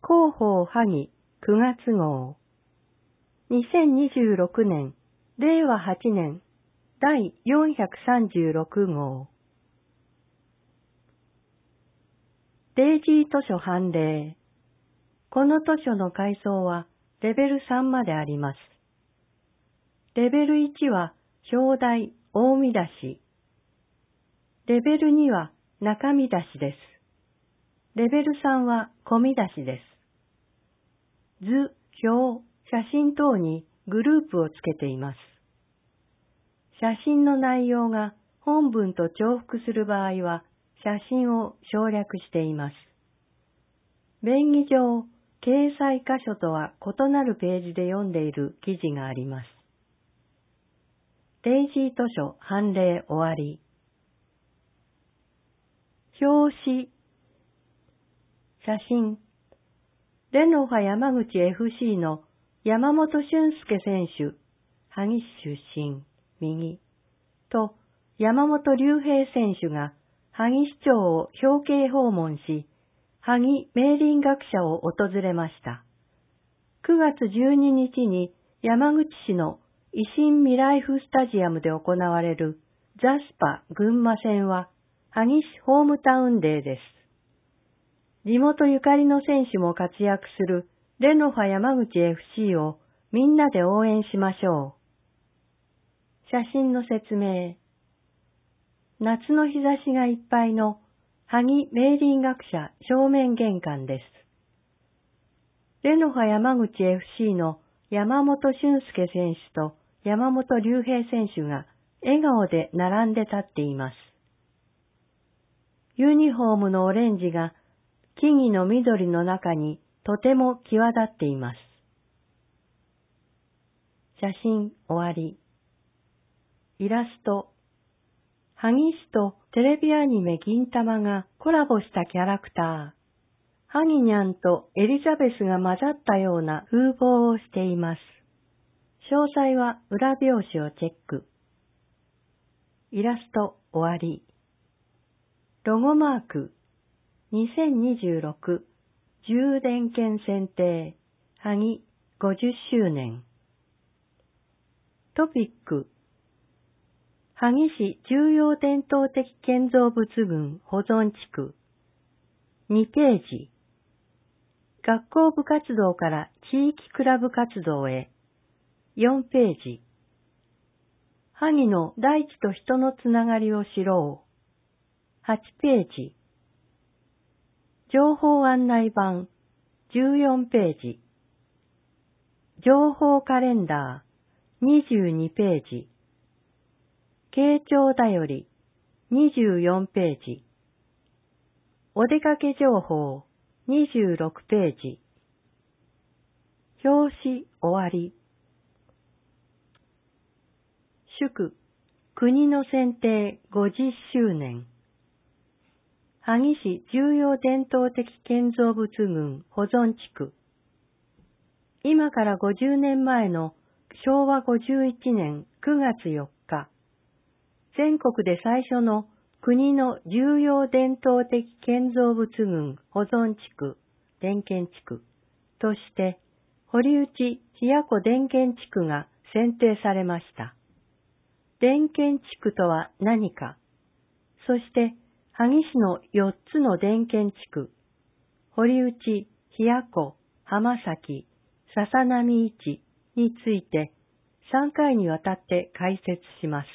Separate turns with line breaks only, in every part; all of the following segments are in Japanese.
広報萩9月号。2026年、令和8年、第436号。デイジー図書判例。この図書の階層はレベル3まであります。レベル1は表題大見出し。レベル2は中見出しです。レベル3は小見出しです。図、表、写真等にグループをつけています。写真の内容が本文と重複する場合は写真を省略しています。便宜上、掲載箇所とは異なるページで読んでいる記事があります。デイジー図書判例終わり。表紙。写真。レノファ山口 FC の山本俊介選手、萩市出身、右、と山本隆平選手が萩市長を表敬訪問し、萩明林学者を訪れました。9月12日に山口市の維新未来府スタジアムで行われるザスパ群馬戦は萩市ホームタウンデーです。地元ゆかりの選手も活躍するレノファ山口 FC をみんなで応援しましょう。写真の説明。夏の日差しがいっぱいの萩明林学者正面玄関です。レノファ山口 FC の山本俊介選手と山本隆平選手が笑顔で並んで立っています。ユニフォームのオレンジが木々の緑の中にとても際立っています。写真終わり。イラスト。萩市とテレビアニメ銀玉がコラボしたキャラクター。ハギニャンとエリザベスが混ざったような風貌をしています。詳細は裏表紙をチェック。イラスト終わり。ロゴマーク。2026充電券選定萩50周年。トピック。萩市重要伝統的建造物群保存地区。2ページ。学校部活動から地域クラブ活動へ。4ページ。萩の大地と人のつながりを知ろう。8ページ。情報案内板。14ページ。情報カレンダー。22ページ。傾聴だより。24ページ。お出かけ情報。26ページ。表紙終わり。祝、国の選定50周年。萩市重要伝統的建造物群保存地区。今から50年前の昭和51年9月4日、全国で最初の国の重要伝統的建造物群保存地区、伝建地区として、堀内ひやこ伝建地区が選定されました。伝建地区とは何か、そして萩市の4つの伝建地区、堀内、ひやこ、浜崎、笹波市について3回にわたって解説します。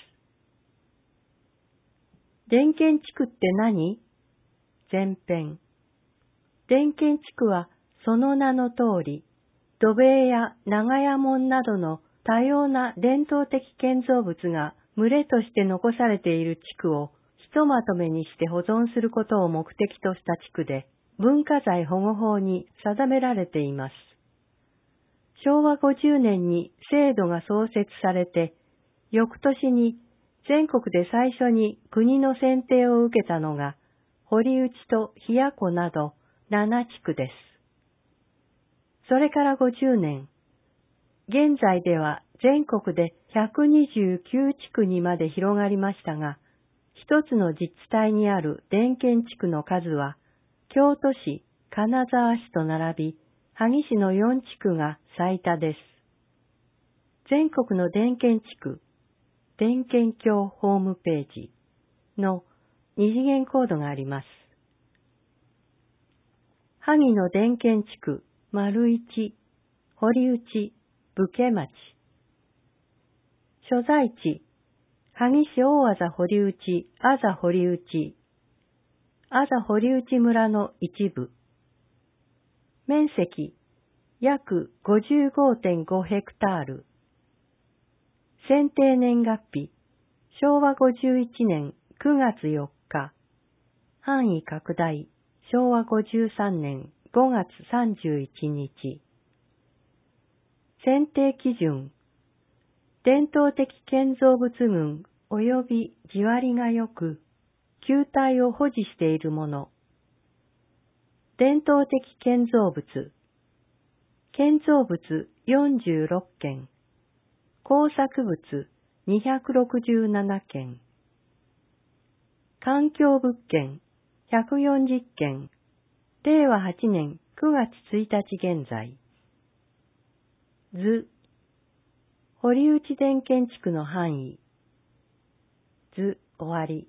伝建地区って何？前編。伝建地区はその名の通り、土塀や長屋門などの多様な伝統的建造物が群れとして残されている地区をひとまとめにして保存することを目的とした地区で、文化財保護法に定められています。昭和50年に制度が創設されて、翌年に全国で最初に国の選定を受けたのが、堀内とひやこなど7地区です。それから50年、現在では全国で129地区にまで広がりましたが、一つの自治体にある伝建地区の数は、京都市、 金沢市と並び、萩市の4地区が最多です。全国の電検地区、電検協ホームページの二次元コードがあります。萩の電検地区、丸一、堀内、武家町。所在地、萩市大字堀内、あざ堀内、あざ堀内村の一部。面積、約 55.5 ヘクタール。選定年月日、昭和51年9月4日。範囲拡大、昭和53年5月31日。選定基準、伝統的建造物群及び地割りが良く、球体を保持しているもの。伝統的建造物、建造物46件、工作物267件、環境物件140件、令和8年9月1日現在。図、堀内電検地区の範囲。図、終わり。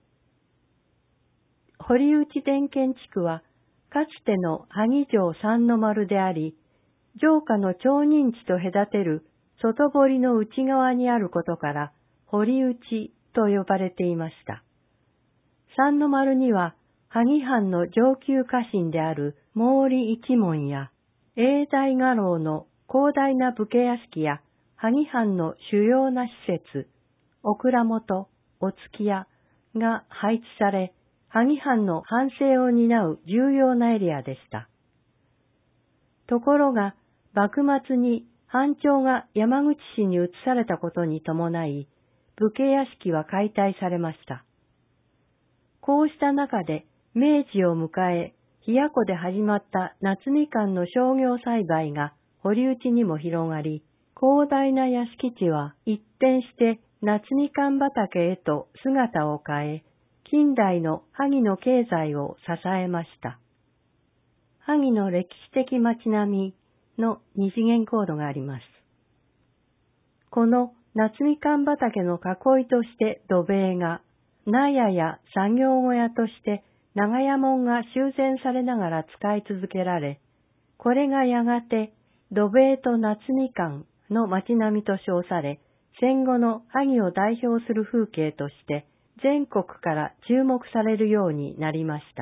堀内電検地区は、かつての萩城三の丸であり、城下の町人地と隔てる外堀の内側にあることから、堀内と呼ばれていました。三の丸には、萩藩の上級家臣である毛利一門や、永代家老の広大な武家屋敷や、萩藩の主要な施設、お蔵元、お付き屋が配置され、萩藩の藩政を担う重要なエリアでした。ところが、幕末に藩庁が山口市に移されたことに伴い、武家屋敷は解体されました。こうした中で、明治を迎え、冷や湖で始まった夏みかんの商業栽培が堀内にも広がり、広大な屋敷地は一転して夏みかん畑へと姿を変え、近代の萩の経済を支えました。萩の歴史的町並みの二次元コードがあります。この夏みかん畑の囲いとして土塀が、納屋や作業小屋として長屋門が修繕されながら使い続けられ、これがやがて土塀と夏みかんの町並みと称され、戦後の萩を代表する風景として全国から注目されるようになりました。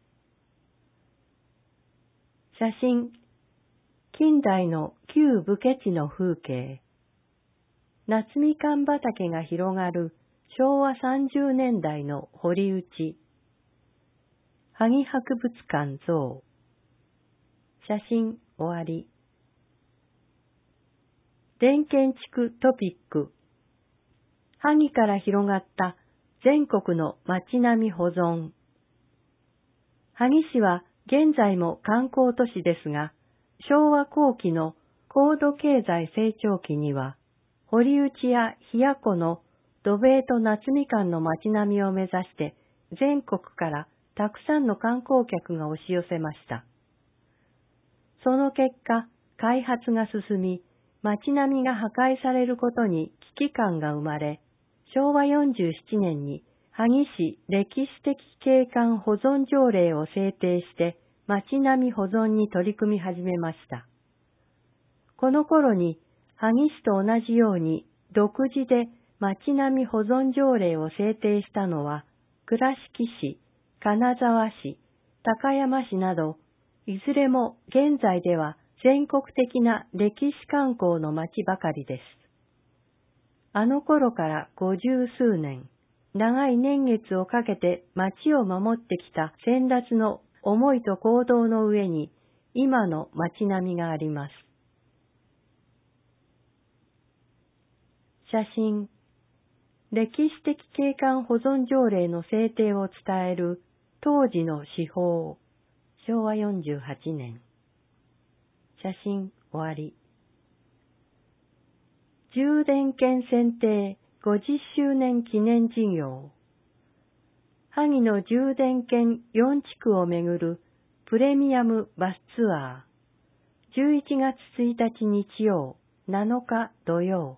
写真、近代の旧武家地の風景。夏みかん畑が広がる昭和30年代の堀内。萩博物館像。写真終わり。電検地区トピック。萩から広がった全国の町並み保存。萩市は現在も観光都市ですが、昭和後期の高度経済成長期には、堀内や冷や湖の土塀と夏みかんの町並みを目指して全国からたくさんの観光客が押し寄せました。その結果、開発が進み、町並みが破壊されることに危機感が生まれ、昭和47年に萩市歴史的景観保存条例を制定して町並み保存に取り組み始めました。この頃に萩市と同じように独自で町並み保存条例を制定したのは倉敷市、金沢市、高山市など、いずれも現在では全国的な歴史観光の町ばかりです。あの頃から50数年、長い年月をかけて町を守ってきた先達の思いと行動の上に、今の町並みがあります。写真、歴史的景観保存条例の制定を伝える当時の司法、昭和48年。写真終わり。充電券選定50周年記念事業。萩の充電券4地区をめぐるプレミアムバスツアー11月1日日曜7日土曜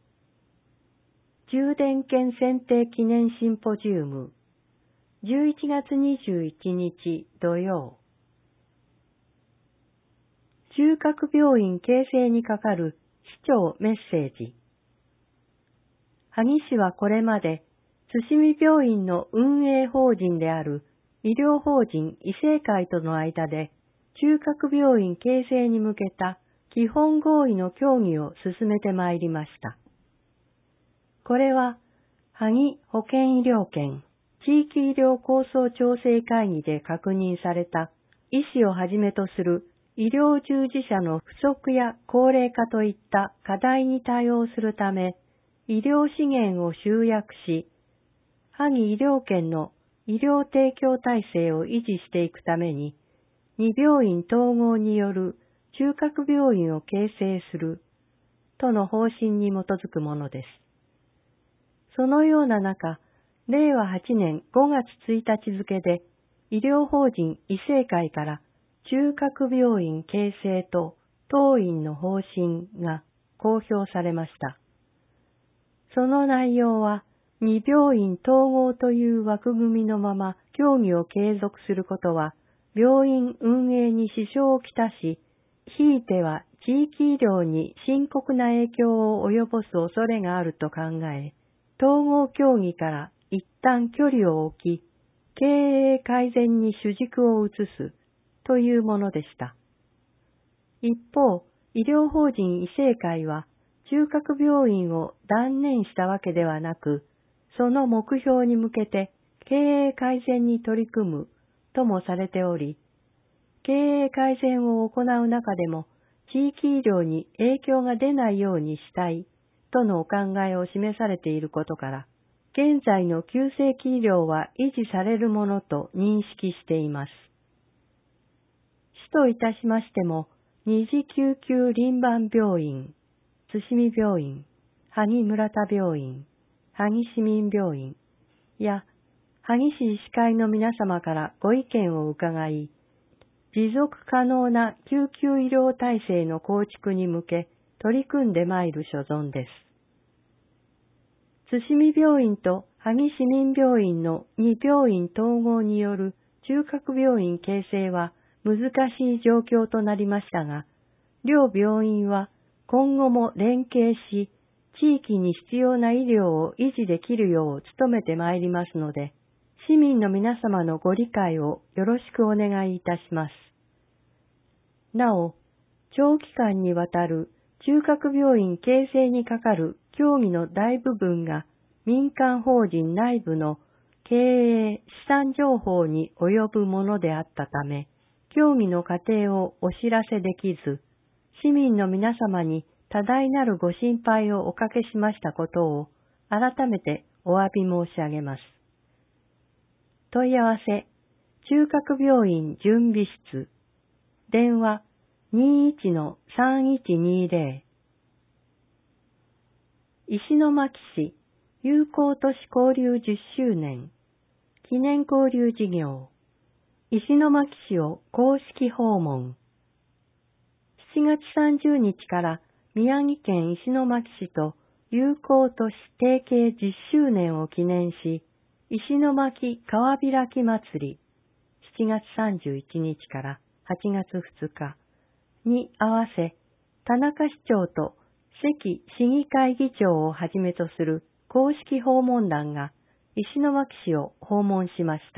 充電券選定記念シンポジウム11月21日土曜中核病院形成にかかる市長メッセージ。萩市はこれまで津々見病院の運営法人である医療法人医政会との間で中核病院形成に向けた基本合意の協議を進めてまいりました。これは萩保健医療圏地域医療構想調整会議で確認された医師をはじめとする医療従事者の不足や高齢化といった課題に対応するため、医療資源を集約し、萩医療圏の医療提供体制を維持していくために、2病院統合による中核病院を形成するとの方針に基づくものです。そのような中、令和8年5月1日付で医療法人医政会から中核病院形成と当院の方針が公表されました。その内容は、2病院統合という枠組みのまま協議を継続することは、病院運営に支障をきたし、ひいては地域医療に深刻な影響を及ぼす恐れがあると考え、統合協議から一旦距離を置き、経営改善に主軸を移すというものでした。一方、医療法人医政会は、中核病院を断念したわけではなく、その目標に向けて経営改善に取り組むともされており、経営改善を行う中でも地域医療に影響が出ないようにしたいとのお考えを示されていることから、現在の急性期医療は維持されるものと認識しています。市といたしましても、二次救急輪番病院、津々見病院、萩村田病院、萩市民病院や萩市医師会の皆様からご意見を伺い、持続可能な救急医療体制の構築に向け取り組んでまいる所存です。津々見病院と萩市民病院の2病院統合による中核病院形成は難しい状況となりましたが、両病院は今後も連携し、地域に必要な医療を維持できるよう努めてまいりますので、市民の皆様のご理解をよろしくお願いいたします。なお、長期間にわたる中核病院形成にかかる協議の大部分が民間法人内部の経営・資産情報に及ぶものであったため、協議の過程をお知らせできず、市民の皆様に多大なるご心配をおかけしましたことを改めてお詫び申し上げます。問い合わせ、中核病院準備室、電話 21-3120 石巻市友好都市交流10周年記念交流事業石巻市を公式訪問7月30日から宮城県石巻市と友好都市提携10周年を記念し、石巻川開き祭り7月31日から8月2日に合わせ、田中市長と関市議会議長をはじめとする公式訪問団が石巻市を訪問しました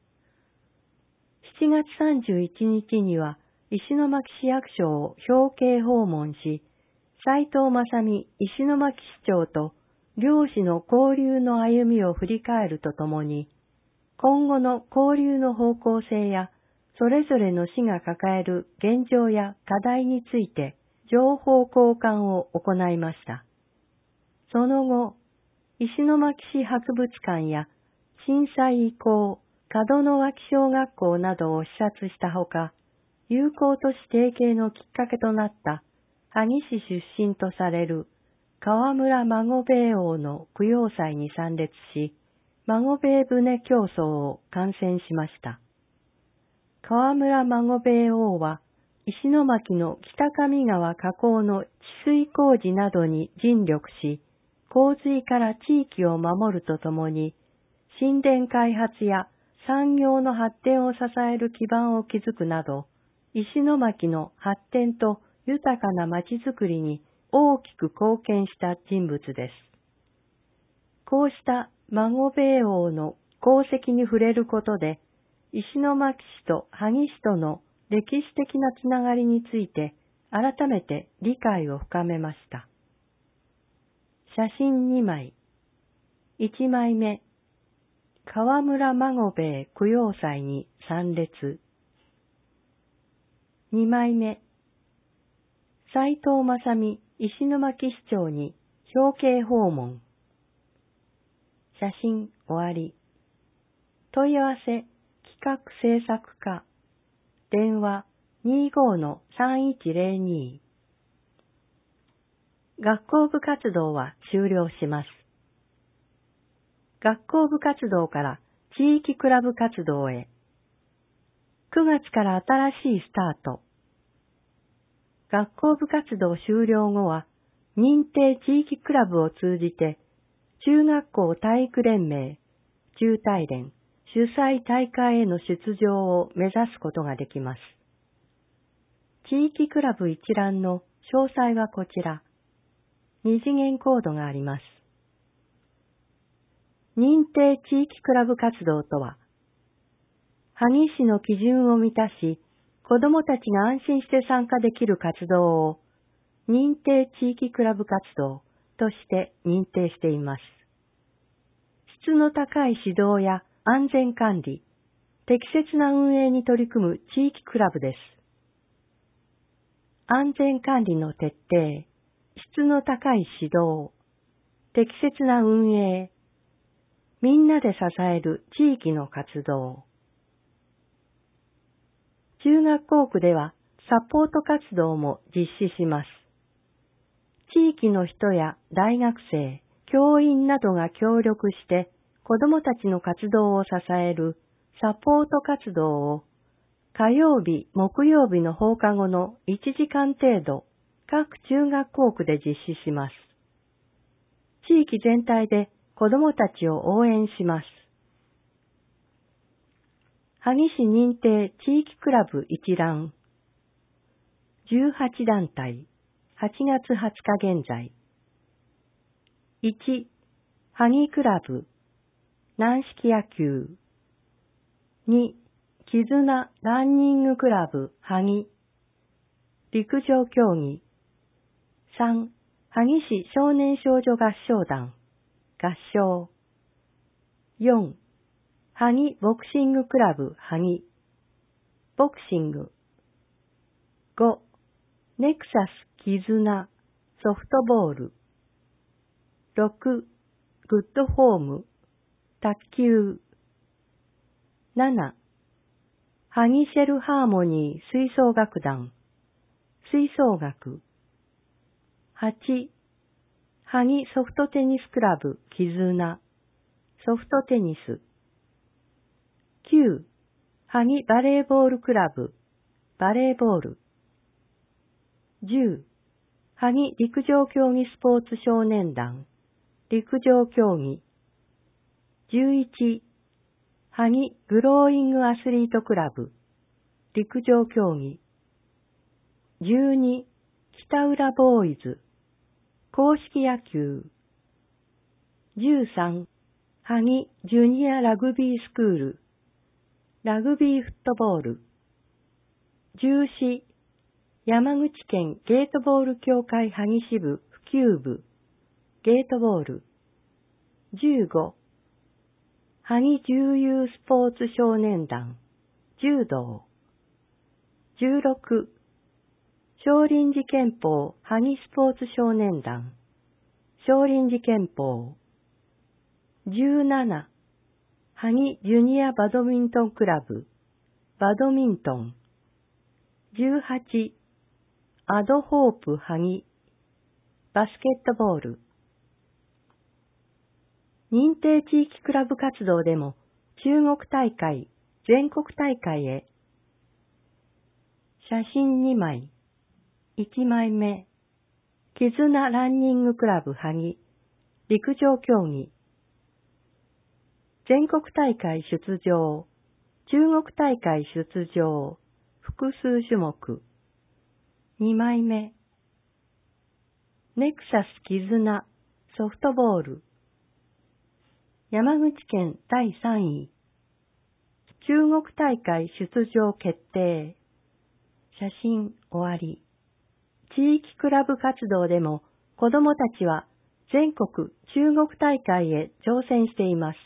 。7月31日には石巻市役所を表敬訪問し、斉藤正美石巻市長と両市の交流の歩みを振り返るとともに、今後の交流の方向性や、それぞれの市が抱える現状や課題について情報交換を行いました。その後、石巻市博物館や震災遺構、門の脇小学校などを視察したほか、友好都市提携のきっかけとなった萩市出身とされる河村孫兵衛王の供養祭に参列し、孫兵衛船競争を観戦しました。 河村孫兵衛王は、石巻の北上川河口の治水工事などに尽力し、洪水から地域を守るとともに、神殿開発や産業の発展を支える基盤を築くなど、石巻の発展と豊かな町づくりに大きく貢献した人物です。こうした孫兵衛王の功績に触れることで、石巻市と萩市との歴史的なつながりについて改めて理解を深めました。写真2枚。1枚目、河村孫兵衛供養祭に参列。2枚目、斉藤正美石巻市長に表敬訪問。写真終わり。問い合わせ企画制作課電話 25-3102。学校部活動は終了します。学校部活動から地域クラブ活動へ。9月から新しいスタート。学校部活動終了後は認定地域クラブを通じて中学校体育連盟、中体連、主催大会への出場を目指すことができます。地域クラブ一覧の詳細はこちら。二次元コードがあります。認定地域クラブ活動とは、萩市の基準を満たし、子どもたちが安心して参加できる活動を認定地域クラブ活動として認定しています。質の高い指導や安全管理、適切な運営に取り組む地域クラブです。安全管理の徹底、質の高い指導、適切な運営、みんなで支える地域の活動。中学校区ではサポート活動も実施します。地域の人や大学生、教員などが協力して子どもたちの活動を支えるサポート活動を火曜日、木曜日の放課後の1時間程度、各中学校区で実施します。地域全体で子どもたちを応援します。萩市認定地域クラブ一覧。18団体、8月20日現在。1、萩クラブ、軟式野球。2、絆ランニングクラブ、萩。陸上競技。3、萩市少年少女合唱団、合唱。4、萩ボクシングクラブ、萩。ボクシング。5、ネクサス絆、ソフトボール。6、グッドホーム、卓球。7、萩シェルハーモニー吹奏楽団、吹奏楽。8、萩ソフトテニスクラブ、絆、ソフトテニス。9、萩バレーボールクラブ、バレーボール。10、萩陸上競技スポーツ少年団、陸上競技。11、萩グローイングアスリートクラブ、陸上競技。12、北浦ボーイズ、硬式野球。13、萩ジュニアラグビースクール、ラグビーフットボール。14、山口県ゲートボール協会萩支部普及部、ゲートボール。15、萩重優スポーツ少年団、柔道。16、少林寺拳法萩スポーツ少年団、少林寺拳法。17、萩ジュニアバドミントンクラブ、バドミントン。18、アドホープ萩、バスケットボール。認定地域クラブ活動でも中国大会、全国大会へ写真2枚。1枚目。絆ランニングクラブ萩。陸上競技。全国大会出場。中国大会出場。複数種目。2枚目。ネクサス絆ソフトボール。山口県第3位。中国大会出場決定。写真終わり。地域クラブ活動でも子どもたちは全国中国大会へ挑戦しています。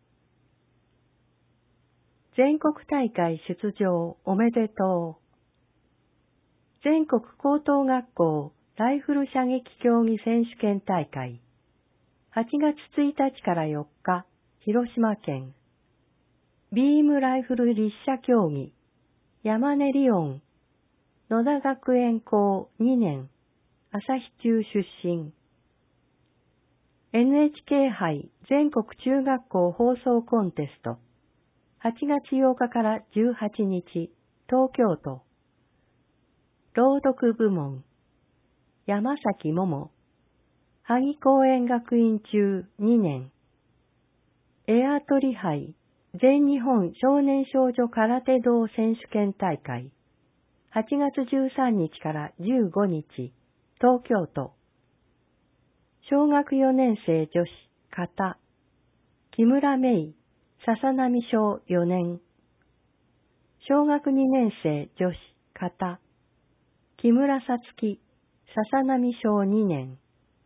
全国大会出場おめでとう。全国高等学校ライフル射撃競技選手権大会。8月1日から4日、広島県。ビームライフル立射競技。山根リオン。野田学園校2年。朝日中出身。NHK 杯全国中学校放送コンテスト。8月8日から18日、東京都。朗読部門。山崎桃。萩公園学院中2年。エアトリ杯全日本少年少女空手道選手権大会。8月13日から15日、東京都。小学4年生女子、形。木村芽衣、笹波小4年。小学2年生女子、形。木村さつき、笹波小2年。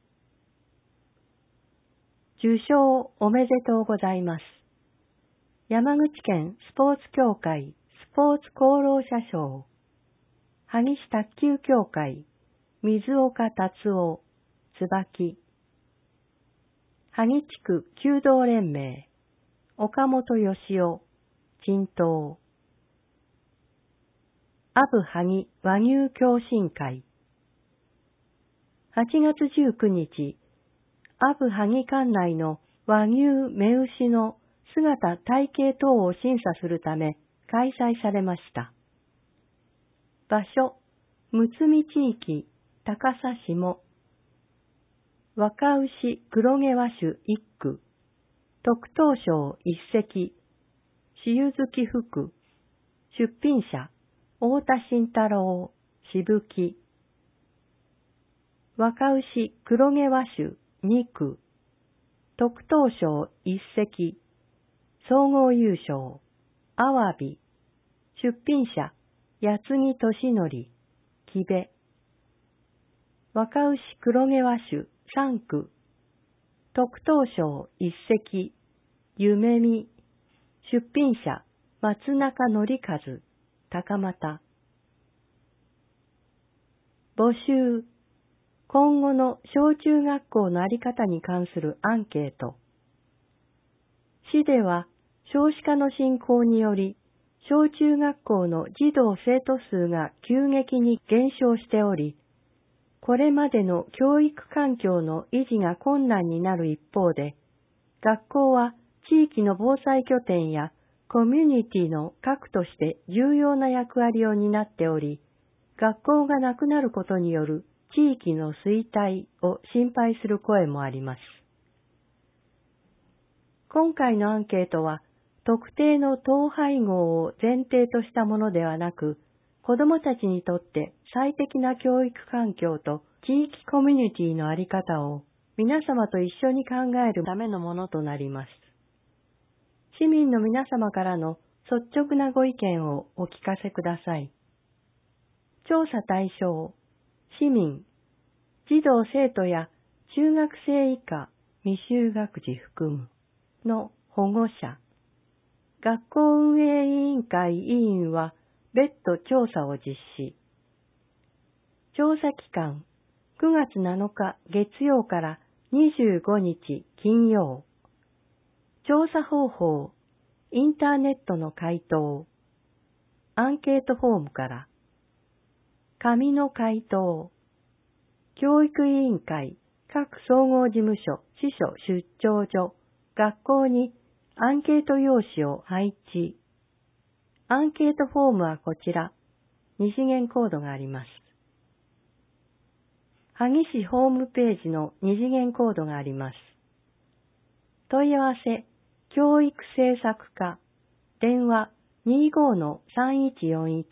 受賞おめでとうございます。山口県スポーツ協会スポーツ功労者賞。萩市卓球協会水岡達夫、椿。萩地区弓道連盟岡本義夫、陳東。阿武萩和牛共進会。8月19日、阿武萩管内の和牛雌牛の姿体型等を審査するため開催されました。場所、むつみ地域、高佐下。若牛黒毛和種1区。特等賞1隻。塩月福。出品者、太田慎太郎、しぶき。若牛黒毛和種2区。特等賞1隻。総合優勝、アワビ。出品者、八木俊則、木部。若牛黒毛和種3区。特等賞1隻。夢見。出品者、松中則和、高俣。募集。今後の小中学校のあり方に関するアンケート。市では少子化の進行により、小中学校の児童生徒数が急激に減少しており、これまでの教育環境の維持が困難になる一方で、学校は地域の防災拠点やコミュニティの核として重要な役割を担っており、学校がなくなることによる地域の衰退を心配する声もあります。今回のアンケートは、特定の統廃合を前提としたものではなく、子どもたちにとって最適な教育環境と地域コミュニティのあり方を皆様と一緒に考えるためのものとなります。市民の皆様からの率直なご意見をお聞かせください。調査対象、市民、児童生徒や中学生以下未就学児含むの保護者。学校運営委員会委員は別途調査を実施。調査期間、9月7日月曜から25日金曜。調査方法、インターネットの回答。アンケートフォームから。紙の回答。教育委員会、各総合事務所、支所出張所、学校にアンケート用紙を配置。アンケートフォームはこちら。 二次元コードがあります。萩市ホームページの二次元コードがあります。問い合わせ、教育政策課、電話 25-3141。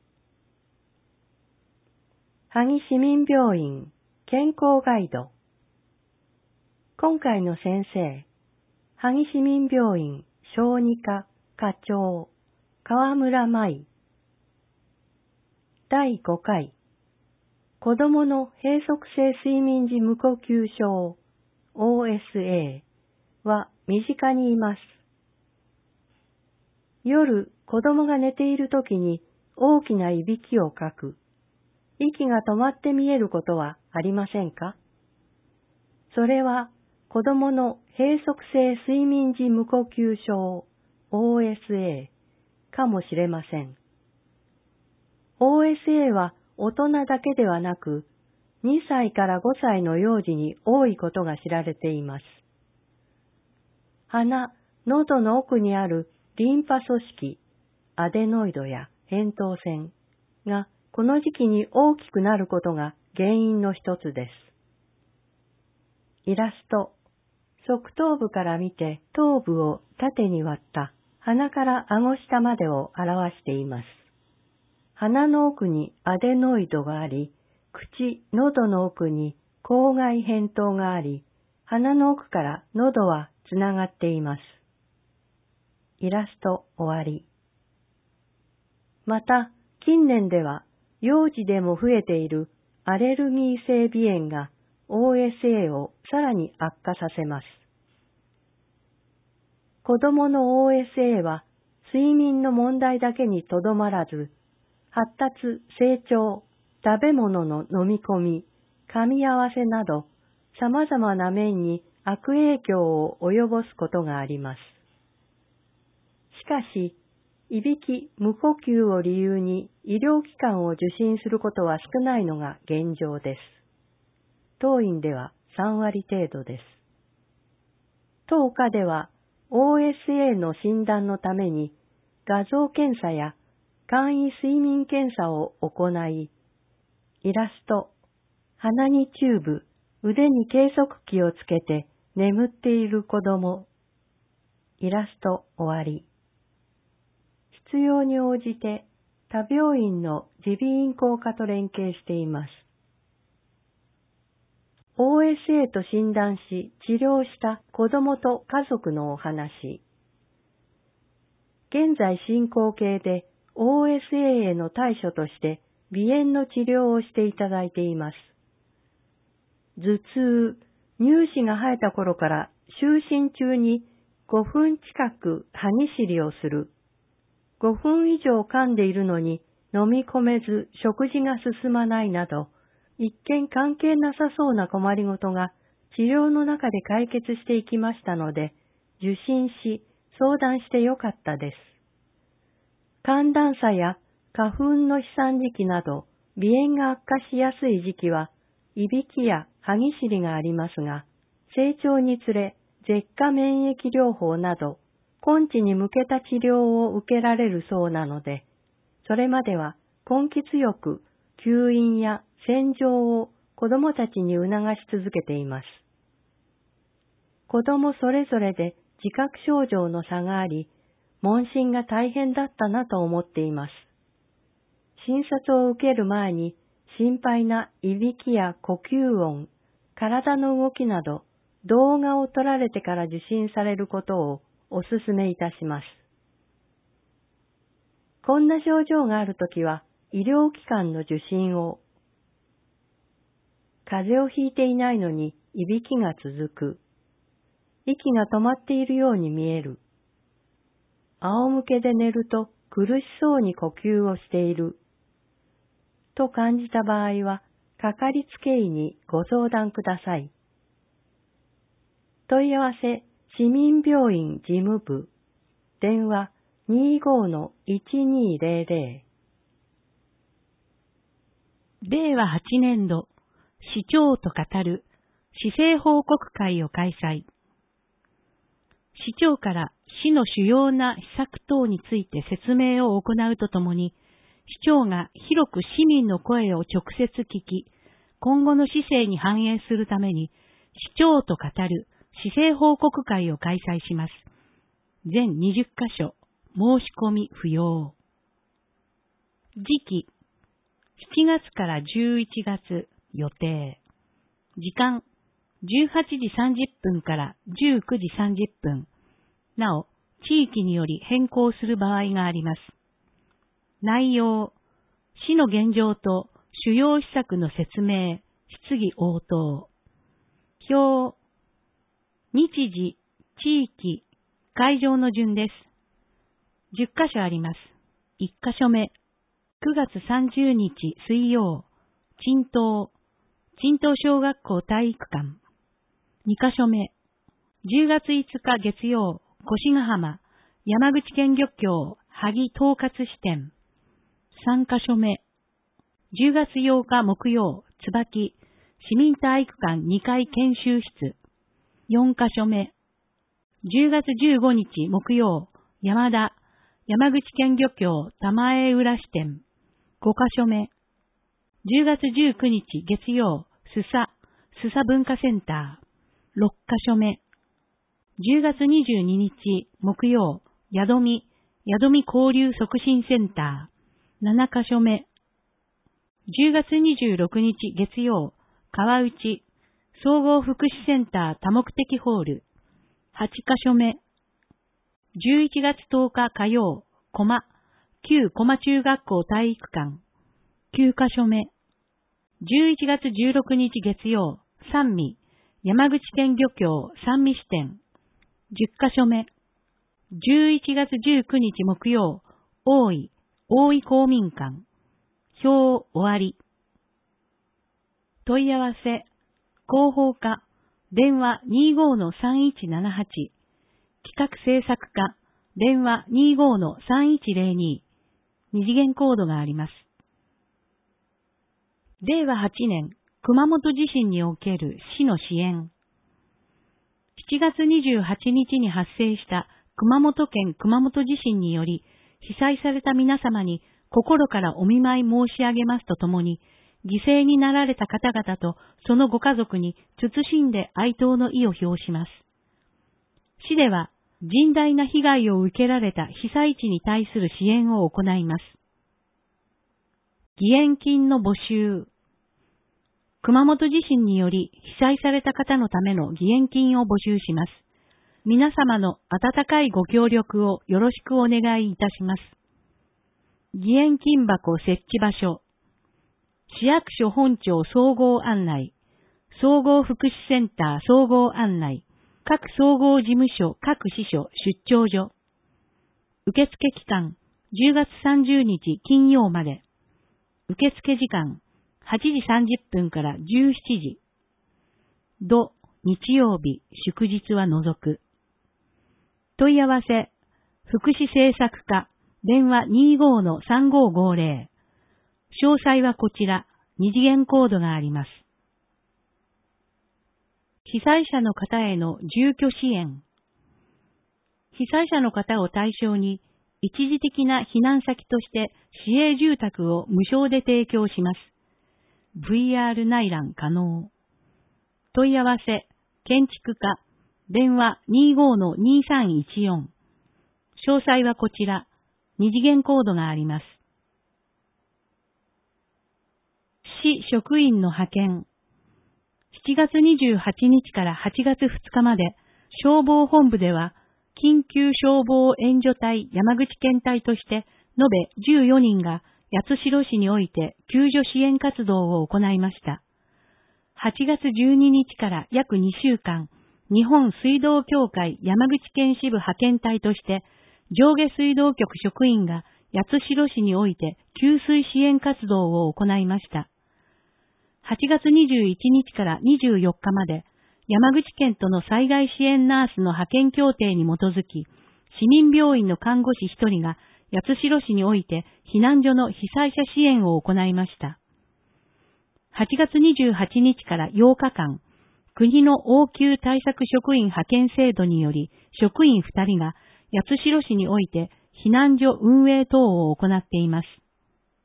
萩市民病院健康ガイド。今回の先生、萩市民病院小児科課長、川村舞。第5回、子供の閉塞性睡眠時無呼吸症 OSA は身近にいます。夜、子供が寝ているときに大きないびきをかく。息が止まって見えることはありませんか？それは子供の閉塞性睡眠時無呼吸症 OSA かもしれません。OSA は大人だけではなく、2歳から5歳の幼児に多いことが知られています。鼻、喉の奥にあるリンパ組織、アデノイドや扁桃腺がこの時期に大きくなることが原因の一つです。イラスト、側頭部から見て頭部を縦に割った鼻から顎下までを表しています。鼻の奥にアデノイドがあり、口、喉の奥に口外扁桃があり、鼻の奥から喉はつながっています。イラスト終わり。また、近年では幼児でも増えているアレルギー性鼻炎が OSA をさらに悪化させます。子供の OSA は睡眠の問題だけにとどまらず、発達、成長、食べ物の飲み込み、噛み合わせなど、様々な面に悪影響を及ぼすことがあります。しかし、いびき、無呼吸を理由に医療機関を受診することは少ないのが現状です。当院では3割程度です。当科では OSA の診断のために画像検査や簡易睡眠検査を行い、イラスト、鼻にチューブ、腕に計測器をつけて眠っている子供、イラスト終わり。必要に応じて他病院の耳鼻咽喉科と連携しています。OSA と診断し治療した子供と家族のお話。現在進行形で OSA への対処として鼻炎の治療をしていただいています。頭痛、乳歯が生えた頃から就寝中に5分近く歯ぎしりをする。5分以上噛んでいるのに飲み込めず食事が進まないなど、一見関係なさそうな困りごとが治療の中で解決していきましたので、受診し相談してよかったです。寒暖差や花粉の飛散時期など、鼻炎が悪化しやすい時期は、いびきや歯ぎしりがありますが、成長につれ、舌下免疫療法など、根治に向けた治療を受けられるそうなので、それまでは根気強く吸引や洗浄を子どもたちに促し続けています。子どもそれぞれで自覚症状の差があり、問診が大変だったなと思っています。診察を受ける前に心配ないびきや呼吸音、体の動きなど動画を撮られてから受診されることをお勧めいたします。こんな症状があるときは医療機関の受診を。風邪をひいていないのにいびきが続く。息が止まっているように見える。仰向けで寝ると苦しそうに呼吸をしている。と感じた場合は、かかりつけ医にご相談ください。問い合わせ、市民病院事務部、電話 25-1200。
令和8年度、市長と語る市政報告会を開催。市長から市の主要な施策等について説明を行うとともに、 市長が広く市民の声を直接聞き、今後の市政に反映するために、市長と語る市政報告会を開催します。全20カ所、申し込み不要。時期、7月から11月予定。時間、18時30分から19時30分。なお、地域により変更する場合があります。内容、市の現状と主要施策の説明、質疑応答。表、日時、地域、会場の順です。10カ所あります。1カ所目、9月30日水曜、陳東小学校体育館。2カ所目、10月5日月曜、越ヶ浜、山口県漁協、萩統括支店。3カ所目、10月8日木曜、椿、市民体育館2階研修室。4カ所目、10月15日木曜、山田、山口県漁協玉江浦支店。5カ所目、10月19日月曜、須佐文化センター。6カ所目、10月22日木曜、宿見交流促進センター。7カ所目、10月26日月曜、川内総合福祉センター多目的ホール。8カ所目、11月10日火曜、旧駒中学校体育館。9カ所目、11月16日月曜、三味山口県漁協三味支店。10カ所目、11月19日木曜、大井公民館。表終わり。問い合わせ、広報課、電話 25-3178、企画制作課、電話 25-3102、二次元コードがあります。令和8年、熊本地震における市の支援。7月28日に発生した熊本県熊本地震により、被災された皆様に心からお見舞い申し上げますとともに、犠牲になられた方々とそのご家族に謹んで哀悼の意を表します。市では甚大な被害を受けられた被災地に対する支援を行います。義援金の募集。熊本地震により被災された方のための義援金を募集します。皆様の温かいご協力をよろしくお願いいたします。義援金箱設置場所。市役所本庁総合案内、総合福祉センター総合案内、各総合事務所各支所出張所。受付期間、10月30日金曜まで。受付時間、8時30分から17時。土、日曜日、祝日は除く。問い合わせ、福祉政策課、電話 25-3550。詳細はこちら、二次元コードがあります。被災者の方への住居支援。被災者の方を対象に、一時的な避難先として市営住宅を無償で提供します。VR 内覧可能。問い合わせ、建築課、電話 25-2314。詳細はこちら、二次元コードがあります。市職員の派遣。7月28日から8月2日まで、消防本部では、緊急消防援助隊山口県隊として、延べ14人が八代市において救助支援活動を行いました。8月12日から約2週間、日本水道協会山口県支部派遣隊として、上下水道局職員が八代市において給水支援活動を行いました。8月21日から24日まで、山口県との災害支援ナースの派遣協定に基づき、市民病院の看護師1人が八代市において避難所の被災者支援を行いました。8月28日から8日間、国の応急対策職員派遣制度により、職員2人が八代市において避難所運営等を行っています。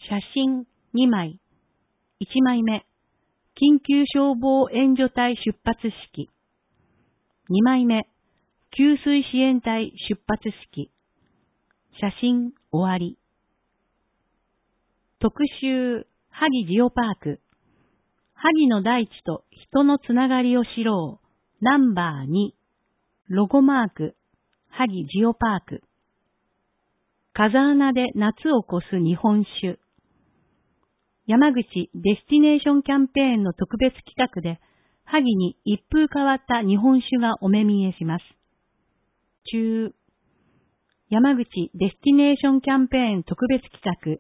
写真2枚。1枚目、緊急消防援助隊出発式。2枚目、給水支援隊出発式。写真終わり。特集、萩ジオパーク。萩の大地と人のつながりを知ろう。ナンバー2。ロゴマーク、萩ジオパーク。風穴で夏を越す日本酒。山口デスティネーションキャンペーンの特別企画で、萩に一風変わった日本酒がお目見えします。中、山口デスティネーションキャンペーン特別企画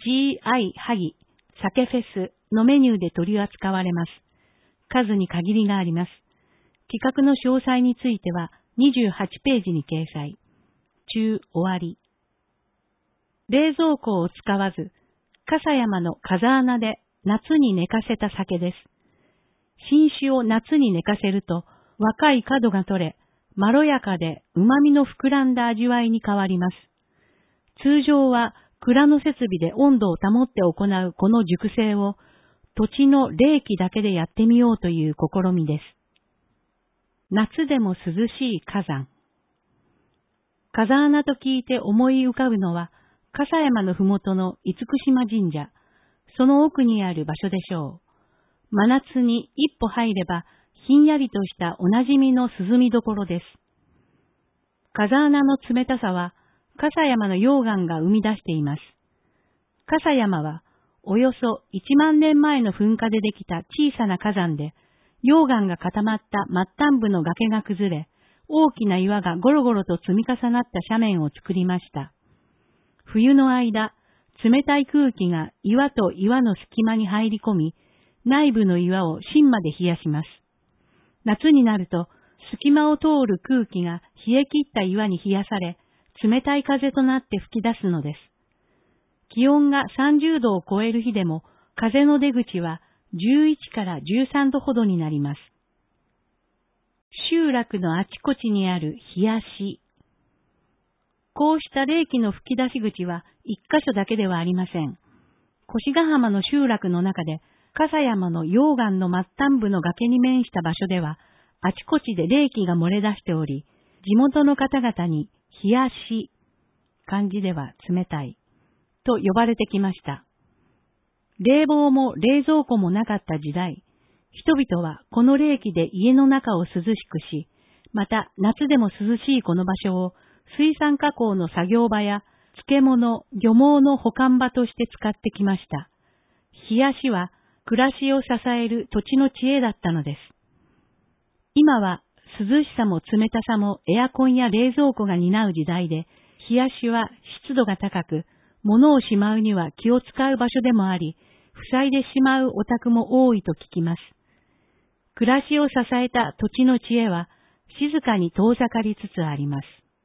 GI 萩酒フェスのメニューで取り扱われます。数に限りがあります。企画の詳細については28ページに掲載。中終わり。冷蔵庫を使わず、笠山の風穴で夏に寝かせた酒です。新酒を夏に寝かせると若い角が取れ、まろやかで旨味の膨らんだ味わいに変わります。通常は蔵の設備で温度を保って行うこの熟成を土地の冷気だけでやってみようという試みです。夏でも涼しい火山。風穴と聞いて思い浮かぶのは笠山のふもとの厳島神社、その奥にある場所でしょう。真夏に一歩入れば、ひんやりとしたおなじみの涼みどころです。風穴の冷たさは、笠山の溶岩が生み出しています。笠山は、およそ1万年前の噴火でできた小さな火山で、溶岩が固まった末端部の崖が崩れ、大きな岩がゴロゴロと積み重なった斜面を作りました。冬の間、冷たい空気が岩と岩の隙間に入り込み、内部の岩を芯まで冷やします。夏になると、隙間を通る空気が冷え切った岩に冷やされ、冷たい風となって吹き出すのです。気温が30度を超える日でも、風の出口は11から13度ほどになります。集落のあちこちにある冷やし。こうした冷気の吹き出し口は一箇所だけではありません。越ヶ浜の集落の中で、笠山の溶岩の末端部の崖に面した場所では、あちこちで冷気が漏れ出しており、地元の方々に冷やし、漢字では冷たい、と呼ばれてきました。冷房も冷蔵庫もなかった時代、人々はこの冷気で家の中を涼しくし、また夏でも涼しいこの場所を水産加工の作業場や漬物、漁網の保管場として使ってきました。冷やしは暮らしを支える土地の知恵だったのです。今は涼しさも冷たさもエアコンや冷蔵庫が担う時代で、冷やしは湿度が高く、物をしまうには気を使う場所でもあり、塞いでしまうお宅も多いと聞きます。暮らしを支えた土地の知恵は静かに遠ざかりつつあります。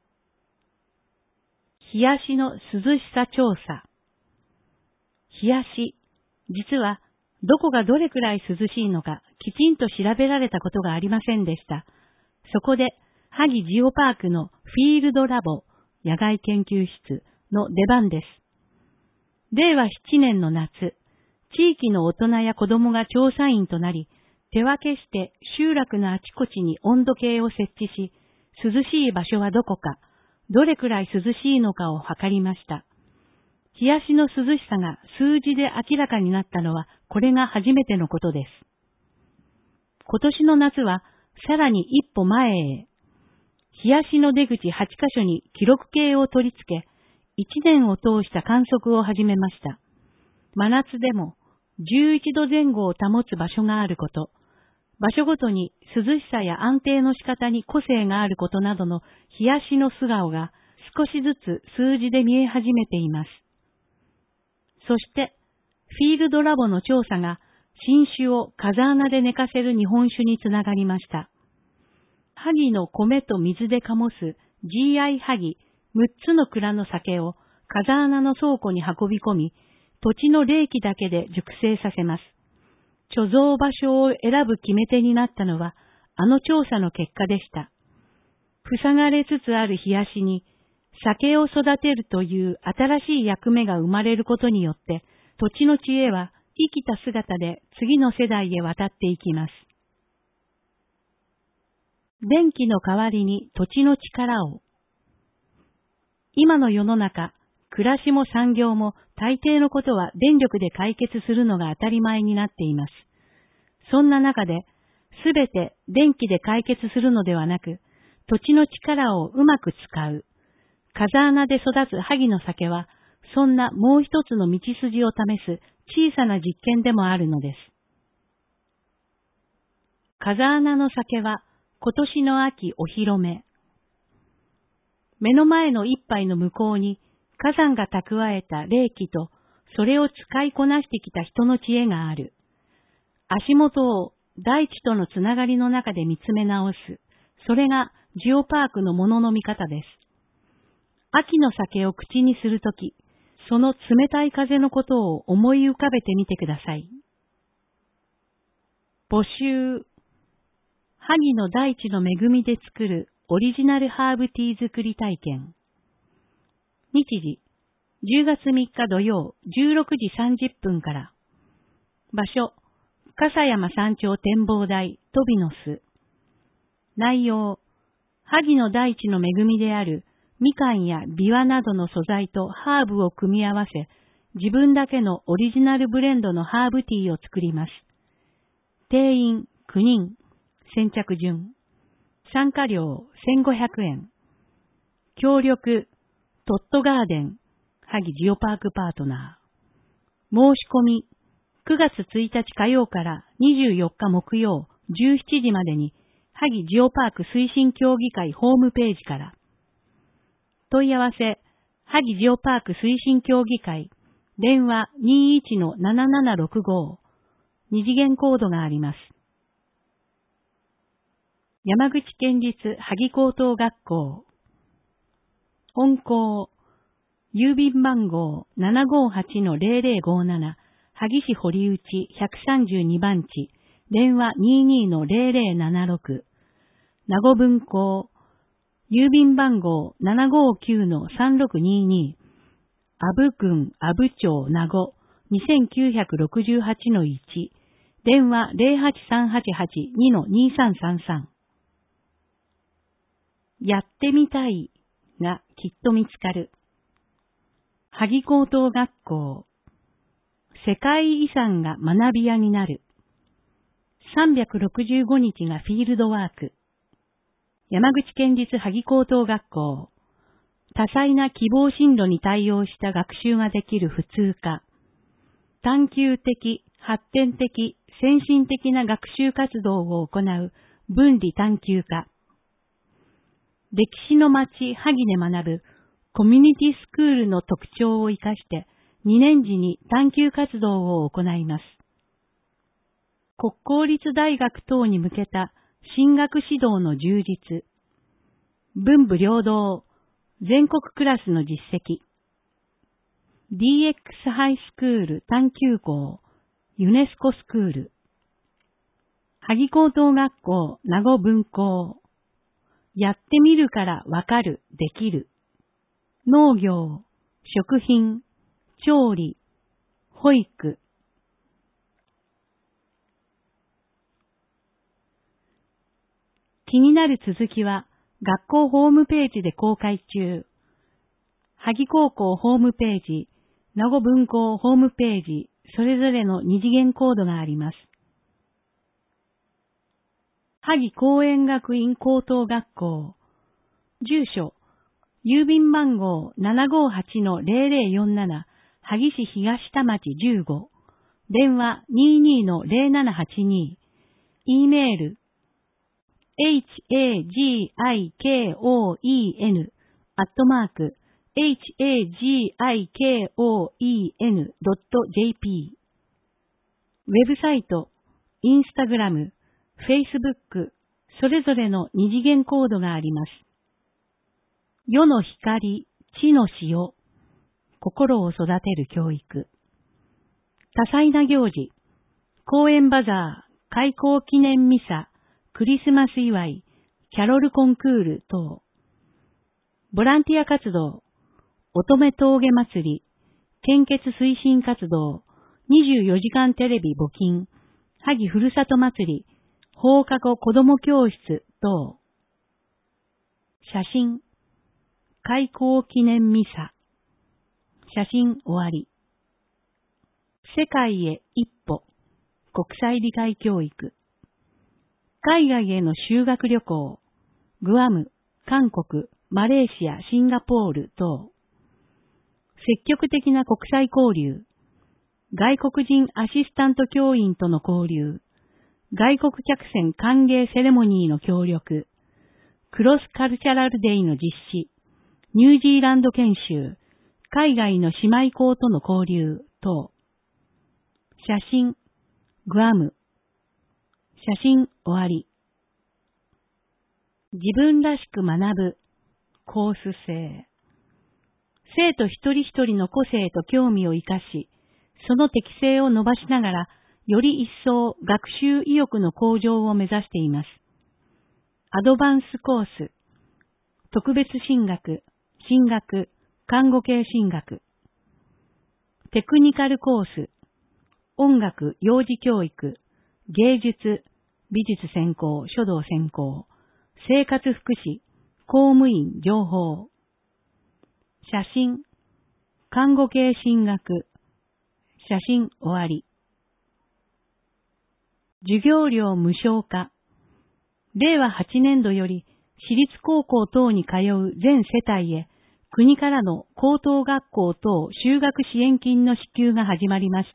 冷やしの涼しさ調査。冷やし、実はどこがどれくらい涼しいのかきちんと調べられたことがありませんでした。そこで、萩ジオパークのフィールドラボ、野外研究室の出番です。令和7年の夏、地域の大人や子供が調査員となり、手分けして集落のあちこちに温度計を設置し、涼しい場所はどこか、どれくらい涼しいのかを測りました。冷やしの涼しさが数字で明らかになったのは、これが初めてのことです。今年の夏は、さらに一歩前へ。冷やしの出口8カ所に記録計を取り付け、1年を通した観測を始めました。真夏でも11度前後を保つ場所があること、場所ごとに涼しさや安定の仕方に個性があることなどの冷やしの素顔が少しずつ数字で見え始めています。そして、フィールドラボの調査が新酒を風穴で寝かせる日本酒につながりました。萩の米と水で醸す GI 萩6つの蔵の酒を風穴の倉庫に運び込み、土地の冷気だけで熟成させます。貯蔵場所を選ぶ決め手になったのは、あの調査の結果でした。塞がれつつある冷やしに、酒を育てるという新しい役目が生まれることによって、 土地の知恵は生きた姿で次の世代へ渡っていきます。電気の代わりに土地の力を。今の世の中、暮らしも産業も大抵のことは電力で解決するのが当たり前になっています。そんな中で、すべて電気で解決するのではなく、土地の力をうまく使う。風穴で育つ萩の酒は、そんなもう一つの道筋を試す小さな実験でもあるのです。風穴の酒は今年の秋お披露目。目の前の一杯の向こうに火山が蓄えた霊気とそれを使いこなしてきた人の知恵がある。足元を大地とのつながりの中で見つめ直す。それがジオパークのものの見方です。秋の酒を口にするとき、その冷たい風のことを思い浮かべてみてください。募集。萩の大地の恵みで作るオリジナルハーブティー作り体験。日時、10月3日土曜16時30分から。場所、笠山山頂展望台トビノス。内容、萩の大地の恵みであるみかんやビワなどの素材とハーブを組み合わせ、自分だけのオリジナルブレンドのハーブティーを作ります。定員9人、先着順。参加料1500円。協力、トットガーデン、萩ジオパークパートナー。申し込み、9月1日火曜から24日木曜17時までに、萩ジオパーク推進協議会ホームページから。問い合わせ、萩ジオパーク推進協議会、電話 21-7765、二次元コードがあります。山口県立萩高等学校。本校、郵便番号 758-0057、萩市堀内132番地、電話 22-0076。名護分校、郵便番号 759-3622、阿武郡阿武町名護2968-1、電話 08388-2-2333。やってみたいがきっと見つかる。萩高等学校。世界遺産が学び屋になる。365日がフィールドワーク。山口県立萩高等学校。多彩な希望進路に対応した学習ができる普通科。探究的、発展的、先進的な学習活動を行う分離探究科。歴史の町萩で学ぶコミュニティスクールの特徴を生かして2年時に探究活動を行います。国公立大学等に向けた進学指導の充実。文武両道、全国クラスの実績。DX ハイスクール探究校、ユネスコスクール。萩高等学校名護分校。やってみるからわかる、できる。農業、食品、調理、保育。気になる続きは学校ホームページで公開中。萩高校ホームページ、名護分校ホームページ、それぞれの二次元コードがあります。萩公園学院高等学校。住所、郵便番号 758-0047、萩市東田町15。電話 22-0782。E メール、hagikoen@hagikoen.jp。ウェブサイト、インスタグラム、Facebook、それぞれの二次元コードがあります。世の光、地の塩、心を育てる教育。多彩な行事、公園バザー、開校記念ミサ、クリスマス祝い、キャロルコンクール等。ボランティア活動、乙女峠祭り、献血推進活動、 24時間テレビ募金、萩ふるさと祭り、放課後子ども教室等。写真、開校記念ミサ。写真終わり。世界へ一歩、国際理解教育。海外への修学旅行、グアム、韓国、マレーシア、シンガポール等。積極的な国際交流、外国人アシスタント教員との交流、外国客船歓迎セレモニーの協力、クロスカルチャラルデイの実施、ニュージーランド研修、海外の姉妹校との交流等。写真、グアム。写真終わり。自分らしく学ぶ、コース制。生徒一人一人の個性と興味を生かし、その適性を伸ばしながら、より一層学習意欲の向上を目指しています。アドバンスコース、特別進学、進学、看護系進学。テクニカルコース、音楽、幼児教育、芸術、美術専攻、書道専攻、生活福祉、公務員、情報。写真、看護系進学。写真終わり。授業料無償化。令和8年度より私立高校等に通う全世帯へ国からの高等学校等修学支援金の支給が始まりました。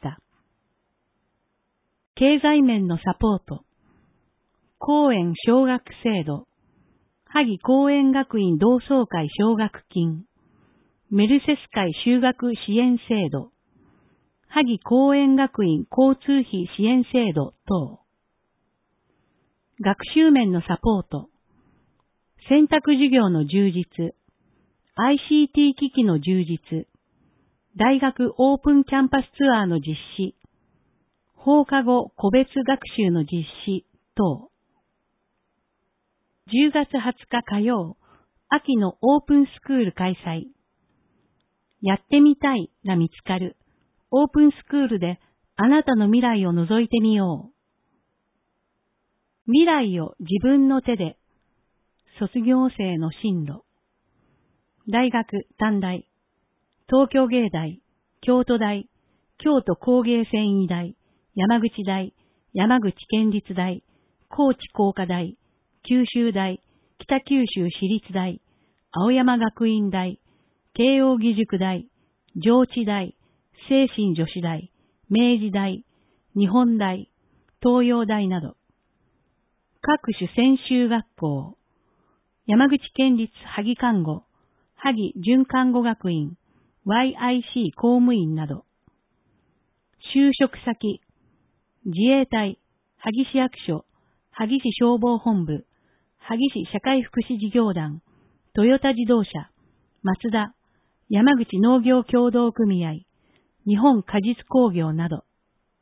経済面のサポート。公園奨学制度。萩公園学院同窓会奨学金。メルセス会修学支援制度。萩公園学院交通費支援制度等。学習面のサポート。選択授業の充実。ICT 機器の充実。大学オープンキャンパスツアーの実施。放課後個別学習の実施等。10月20日火曜、秋のオープンスクール開催。やってみたいが見つかる。オープンスクールであなたの未来を覗いてみよう。未来を自分の手で。卒業生の進路。大学、短大、東京芸大、京都大、京都工芸繊維大、山口大、山口県立大、高知工科大、九州大、北九州市立大、青山学院大、慶応義塾大、上智大、聖心女子大、明治大、日本大、東洋大など、各種専修学校、山口県立萩看護、萩准看護学院、YIC 公務員など、就職先、自衛隊、萩市役所、萩市消防本部、萩市社会福祉事業団、トヨタ自動車、マツダ、山口農業協同組合、日本果実工業など、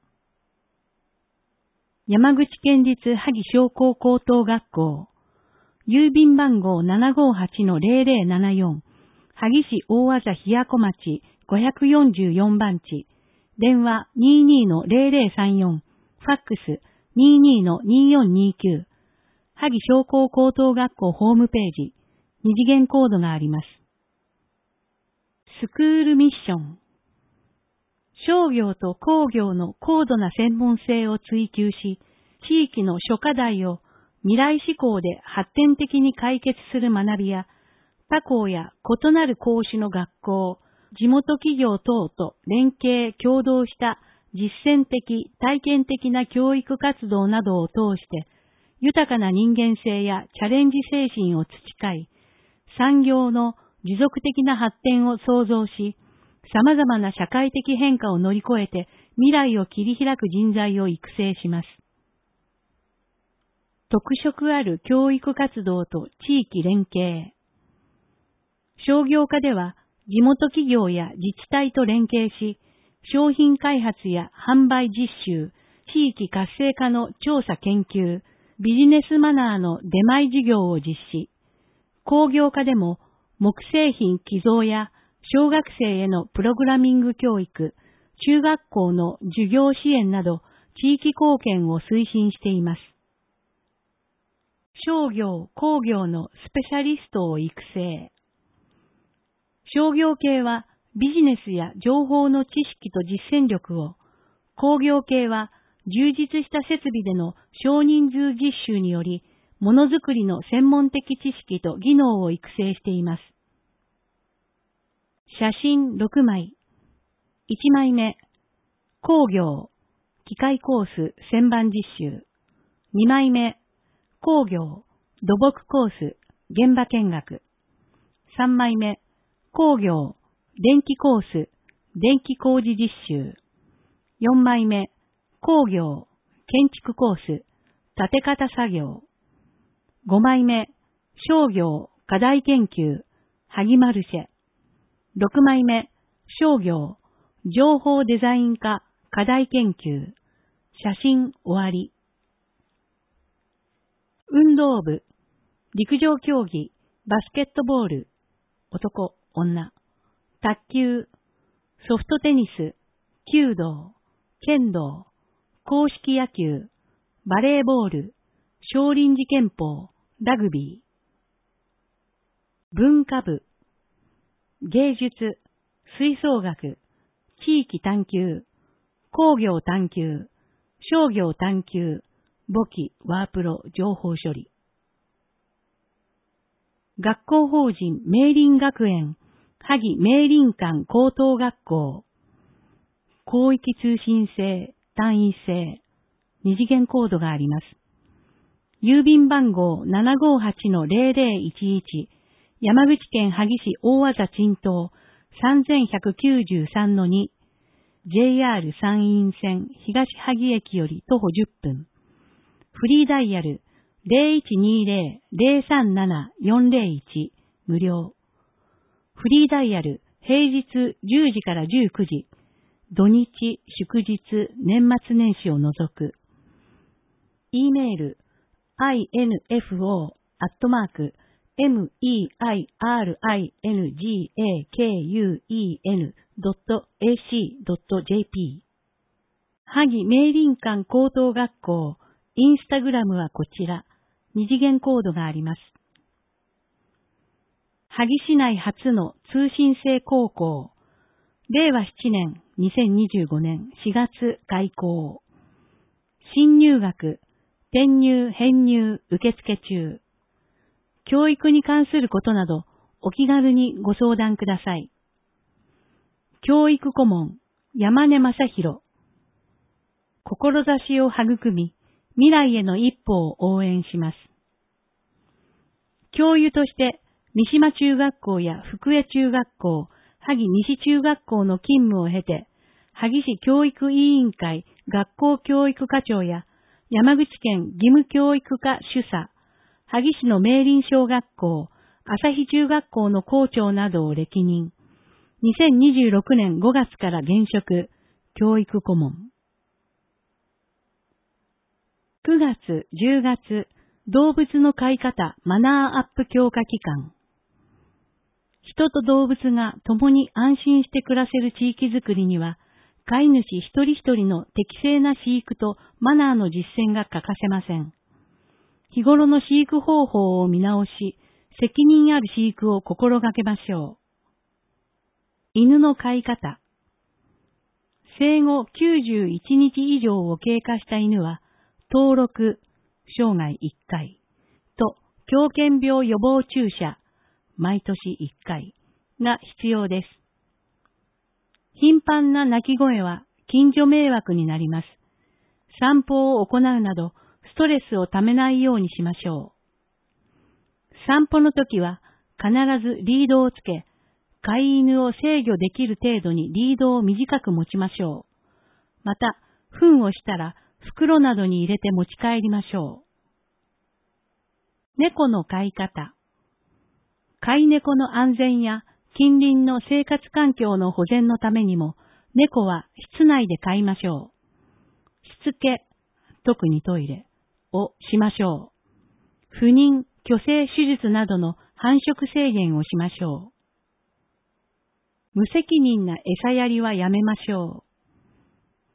山口県立萩商工高等学校、郵便番号 758-0074、萩市大字ひやこ町544番地、電話 22-0034、ファックス 22-2429、萩商工高等学校ホームページ、二次元コードがあります。スクールミッション。商業と工業の高度な専門性を追求し、地域の諸課題を未来志向で発展的に解決する学びや、他校や異なる校種の学校、地元企業等と連携協働した実践的体験的な教育活動などを通して、豊かな人間性やチャレンジ精神を培い、産業の持続的な発展を創造し、様々な社会的変化を乗り越えて未来を切り開く人材を育成します。特色ある教育活動と地域連携。商業科では地元企業や自治体と連携し、商品開発や販売実習、地域活性化の調査研究、ビジネスマナーの出前事業を実施。工業科でも木製品寄贈や小学生へのプログラミング教育、 中学校の授業支援など地域貢献を推進しています。商業・工業のスペシャリストを育成。商業系はビジネスや情報の知識と実践力を、工業系は充実した設備での少人数実習により、ものづくりの専門的知識と技能を育成しています。写真6枚。1枚目、工業、機械コース旋盤実習。2枚目、工業、土木コース現場見学。3枚目、工業、電気コース電気工事実習。4枚目、工業、建築コース建て方作業。5枚目、商業、課題研究萩マルシェ。6枚目、商業、情報デザイン科課題研究。写真終わり。運動部、陸上競技、バスケットボール、男、女、卓球、ソフトテニス、弓道、剣道、硬式野球、バレーボール、少林寺拳法、ラグビー。文化部、芸術、吹奏楽、地域探究、工業探究、商業探究、簿記、ワープロ、情報処理。学校法人明林学園、萩明林館高等学校。広域通信制、単位制、二次元コードがあります。郵便番号 758-0011、山口県萩市大字賃東 3193-2、JR 山陰線東萩駅より徒歩10分。フリーダイヤル 0120-037-401 無料。フリーダイヤル平日10時から19時、土日、祝日、年末年始を除く。E メール info@meiringakuen.ac.jp 萩明林館高等学校インスタグラムはこちら。二次元コードがあります。萩市内初の通信制高校。令和7年2025年4月開校。新入学、転入、編入、受付中。教育に関することなどお気軽にご相談ください。教育顧問、山根正弘。志を育み、未来への一歩を応援します。教諭として、三島中学校や福江中学校、萩西中学校の勤務を経て、萩市教育委員会学校教育課長や山口県義務教育課主査、萩市の明林小学校、朝日中学校の校長などを歴任。2026年5月から現職、教育顧問。9月、10月、動物の飼い方マナーアップ強化期間。人と動物が共に安心して暮らせる地域づくりには、飼い主一人一人の適正な飼育とマナーの実践が欠かせません。日頃の飼育方法を見直し、責任ある飼育を心がけましょう。犬の飼い方。生後91日以上を経過した犬は、登録、生涯1回、と狂犬病予防注射、毎年1回が必要です。頻繁な鳴き声は近所迷惑になります。散歩を行うなど、ストレスをためないようにしましょう。散歩の時は必ずリードをつけ、飼い犬を制御できる程度にリードを短く持ちましょう。また、糞をしたら袋などに入れて持ち帰りましょう。猫の飼い方。飼い猫の安全や近隣の生活環境の保全のためにも、猫は室内で飼いましょう。しつけ、特にトイレをしましょう。不妊、去勢手術などの繁殖制限をしましょう。無責任な餌やりはやめましょう。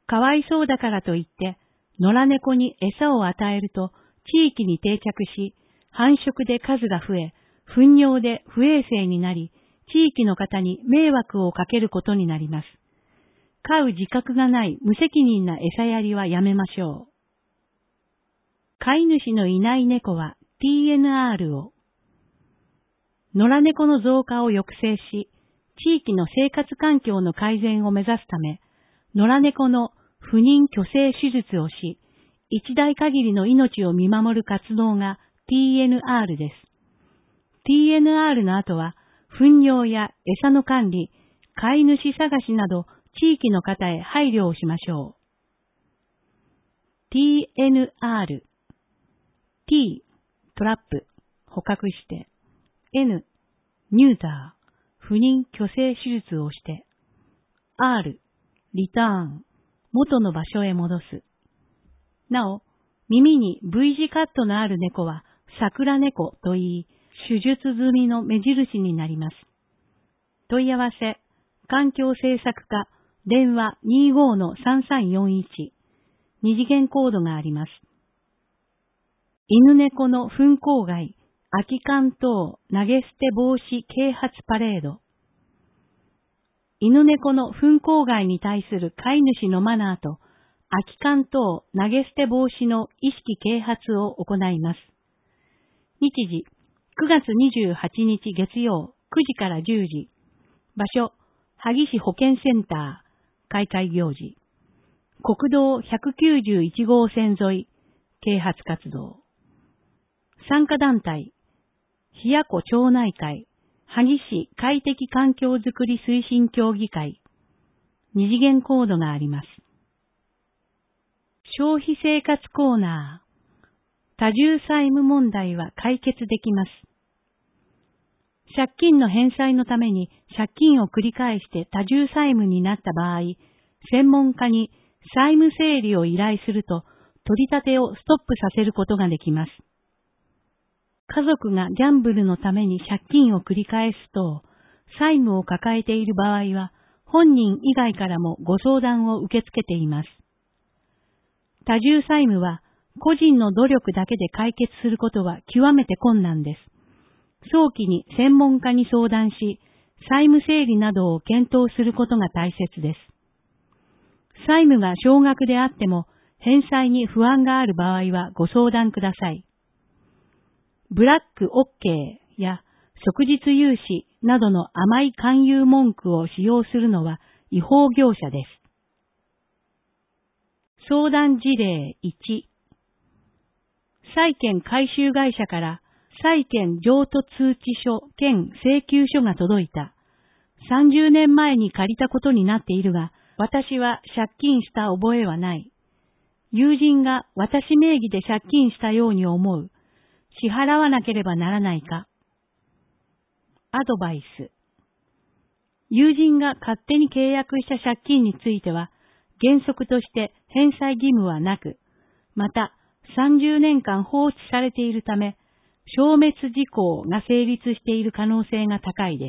かわいそうだからといって、野良猫に餌を与えると地域に定着し、繁殖で数が増え、糞尿で不衛生になり、地域の方に迷惑をかけることになります。飼う自覚がない無責任な餌やりはやめましょう。飼い主のいない猫は TNR を。野良猫の増加を抑制し、地域の生活環境の改善を目指すため、野良猫の不妊去勢手術をし、一代限りの命を見守る活動が TNR です。TNR の後は、糞尿や餌の管理、飼い主探しなど地域の方へ配慮をしましょう。TNR T、トラップ、捕獲して。N、ニューター、不妊去勢手術をして。R、リターン、元の場所へ戻す。なお、耳に V 字カットのある猫は桜猫と言い、手術済みの目印になります。問い合わせ、環境政策課、電話 25-3341、二次元コードがあります。犬猫の糞口外、空き缶等投げ捨て防止啓発パレード。犬猫の糞口外に対する飼い主のマナーと、空き缶等投げ捨て防止の意識啓発を行います。日時、9月28日月曜9時から10時。場所、萩市保健センター、開会行事。国道191号線沿い、啓発活動。参加団体、ひやこ町内会、萩市快適環境づくり推進協議会。二次元コードがあります。消費生活コーナー。多重債務問題は解決できます。借金の返済のために借金を繰り返して多重債務になった場合、専門家に債務整理を依頼すると取り立てをストップさせることができます。家族がギャンブルのために借金を繰り返すと、債務を抱えている場合は、本人以外からもご相談を受け付けています。多重債務は、個人の努力だけで解決することは極めて困難です。早期に専門家に相談し、債務整理などを検討することが大切です。債務が少額であっても、返済に不安がある場合はご相談ください。ブラック OK や即日融資などの甘い勧誘文句を使用するのは違法業者です。相談事例1、債権回収会社から債権譲渡通知書兼請求書が届いた。30年前に借りたことになっているが、私は借金した覚えはない。友人が私名義で借金したように思う。支払わなければならないか。アドバイス。友人が勝手に契約した借金については、原則として返済義務はなく、また30年間放置されているため、消滅事項が成立している可能性が高いです。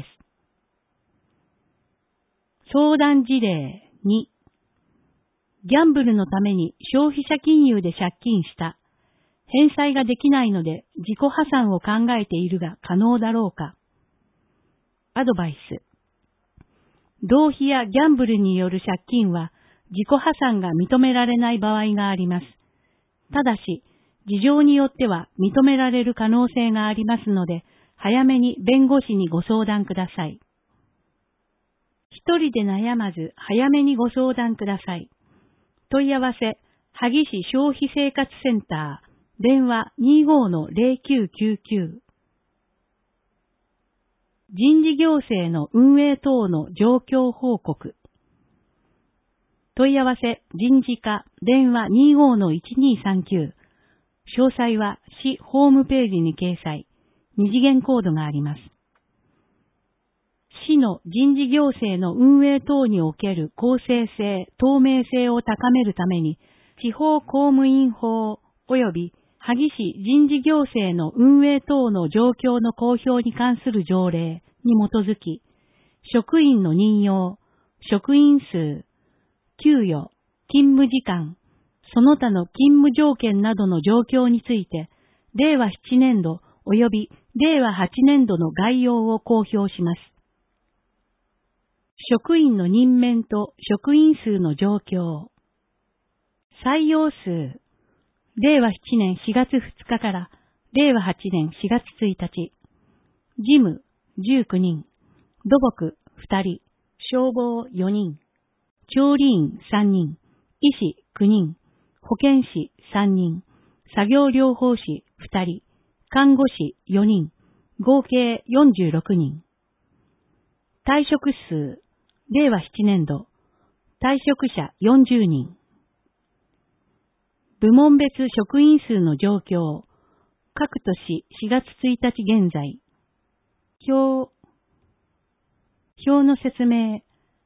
相談事例2、ギャンブルのために消費者金融で借金した。返済ができないので自己破産を考えているが可能だろうか。アドバイス。浪費やギャンブルによる借金は自己破産が認められない場合があります。ただし、事情によっては認められる可能性がありますので、早めに弁護士にご相談ください。一人で悩まず早めにご相談ください。問い合わせ、萩市消費生活センター、電話 25-0999。人事行政の運営等の状況報告。問い合わせ、人事課、電話 25-1239。詳細は市ホームページに掲載。二次元コードがあります。市の人事行政の運営等における公正性、透明性を高めるために、地方公務員法及び萩市人事行政の運営等の状況の公表に関する条例に基づき、職員の任用、職員数、給与、 勤務時間、その他の勤務条件などの状況について、令和7年度及び令和8年度の概要を公表します。職員の任免と職員数の状況。採用数。令和7年4月2日から令和8年4月1日。事務19人。土木2人。消防4人。調理員3人。医師9人。保健師3人。作業療法士2人。看護師4人。合計46人。退職数。令和7年度。退職者40人。部門別職員数の状況。各年4月1日現在。表の説明。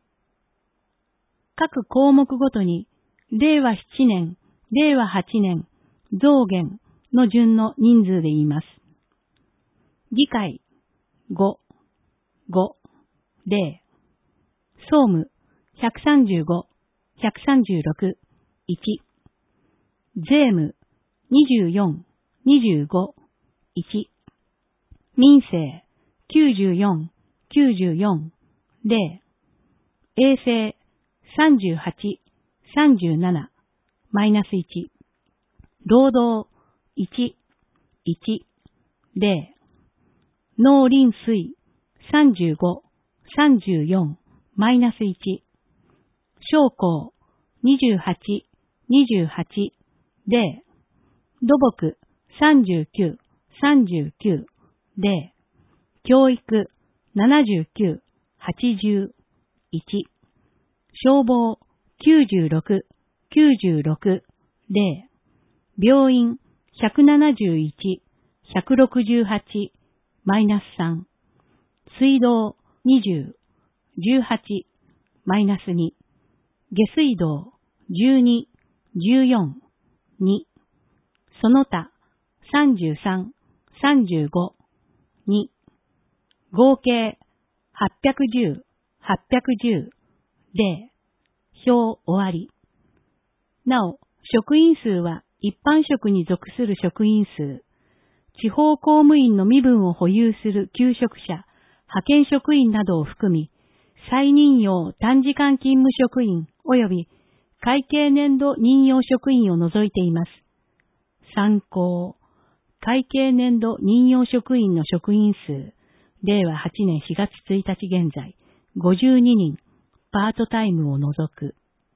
各項目ごとに、令和7年、令和8年、増減の順の人数で言います。議会、5、0。総務、135、136、1。税務、24、25、1。民生、94、94、0。衛生、38、37、マイナス1。労働、1、1、0。農林水、35、34、マイナス1。商工、28、28、0。土木、39、39、0。教育、79、80、1。消防、96、96、0。病院、171、168、マイナス3。水道、20、18、マイナス2。下水道、12、14、2。その他、33、35、2。合計、810、810、0。表終わり。なお、職員数は一般職に属する職員数、地方公務員の身分を保有する求職者、派遣職員などを含み、再任用短時間勤務職員及び会計年度任用職員を除いています。参考。会計年度任用職員の職員数、令和8年4月1日現在、52人、パートタイムを除く。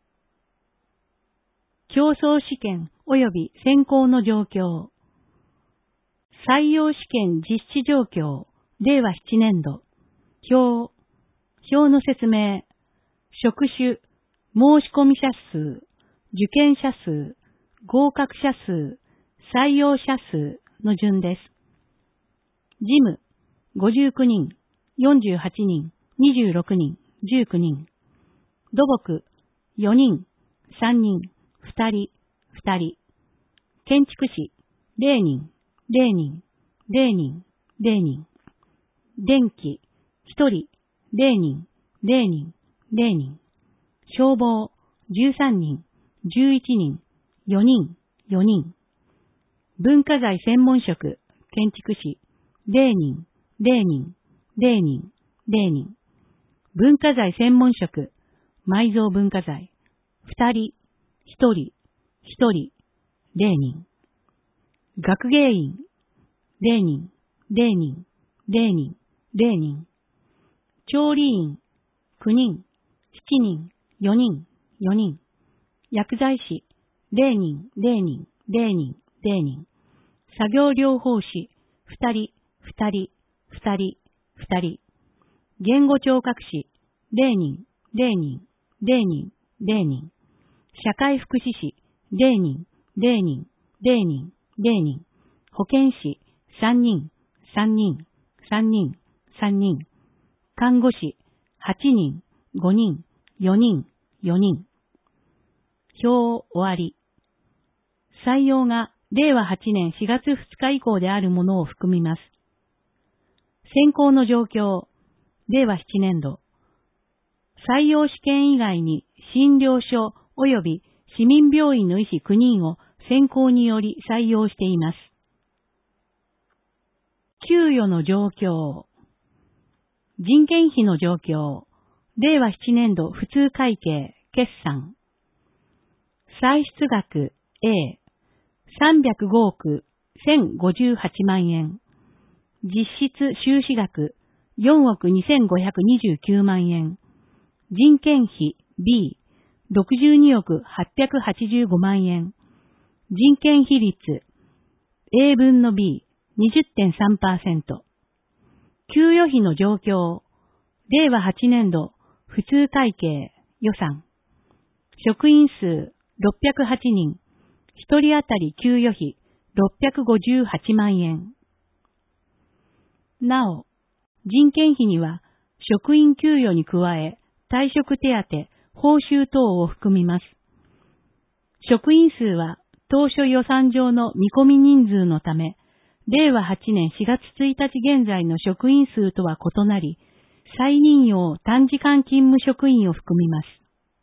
競争試験及び選考の状況。採用試験実施状況、令和7年度。表の説明。職種、申込者数、受験者数、合格者数、採用者数の順です。事務、59人、48人、26人、19人。土木、4人、3人、2人、2人。建築士、0人、0人、0人、0人。電気、1人、0人、0人、0人。消防、13人、11人、4人、4人。文化財専門職、建築士、0人、0人、0人、0人。文化財専門職、埋蔵文化財、2人、1人、1人、0人。学芸員、0人、0人、0人、0人。調理員、9人、7人、4人、4人。薬剤師、0人、0人、0人、0人。作業療法士、2人、2人、2人、2人。言語聴覚士、0人、0人、0人、0人。社会福祉士、0人、0人、0人、0人。保健師、3人、3人、3人、3人。看護師、8人、5人、4人、4人。表終わり。採用が令和8年4月2日以降であるものを含みます。選考の状況。令和7年度。採用試験以外に診療所及び市民病院の医師9人を選考により採用しています。給与の状況。人件費の状況。令和7年度普通会計決算。歳出額 A。305億1058万円。実質収支額4億2529万円。人件費 B。62億885万円。人件費率 A 分の B。20.3%。給与費の状況。令和8年度普通会計予算。職員数608人。1人当たり給与費658万円。なお、人件費には職員給与に加え退職手当、報酬等を含みます。職員数は当初予算上の見込み人数のため、令和8年4月1日現在の職員数とは異なり、再任用短時間勤務職員を含みます。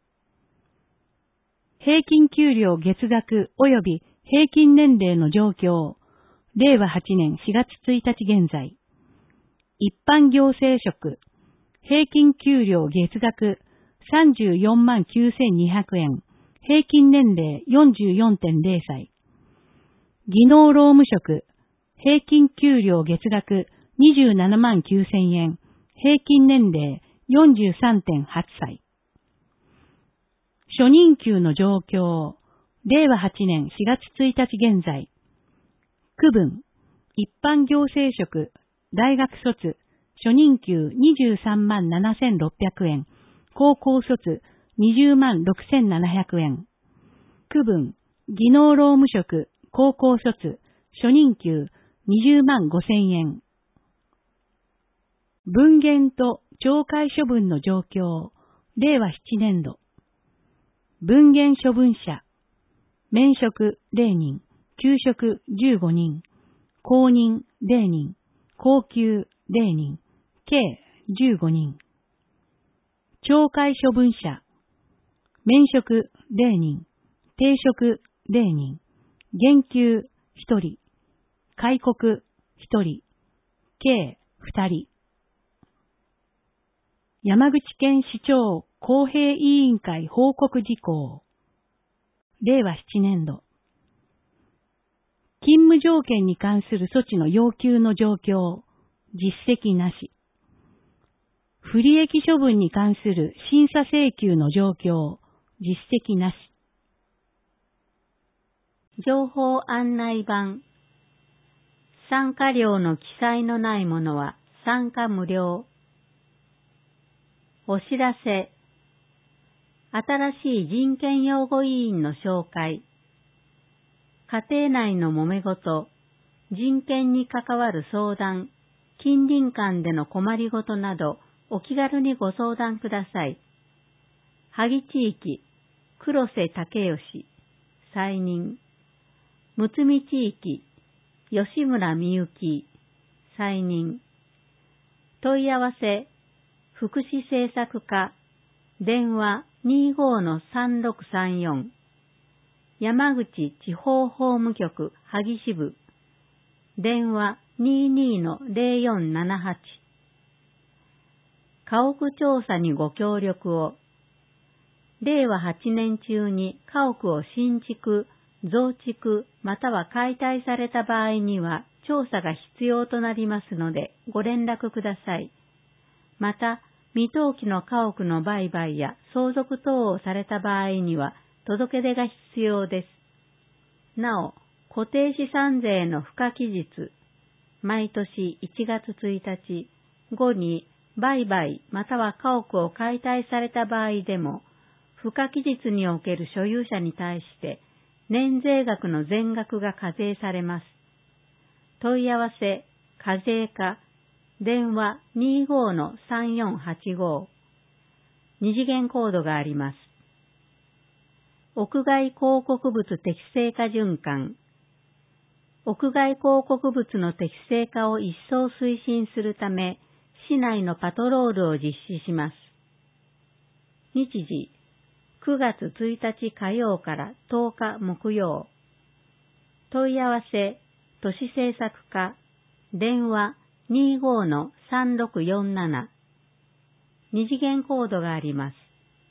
平均給料月額及び平均年齢の状況、令和8年4月1日現在。一般行政職、平均給料月額34万9200円、平均年齢 44.0 歳。技能労務職、平均給料月額27万9000円、平均年齢 43.8 歳。初任給の状況、令和8年4月1日現在。区分、一般行政職、大学卒、初任給23万7600円、高校卒20万6700円。区分、技能労務職、高校卒、初任給20万5000円。分限と懲戒処分の状況、令和7年度。分限処分者、免職0人、休職15人、公認0人、高給0人、計15人。懲戒処分者、免職0人、停職0人、減給1人、戒告1人、計2人。山口県市長公平委員会報告事項。令和7年度。勤務条件に関する措置の要求の状況、実績なし。不利益処分に関する審査請求の状況、実績なし。
情報案内板。参加料の記載のないものは参加無料。お知らせ。新しい人権擁護委員の紹介。家庭内の揉め事、人権に関わる相談、近隣間での困りごとなど、お気軽にご相談ください。萩地域、黒瀬武義、再任。むつみ地域、吉村みゆき、再任。問い合わせ、福祉政策課、電話 25-3634、山口地方法務局萩支部、電話 22-0478。家屋調査にご協力を。令和8年中に家屋を新築、増築または解体された場合には調査が必要となりますのでご連絡ください。また、未登記の家屋の売買や相続等をされた場合には届け出が必要です。なお、固定資産税の付加期日、毎年1月1日後に売買または家屋を解体された場合でも、付加期日における所有者に対して年税額の全額が課税されます。問い合わせ、課税課、電話 25-3485。二次元コードがあります。屋外広告物適正化循環。屋外広告物の適正化を一層推進するため、市内のパトロールを実施します。日時、
9月1日火曜から10日木曜。問い合わせ、都市政策課、電話 25-3647。二次元コードがあります。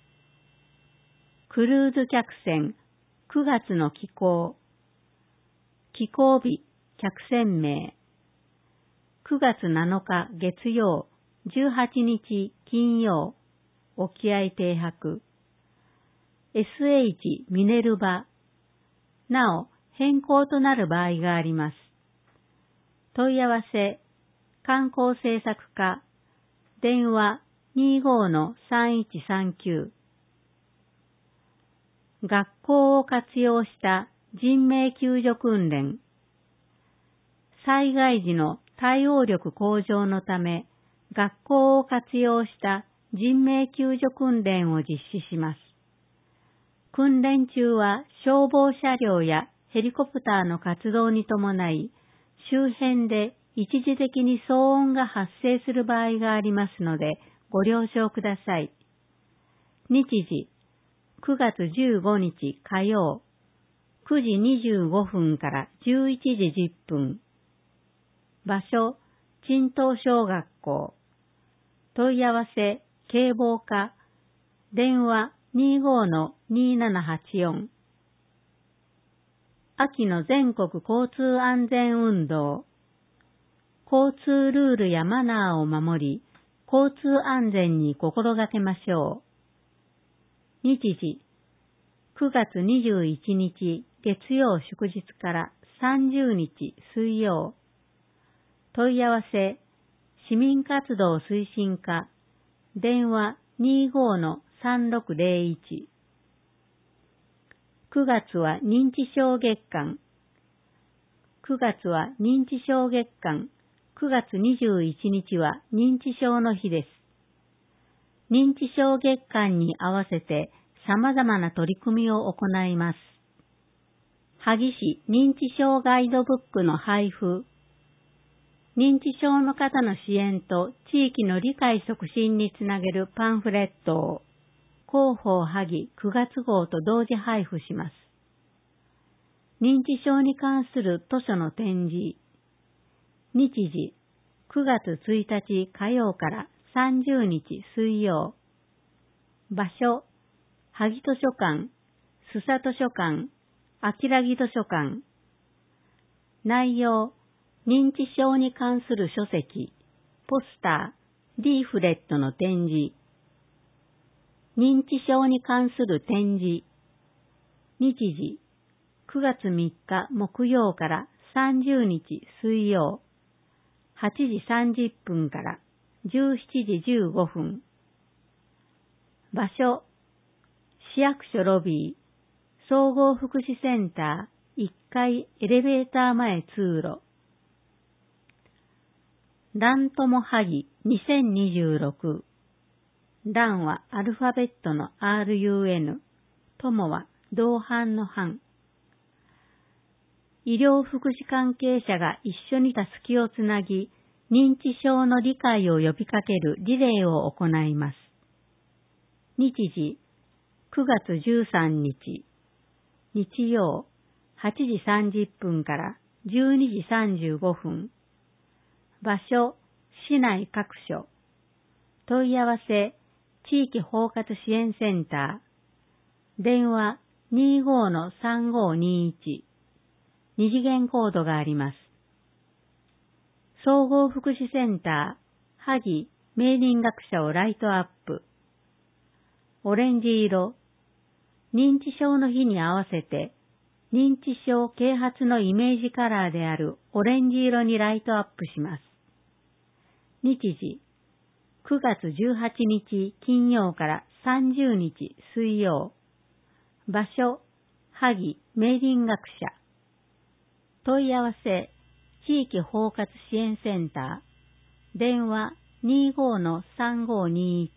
クルーズ客船、9月の寄港。寄港日、客船名。9月7日月曜、18日金曜、沖合停泊。SH ミネルバ。なお、変更となる場合があります。問い合わせ、観光政策課、電話 25-3139。学校を活用した人命救助訓練。災害時の対応力向上のため、学校を活用した人命救助訓練を実施します。訓練中は消防車両やヘリコプターの活動に伴い、周辺で一時的に騒音が発生する場合がありますので、ご了承ください。日時、9月15日火曜、9時25分から11時10分。場所、陳東小学校。問い合わせ、警防課。電話 25-2784。秋の全国交通安全運動。交通ルールやマナーを守り、交通安全に心がけましょう。日時、9月21日月曜祝日から30日水曜。問い合わせ、市民活動推進課。電話 25-3601。9月は認知症月間。9月は認知症月間。9月21日は認知症の日です。認知症月間に合わせて様々な取り組みを行います。萩市認知症ガイドブックの配布。認知症の方の支援と地域の理解促進につなげるパンフレットを広報萩9月号と同時配布します。認知症に関する図書の展示。日時、9月1日火曜から30日水曜。場所、萩図書館、須佐図書館、秋良木図書館。内容、認知症に関する書籍、ポスター、リーフレットの展示。認知症に関する展示。日時、9月3日木曜から30日水曜。8時30分から17時15分。場所、市役所ロビー、総合福祉センター1階エレベーター前通路。ラントモハギ2026。ランはアルファベットの RUN。トモは同伴の伴。医療福祉関係者が一緒にたすきをつなぎ、認知症の理解を呼びかけるリレーを行います。日時、9月13日、日曜、8時30分から12時35分。場所、市内各所。問い合わせ、地域包括支援センター。電話 25-3521。二次元コードがあります。総合福祉センター、萩明倫学者をライトアップ。オレンジ色。認知症の日に合わせて、認知症啓発のイメージカラーであるオレンジ色にライトアップします。日時、9月18日金曜から30日水曜。場所、萩明倫学者。問い合わせ、地域包括支援センター。電話 25-3521。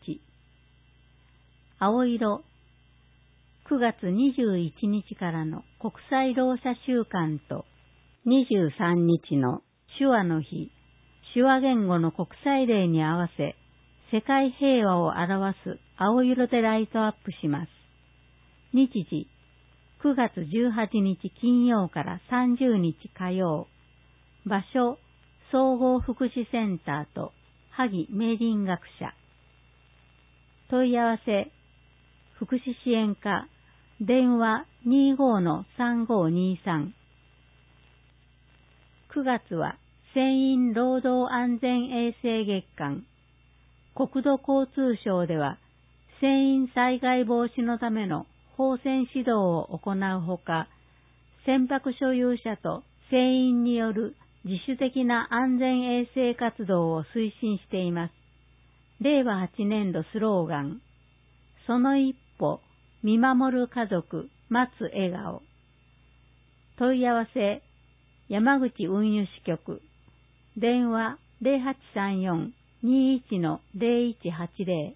青色。9月21日からの国際ろう者週間と23日の手話の日、手話言語の国際デーに合わせ、世界平和を表す青色でライトアップします。 日時、9月18日金曜から30日火曜。場所、総合福祉センターと萩明林学者。問い合わせ、福祉支援課、電話 25-3523。9月は船員労働安全衛生月間。国土交通省では、船員災害防止のための法制指導を行うほか、船舶所有者と船員による自主的な安全衛生活動を推進しています。令和8年度スローガン、その一歩、見守る家族、待つ笑顔。問い合わせ、山口運輸支局、電話0834-21-0180。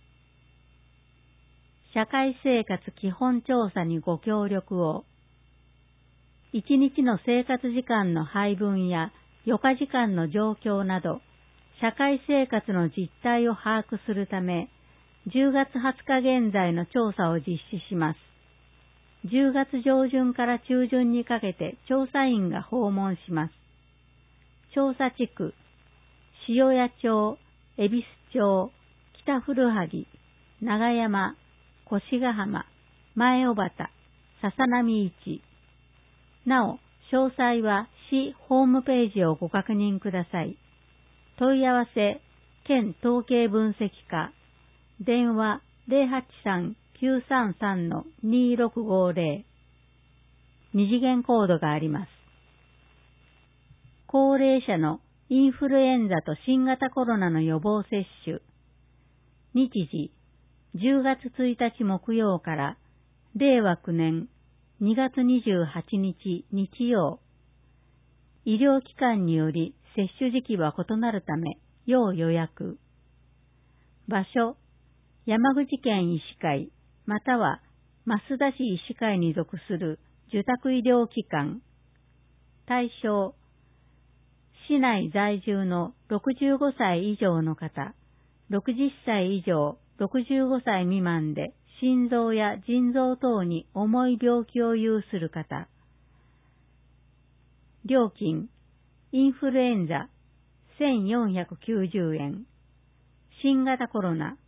社会生活基本調査にご協力を。1日の生活時間の配分や余暇時間の状況など、社会生活の実態を把握するため、10月20日現在の調査を実施します。10月上旬から中旬にかけて調査員が訪問します。調査地区、塩谷町、恵比寿町、北古萩、長山、越ヶ浜、前小畑、笹波市。なお、詳細は市ホームページをご確認ください。問い合わせ、県統計分析課、電話083-933-2650。二次元コードがあります。高齢者のインフルエンザと新型コロナの予防接種。日時、10月1日木曜から令和9年2月28日日曜。医療機関により接種時期は異なるため、要予約。場所、山口県医師会、または増田市医師会に属する受託医療機関。対象、市内在住の65歳以上の方、60歳以上、65歳未満で心臓や腎臓等に重い病気を有する方。料金、インフルエンザ1490円、新型コロナ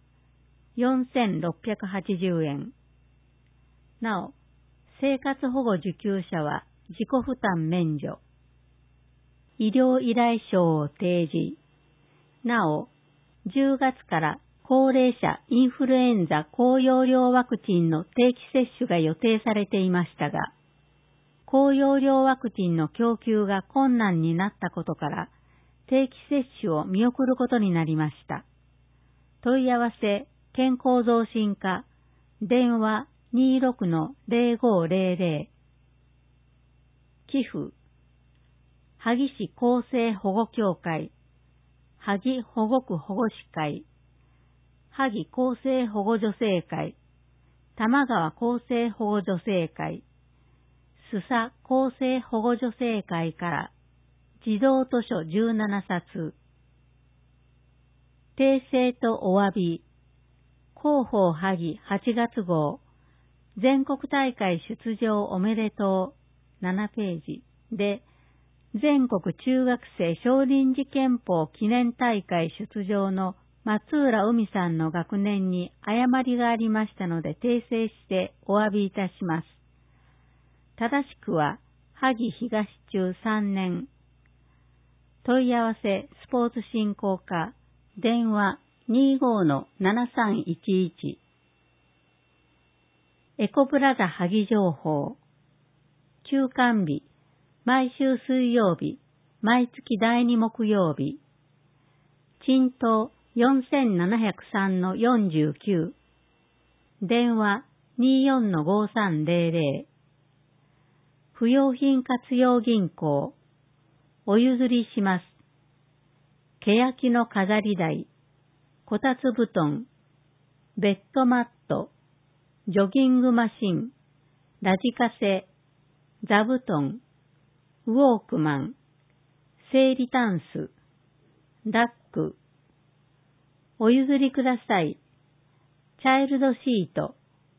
4680円。なお、生活保護受給者は自己負担免除。医療依頼書を提示。なお、10月から高齢者インフルエンザ高用量ワクチンの定期接種が予定されていましたが、高用量ワクチンの供給が困難になったことから、定期接種を見送ることになりました。問い合わせ、健康増進課、電話26-0500。寄付、萩市厚生保護協会、萩保護区保護士会、萩厚生保護女性会、玉川厚生保護女性会、須佐厚生保護女性会から児童図書17冊。訂正とお詫び。広報萩8月号。全国大会出場おめでとう7ページで、全国中学生少林寺拳法記念大会出場の松浦海さんの学年に誤りがありましたので訂正してお詫びいたします。正しくは、萩東中3年。問い合わせ、スポーツ振興課、電話25-7311。エコプラザ萩情報。休館日、毎週水曜日、毎月第2木曜日。賃東4703-49。電話24-5300。不用品活用銀行。お譲りします。欅の飾り台。こたつ布団。ベッドマット。ジョギングマシン。ラジカセ。座布団。ウォークマン。整理タンス。ラック。お譲りください。チャイルドシート。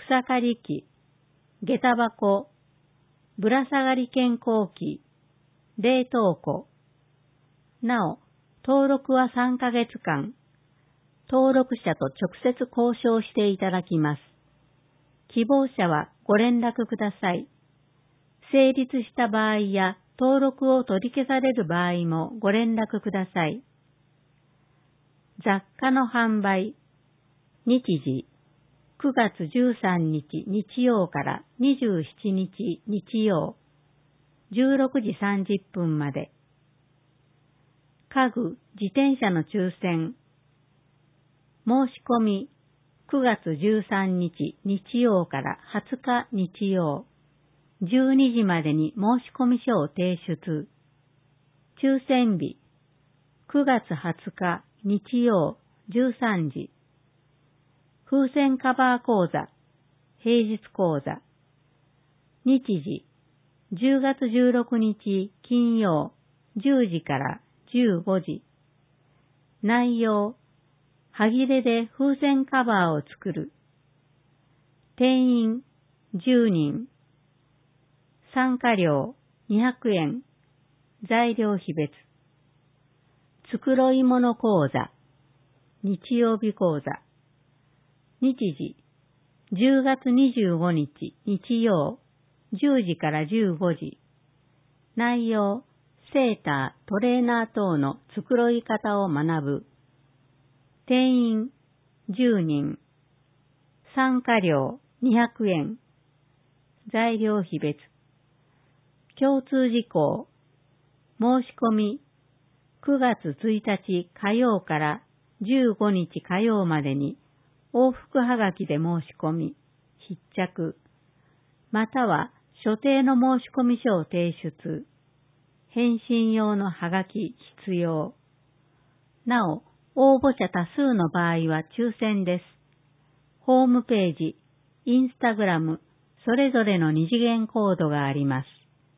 草刈り機、下駄箱、ぶら下がり健康器、冷凍庫。なお、登録は3ヶ月間、登録者と直接交渉していただきます。希望者はご連絡ください。成立した場合や登録を取り消される場合もご連絡ください。雑貨の販売。日時、9月13日日曜から27日日曜、16時30分まで。家具、自転車の抽選。申し込み、9月13日日曜から20日日曜、12時までに申し込み書を提出。抽選日、9月20日日曜13時。風船カバー講座、平日講座。日時、10月16日金曜10時から15時。内容、はぎれで風船カバーを作る。定員10人。参加料200円。材料費別。繕い物講座。日曜日講座。日時、10月25日日曜、10時から15時。内容、セーター、トレーナー等の繕い方を学ぶ。定員10人。参加料200円。材料費別。共通事項。申し込み、9月1日火曜から15日火曜までに往復はがきで申し込み、必着。または所定の申し込み書を提出。返信用のはがき必要。なお、応募者多数の場合は抽選です。ホームページ、インスタグラム、それぞれの二次元コードがあります。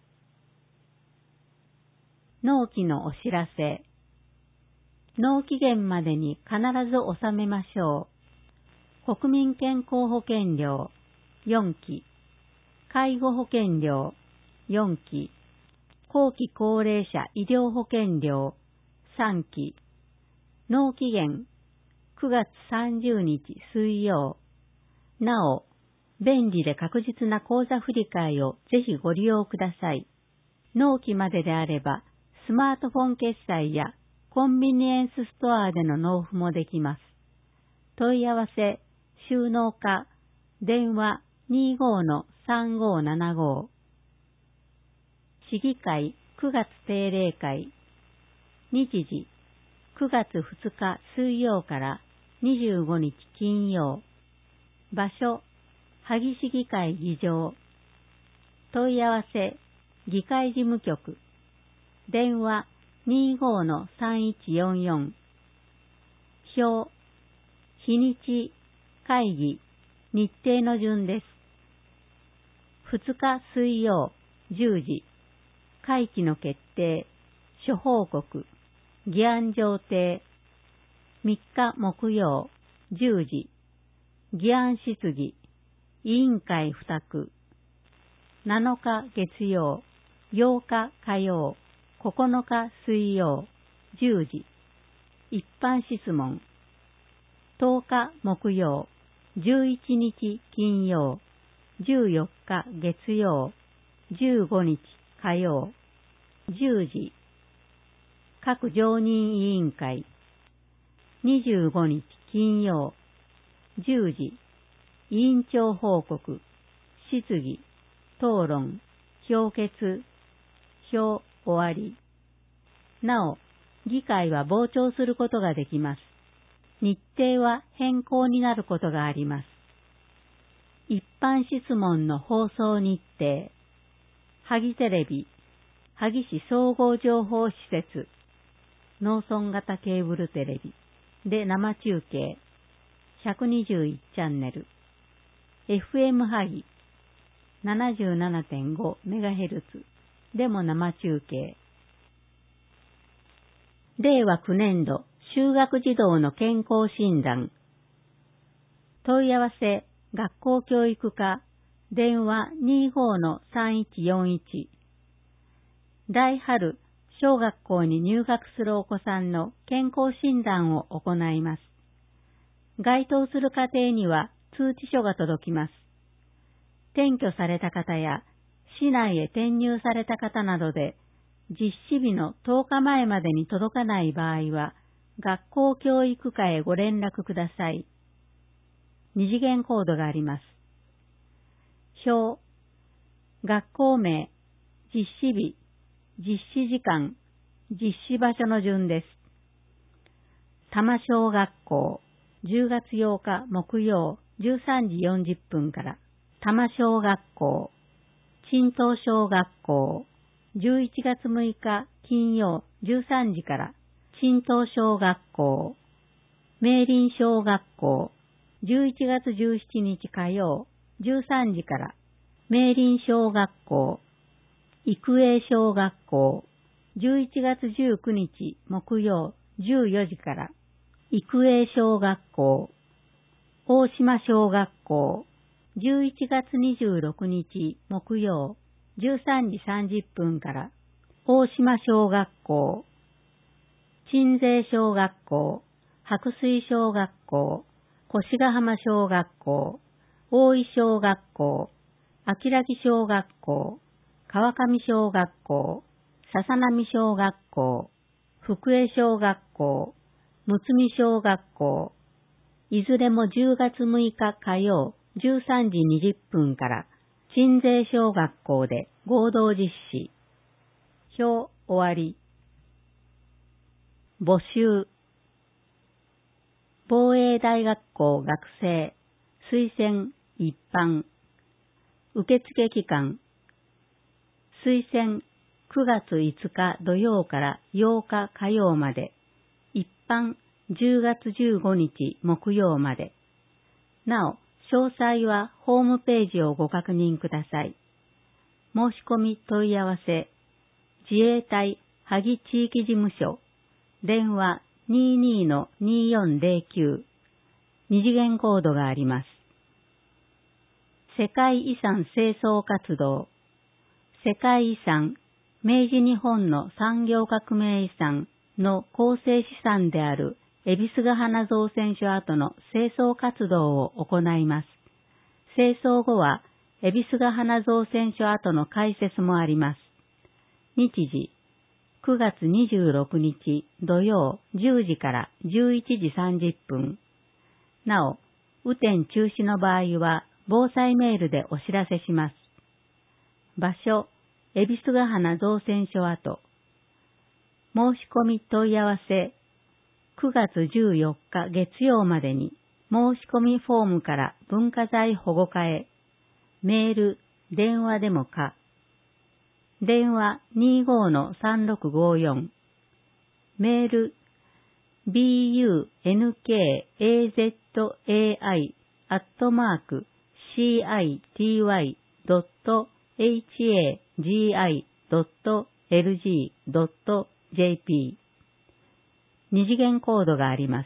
納期のお知らせ。納期限までに必ず納めましょう。国民健康保険料4期、介護保険料4期、後期高齢者医療保険料3期。納期限9月30日水曜。なお、便利で確実な口座振替をぜひご利用ください。納期までであれば、スマートフォン決済やコンビニエンスストアでの納付もできます。問い合わせ、収納課、電話25-3575。市議会9月定例会。日時、9月2日水曜から25日金曜。場所、萩市議会議場。問い合わせ、議会事務局。電話25-3144。表、日にち、会議、日程の順です。2日水曜10時。会期の決定、諸報告、議案上呈。3日木曜10時。議案質疑、委員会付託。7日月曜、8日火曜、9日水曜、10時。一般質問。10日木曜、11日金曜、14日月曜、15日火曜、10時。各常任委員会。25日金曜、10時。委員長報告、質疑、討論、評決、表終わり。なお、議会は傍聴することができます。日程は変更になることがあります。一般質問の放送日程。萩テレビ、萩市総合情報施設、農村型ケーブルテレビで生中継、121チャンネル。FM 萩 77.5MHz でも生中継。令和9年度就学児童の健康診断。問い合わせ学校教育課、電話 25-3141。大春、小学校に入学するお子さんの健康診断を行います。該当する家庭には通知書が届きます。転居された方や市内へ転入された方などで、実施日の10日前までに届かない場合は、学校教育課へご連絡ください。二次元コードがあります。表、学校名、実施日、実施時間、実施場所の順です。多摩小学校、10月8日木曜13時40分から、多摩小学校、新東小学校、11月6日金曜13時から、新東小学校、明林小学校、11月17日火曜13時から、明林小学校、育英小学校、11月19日木曜14時から、育英小学校、大島小学校、11月26日木曜13時30分から、大島小学校、鎮西小学校、白水小学校、越ヶ浜小学校、大井小学校、秋良木小学校、川上小学校、笹波小学校、福江小学校、むつみ小学校、いずれも10月6日火曜13時20分から、鎮西小学校で合同実施。表終わり。募集。防衛大学校学生、推薦一般。受付期間。推薦9月5日土曜から8日火曜まで。一般10月15日木曜まで。なお、詳細はホームページをご確認ください。申し込み問い合わせ、自衛隊萩地域事務所、電話 22-2409、二次元コードがあります。世界遺産清掃活動、世界遺産、明治日本の産業革命遺産の構成資産である恵比寿ヶ花造船所跡の清掃活動を行います。清掃後は、恵比寿ヶ花造船所跡の開設もあります。日時、9月26日土曜10時から11時30分。なお、雨天中止の場合は、防災メールでお知らせします。場所、恵比寿ヶ花造船所跡。申し込み問い合わせ、9月14日月曜までに、申し込みフォームから文化財保護課へ、メール、電話でもか。電話 25-3654。メール、bunkai.hagi.lg.jp。二次元コードがあります。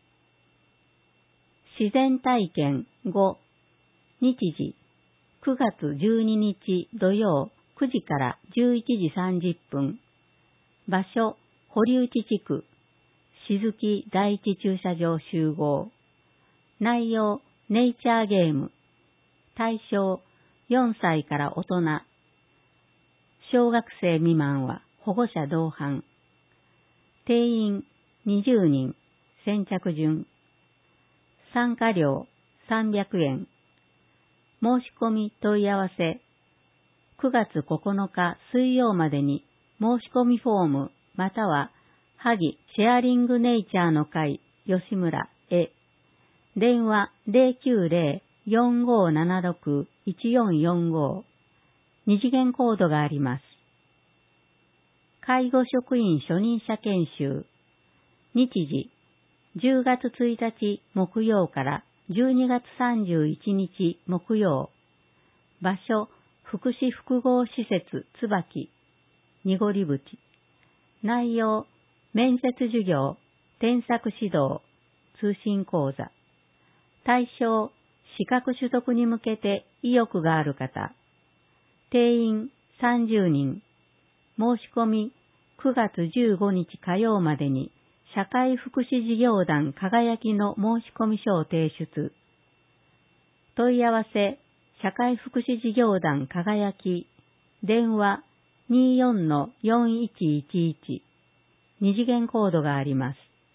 自然体験5。日時、9月12日土曜9時から11時30分。場所、堀内地区、静木第一駐車場集合。内容、ネイチャーゲーム。対象、4歳から大人。小学生未満は保護者同伴。定員20人、先着順。参加料300円。申し込み問い合わせ。9月9日水曜までに申し込みフォームまたは萩シェアリングネイチャーの会吉村へ。電話 090-4576-1445。二次元コードがあります。介護職員初任者研修。日時、10月1日木曜から12月31日木曜。場所、福祉複合施設椿、濁り淵。内容、面接授業、添削指導、通信講座。対象、 資格取得に向けて意欲がある方、定員30人、申し込み9月15日火曜までに社会福祉事業団輝きの申し込み書を提出。問い合わせ、社会福祉事業団輝き、電話 24-4111、二次元コードがあります。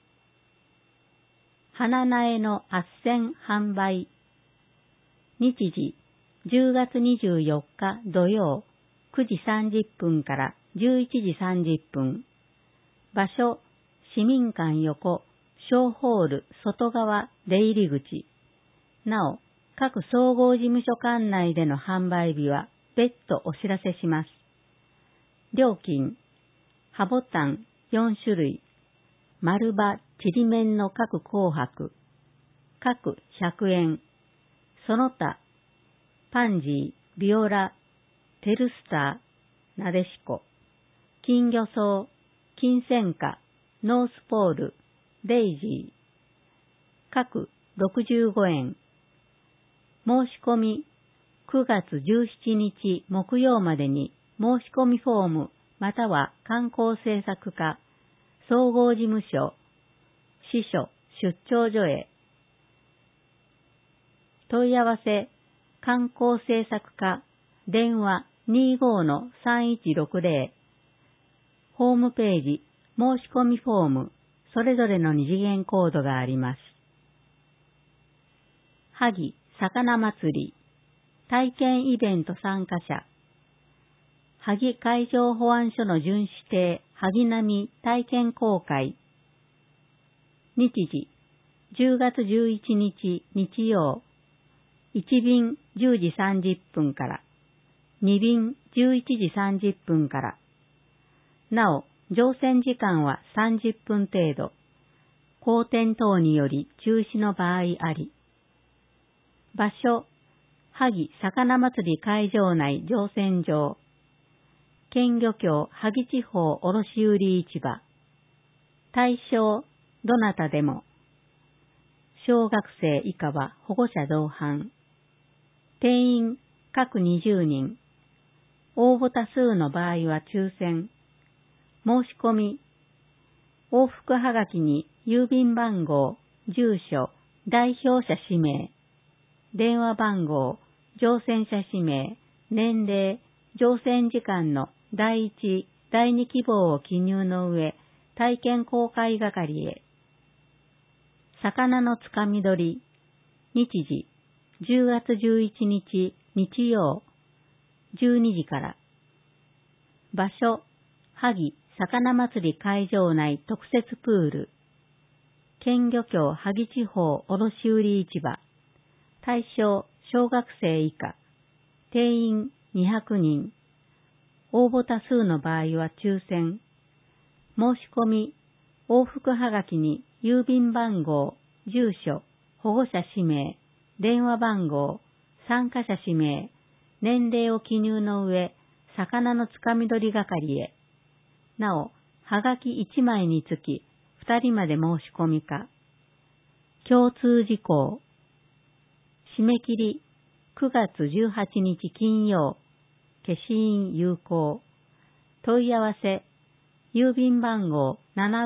花苗の斡旋販売。日時、10月24日土曜、9時30分から11時30分。場所、市民館横、小ホール外側出入り口。なお、各総合事務所間内での販売日は別途お知らせします。料金、葉ボタン4種類、丸葉ちりめんの各紅白、各100円、その他、パンジー、ビオラ、テルスター、なでしこ、金魚草、金銭花、ノースポール、デイジー、各65円。申し込み、9月17日木曜までに申し込みフォームまたは観光政策課、総合事務所、支所、出張所へ。問い合わせ、観光政策課、電話 25-3160。ホームページ、申し込みフォーム、それぞれの二次元コードがあります。萩魚祭り、体験イベント参加者、萩海上保安署の巡視艇、萩波体験公開。日時、10月11日日曜、1便10時30分から、2便11時30分から。なお、乗船時間は30分程度。荒天等により中止の場合あり。場所、萩魚祭り会場内乗船場。県漁協萩地方卸売市場。対象、どなたでも。小学生以下は保護者同伴。定員、各20人。応募多数の場合は抽選。申し込み。往復はがきに郵便番号、住所、代表者氏名、電話番号、乗船者氏名、年齢、乗船時間の第1、第2希望を記入の上、体験公開係へ。魚のつかみ取り。日時、10月11日日曜、12時から。場所、萩魚祭り会場内特設プール。県漁協萩地方卸売市場。対象、小学生以下。定員200人。応募多数の場合は抽選。申し込み、往復はがきに郵便番号、住所、保護者氏名、電話番号、参加者氏名、年齢を記入の上、魚のつかみ取り係へ。なお、はがき1枚につき2人まで申し込みか。共通事項。締め切り9月18日金曜。消印有効。問い合わせ。郵便番号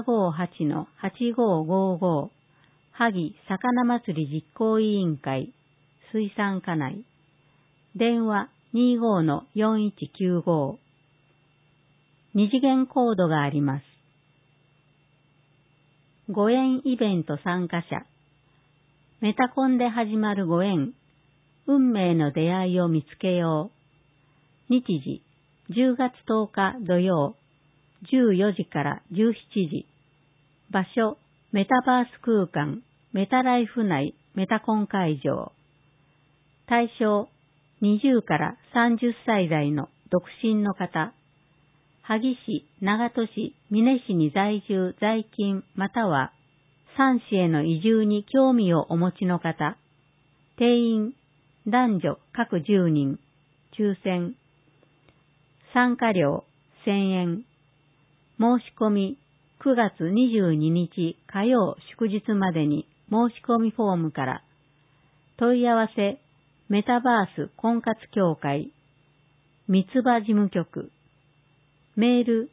758-8555。萩魚祭り実行委員会。水産課内。電話 25-4195。二次元コードがあります。ご縁イベント参加者。メタコンで始まるご縁。運命の出会いを見つけよう。日時、10月10日土曜、14時から17時。場所、メタバース空間、メタライフ内メタコン会場。対象、20から30歳代の独身の方。萩市、長門市、美祢市に在住在勤または3市への移住に興味をお持ちの方。定員、男女各10人。抽選。参加料1000円。申し込み9月22日火曜祝日までに申し込みフォームから。 問い合わせメタバース婚活協会三つ葉事務局メール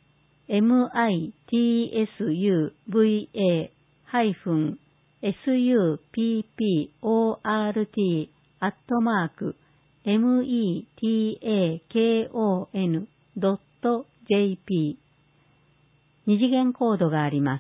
mitsupport.metakon.jp 二次元コードがあります。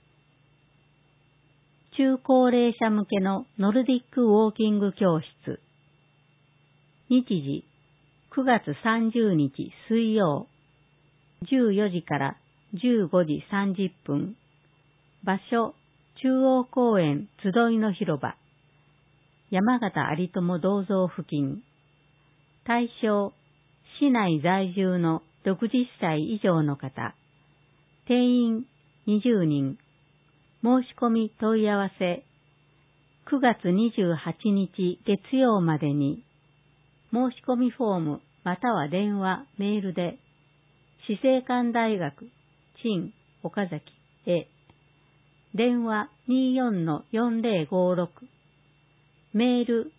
中高齢者向けのノルディックウォーキング教室。日時、9月30日水曜、14時から15時30分。場所、中央公園集いの広場。山形有友銅像付近。対象、市内在住の60歳以上の方。定員20人。申し込み問い合わせ。9月28日月曜までに。申し込みフォームまたは電話、メールで、死生館大学、陳岡崎へ。電話 24-4056。メール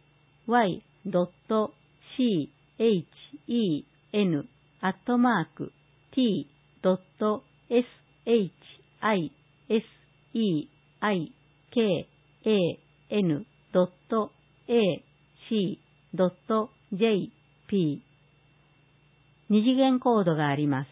y.t.shikan.ac.jp 二次元コードがあります。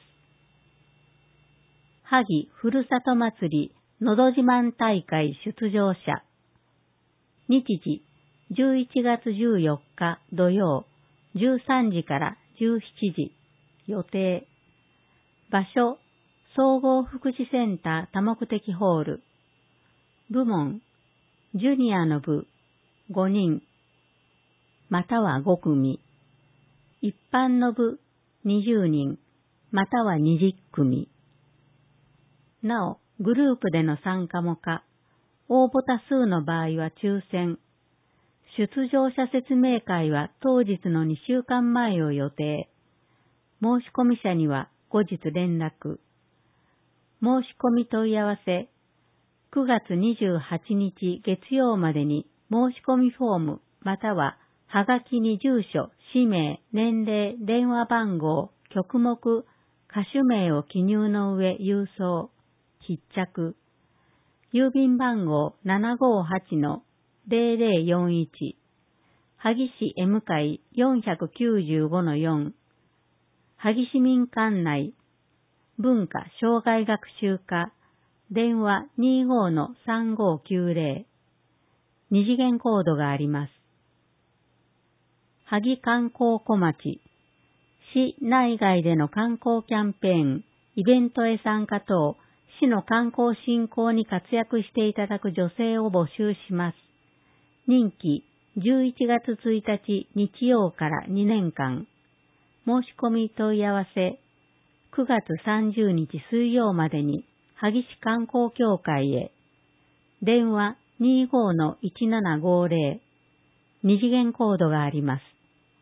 萩ふるさと祭りのど自慢大会出場者。日時11月14日土曜13時から17時予定。場所総合福祉センター多目的ホール。部門ジュニアの部5人または5組。一般の部20人または20組。なお、グループでの参加も可。応募多数の場合は抽選。出場者説明会は当日の2週間前を予定。申し込み者には後日連絡。申し込み問い合わせ。9月28日月曜までに申し込みフォームまたははがきに住所、氏名、年齢、電話番号、曲目、歌手名を記入の上郵送。必着。郵便番号 758-0041 萩市 M 会 495-4 萩市民館内文化障害学習課電話 25-3590 二次元コードがあります。萩観光小町市内外での観光キャンペーン、イベントへ参加等市の観光振興に活躍していただく女性を募集します。任期11月1日日曜から2年間。申し込み問い合わせ。9月30日水曜までに萩市観光協会へ。電話 25-1750。二次元コードがあります。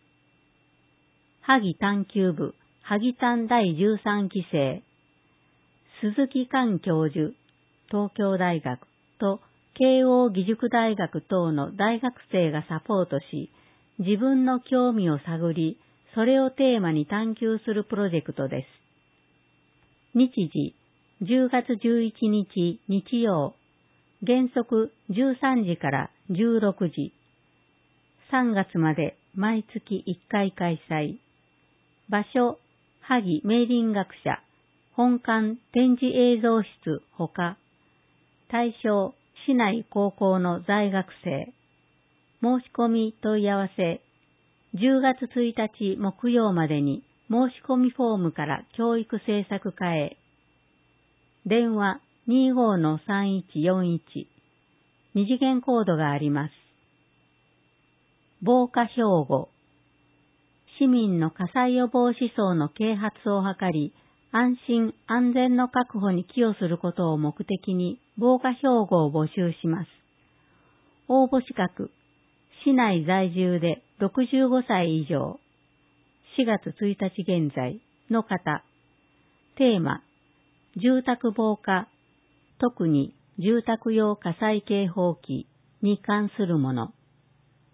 萩探究部、萩探第13期生。鈴木寛教授、東京大学と慶応義塾大学等の大学生がサポートし、自分の興味を探り、それをテーマに探求するプロジェクトです。日時、10月11日日曜、原則13時から16時。3月まで毎月1回開催。場所、萩明林学者。本館展示映像室ほか。対象、市内高校の在学生。申し込み問い合わせ。10月1日木曜までに申し込みフォームから教育政策課へ。電話 25-3141。二次元コードがあります。防火標語。市民の火災予防思想の啓発を図り、安心安全の確保に寄与することを目的に防火標語を募集します。応募資格、市内在住で65歳以上、4月1日現在の方。テーマ、住宅防火、特に住宅用火災警報器に関するもの。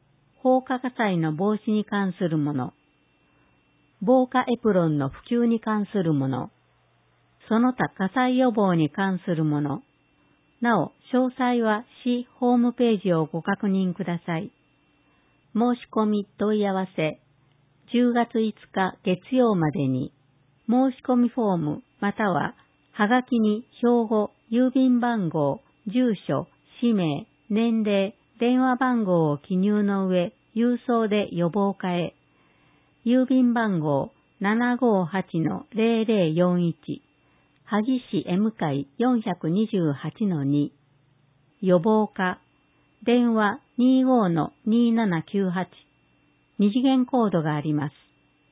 放火火災の防止に関するもの、防火エプロンの普及に関するもの、その他火災予防に関するもの、なお、詳細は市ホームページをご確認ください。申し込み問い合わせ、10月5日月曜までに、申し込みフォームまたは、はがきに標語、郵便番号、住所、氏名、年齢、電話番号を記入の上、郵送で予防課へ。郵便番号 758-0041 萩市 M 会 428-2 予防課電話 25-2798 二次元コードがあります。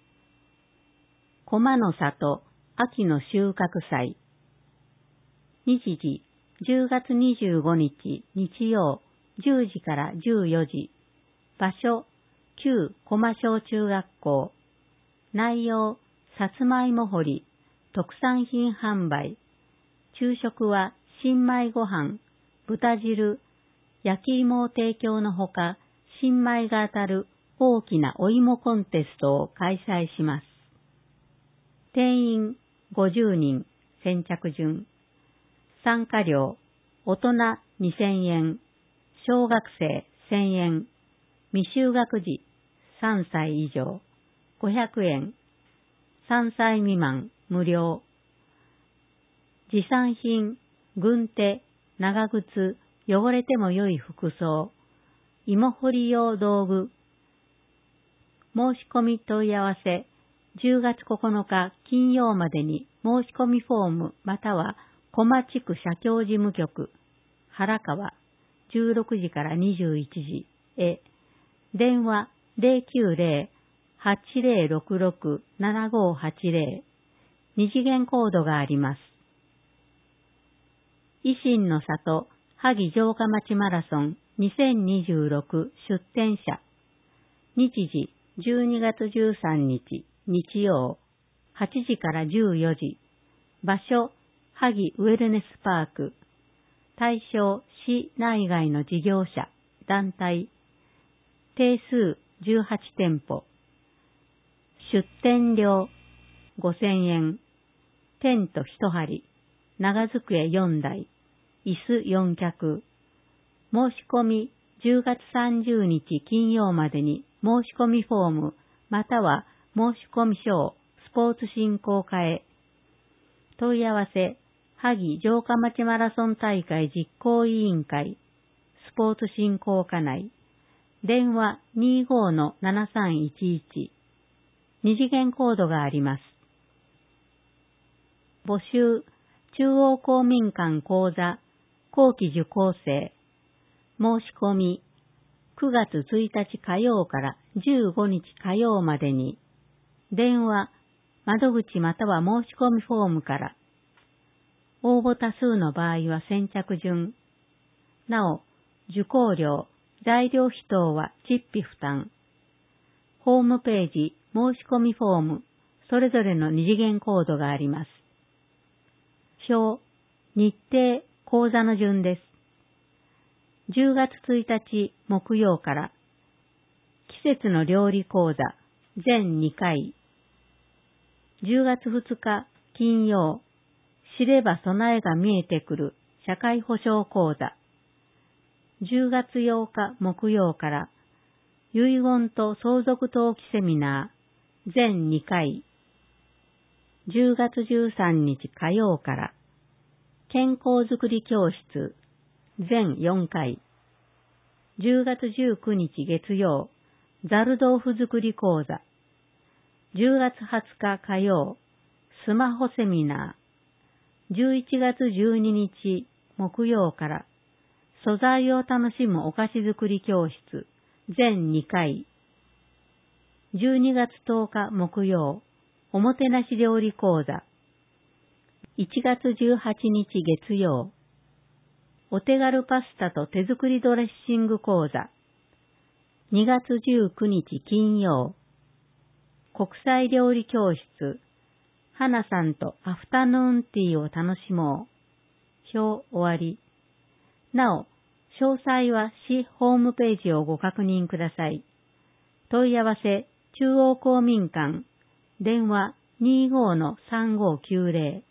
駒の里秋の収穫祭日時10月25日日曜10時から14時場所旧駒小中学校内容さつまいも掘り特産品販売昼食は新米ご飯豚汁焼き芋を提供のほか新米が当たる大きなお芋コンテストを開催します。定員50人先着順参加料大人2000円小学生1000円未就学児3歳以上500円3歳未満無料持参品軍手長靴汚れても良い服装芋掘り用道具申し込み問い合わせ10月9日金曜までに申し込みフォームまたは駒地区社協事務局原川16時から21時へ電話 090-8066-7580 二次元コードがあります。維新の里萩城下町マラソン2026出展者日時12月13日日曜8時から14時場所萩ウェルネスパーク対象市内外の事業者団体定数18店舗出店料5000円テント1張長机4台椅子4脚申し込み10月30日金曜までに申し込みフォームまたは申し込み書をスポーツ振興課へ問い合わせ萩城下町マラソン大会実行委員会スポーツ振興課内電話 25-7311 二次元コードがあります。募集中央公民館講座後期受講生申し込み9月1日火曜から15日火曜までに電話窓口または申し込みフォームから応募多数の場合は先着順なお受講料材料費等は実費負担ホームページ申し込みフォームそれぞれの二次元コードがあります。表日程講座の順です。10月1日木曜から季節の料理講座全2回10月2日金曜知れば備えが見えてくる社会保障講座10月8日木曜から遺言と相続登記セミナー全2回10月13日火曜から健康づくり教室全4回10月19日月曜ザル豆腐作り講座10月20日火曜スマホセミナー11月12日木曜から素材を楽しむお菓子作り教室全2回12月10日木曜おもてなし料理講座1月18日月曜お手軽パスタと手作りドレッシング講座2月19日金曜国際料理教室花さんとアフタヌーンティーを楽しもう表終わりなお詳細は市ホームページをご確認ください。 問い合わせ中央公民館電話 25-3590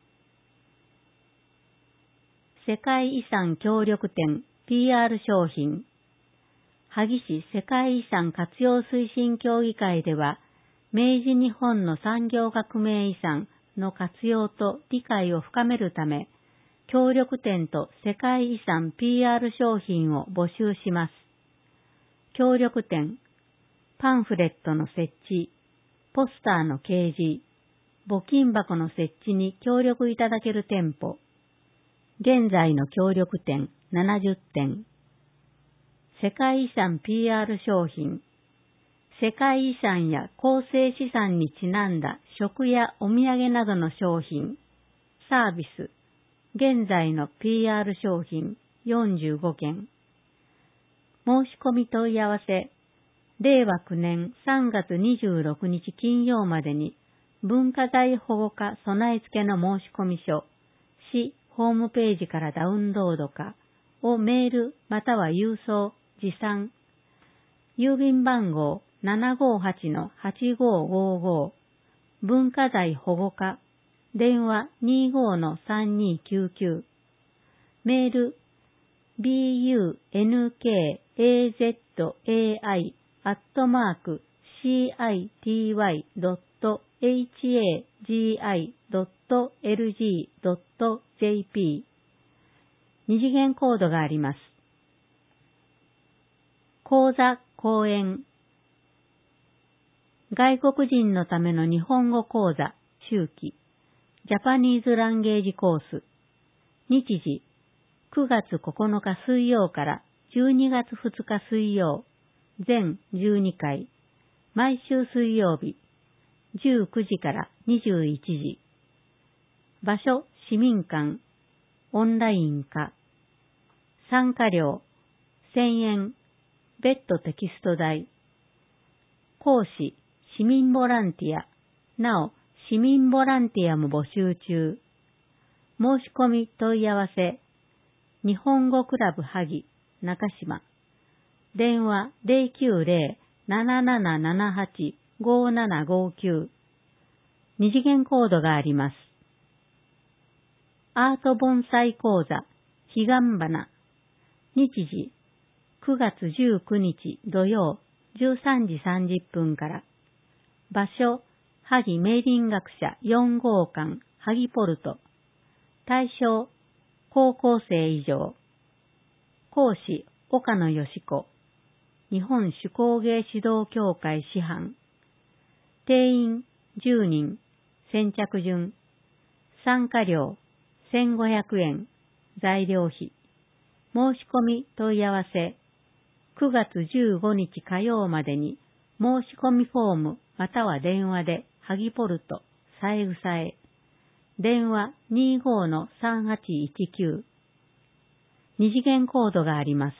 世界遺産協力展 PR 商品萩市世界遺産活用推進協議会では明治日本の産業革命遺産の活用と理解を深めるため協力展と世界遺産 PR 商品を募集します。協力展パンフレットの設置、ポスターの掲示、募金箱の設置に協力いただける店舗。現在の協力店70点。世界遺産 PR 商品。世界遺産や構成資産にちなんだ食やお土産などの商品。サービス。現在の PR 商品45件。申し込み問い合わせ。令和9年3月26日金曜までに文化財保護課備え付けの申込書、市ホームページからダウンロードかをメールまたは郵送、持参。郵便番号 758-8555 文化財保護課電話 25-3299 メール bunkei.citi.hagi.lg.jp 二次元コードがあります。講座講演外国人のための日本語講座秋季ジャパニーズランゲージコース日時9月9日水曜から12月2日水曜全12回毎週水曜日19時から21時場所市民館オンライン化参加料1000円別途テキスト代講師市民ボランティアなお市民ボランティアも募集中申し込み問い合わせ日本語クラブ萩中島電話 090-7778-5759 二次元コードがあります。アート盆栽講座彼岸花日時9月19日土曜13時30分から場所萩明林学者4号館萩ポルト対象高校生以上講師岡野よし子日本手工芸指導協会師範定員10人先着順参加料1500円材料費申し込み問い合わせ9月15日火曜までに申し込みフォームまたは電話で萩ポルトさえぐさへ電話 25-3819 二次元コードがあります。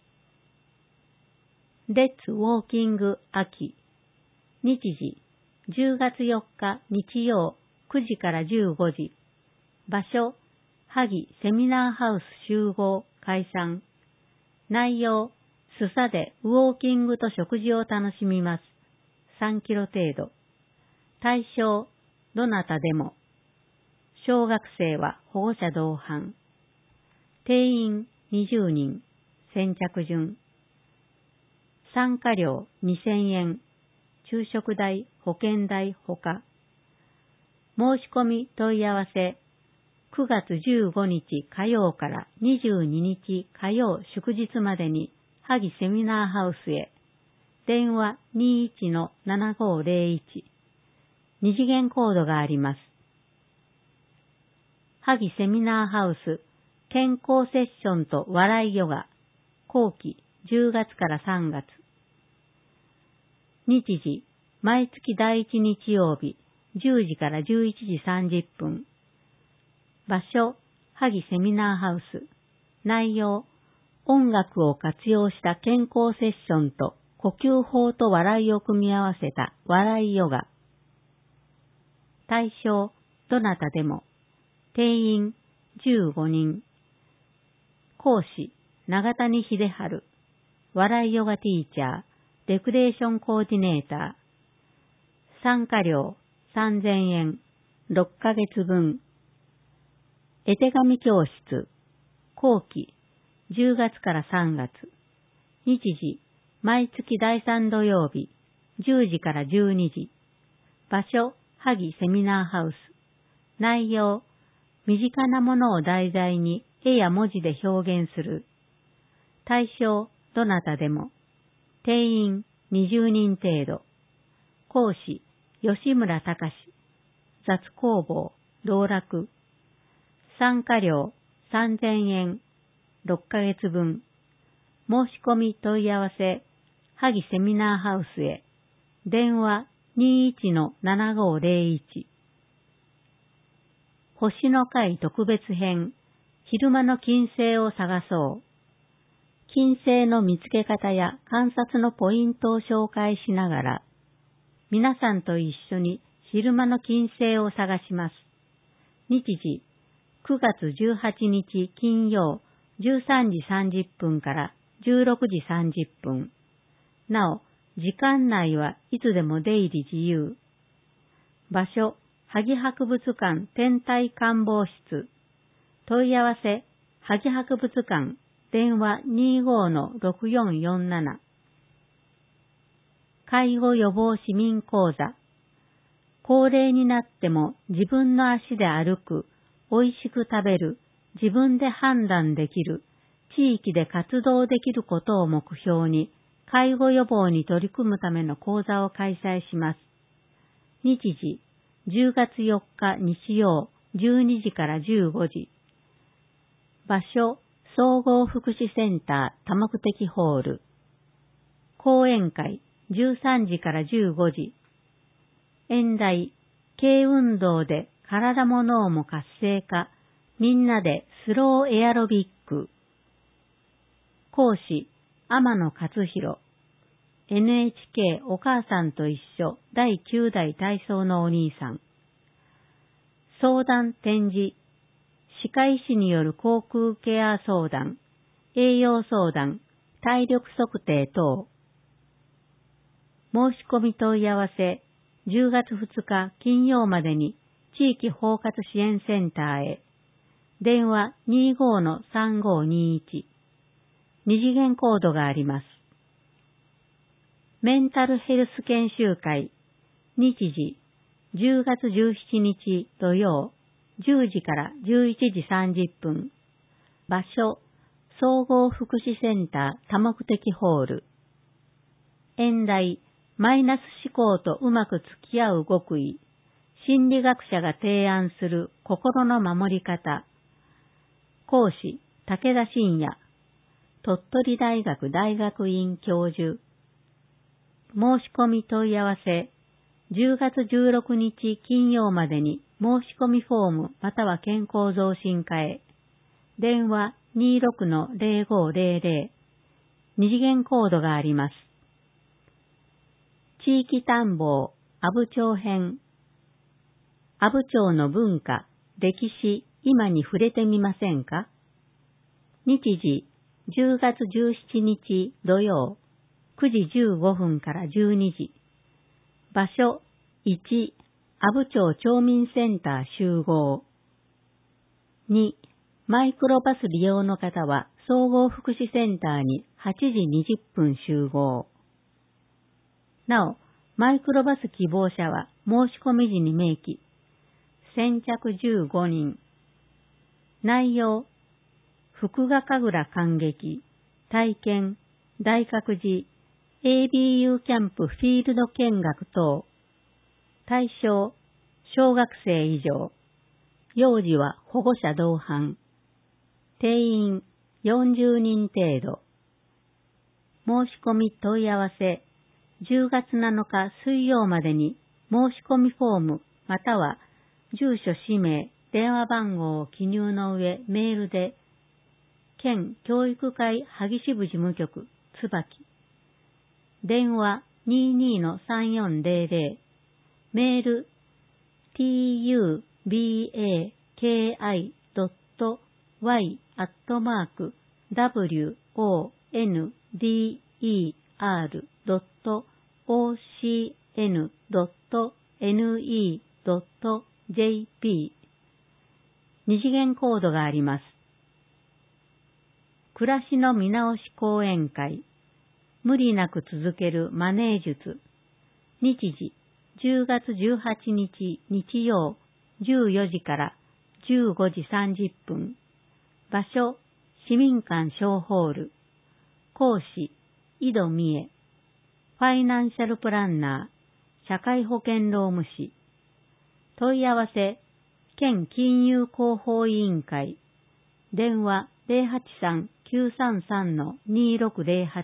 レッツウォーキング秋日時10月4日日曜9時から15時場所萩セミナーハウス集合解散内容スサでウォーキングと食事を楽しみます3キロ程度対象どなたでも小学生は保護者同伴定員20人先着順参加料2000円昼食代保険代ほか申し込み問い合わせ9月15日火曜から22日火曜祝日までに萩セミナーハウスへ電話 21-7501 二次元コードがあります。萩セミナーハウス健康セッションと笑いヨガ後期10月から3月日時毎月第1日曜日10時から11時30分場所萩セミナーハウス内容音楽を活用した健康セッションと呼吸法と笑いを組み合わせた笑いヨガ対象どなたでも定員15人講師長谷秀春笑いヨガティーチャーレクレーションコーディネーター。参加料3000円、6ヶ月分。絵手紙教室、後期、10月から3月。日時、毎月第3土曜日、10時から12時。場所、萩セミナーハウス。内容、身近なものを題材に絵や文字で表現する。対象、どなたでも。定員、20人程度。講師、吉村隆。雑工房、道楽。参加料、3000円、6ヶ月分。申し込み問い合わせ、萩セミナーハウスへ。電話 21-7501。星の会特別編、昼間の金星を探そう。金星の見つけ方や観察のポイントを紹介しながら、皆さんと一緒に昼間の金星を探します。日時、9月18日金曜13時30分から16時30分。なお、時間内はいつでも出入り自由。場所、萩博物館天体観望室。問い合わせ、萩博物館、電話 25-6447。介護予防市民講座。高齢になっても自分の足で歩く、美味しく食べる、自分で判断できる、地域で活動できることを目標に、介護予防に取り組むための講座を開催します。日時、10月4日日曜12時から15時。場所、総合福祉センター多目的ホール。講演会、13時から15時。演題、軽運動で体も脳も活性化、みんなでスローエアロビック。講師、天野勝弘。NHK お母さんと一緒第9代体操のお兄さん。相談展示、歯科医師による口腔ケア相談、栄養相談、体力測定等。申し込み問い合わせ、10月2日金曜までに地域包括支援センターへ。電話 25-3521。二次元コードがあります。メンタルヘルス研修会。日時、10月17日土曜、10時から11時30分。場所、総合福祉センター多目的ホール。演題、マイナス思考とうまく付き合う極意。心理学者が提案する心の守り方。講師、武田信也。鳥取大学大学院教授。申し込み問い合わせ、10月16日金曜までに申し込みフォームまたは健康増進課へ。電話 26-0500。二次元コードがあります。地域探訪、阿武町編。阿武町の文化、歴史、今に触れてみませんか？日時、10月17日土曜、9時15分から12時。場所、1、阿武町町民センター集合。2、マイクロバス利用の方は総合福祉センターに8時20分集合。なお、マイクロバス希望者は申し込み時に明記。先着15人。内容、福賀神楽観劇、体験、大覚寺、ABU キャンプフィールド見学等。対象、小学生以上。幼児は保護者同伴。定員40人程度。申し込み問い合わせ、10月7日水曜までに申し込みフォームまたは住所氏名、電話番号を記入の上メールで、県教育会萩支部事務局、椿。電話 22-3400。メール tubaki.y@wonder.org 二次元コードがあります。暮らしの見直し講演会、無理なく続けるマネー術、日時、10月18日日曜14時から15時30分、場所、市民館小ホール、講師、井戸美恵、ファイナンシャルプランナー、社会保険労務士、問い合わせ、県金融広報委員会、電話083-933-2608。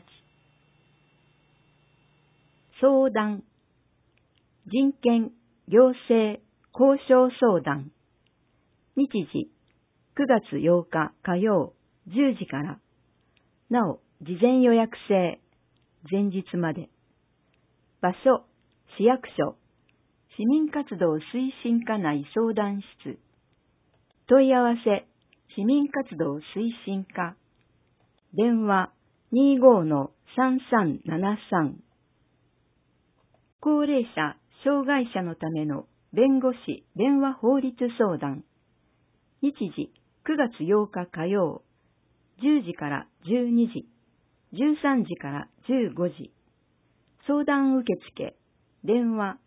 相談、人権、行政、交渉相談。日時、9月8日火曜10時から。なお、事前予約制、前日まで。場所、市役所、市民活動推進課内相談室。問い合わせ、市民活動推進課。電話、25-3373。高齢者、障害者のための弁護士電話法律相談。日時、9月8日火曜、10時から12時、13時から15時。相談受付、電話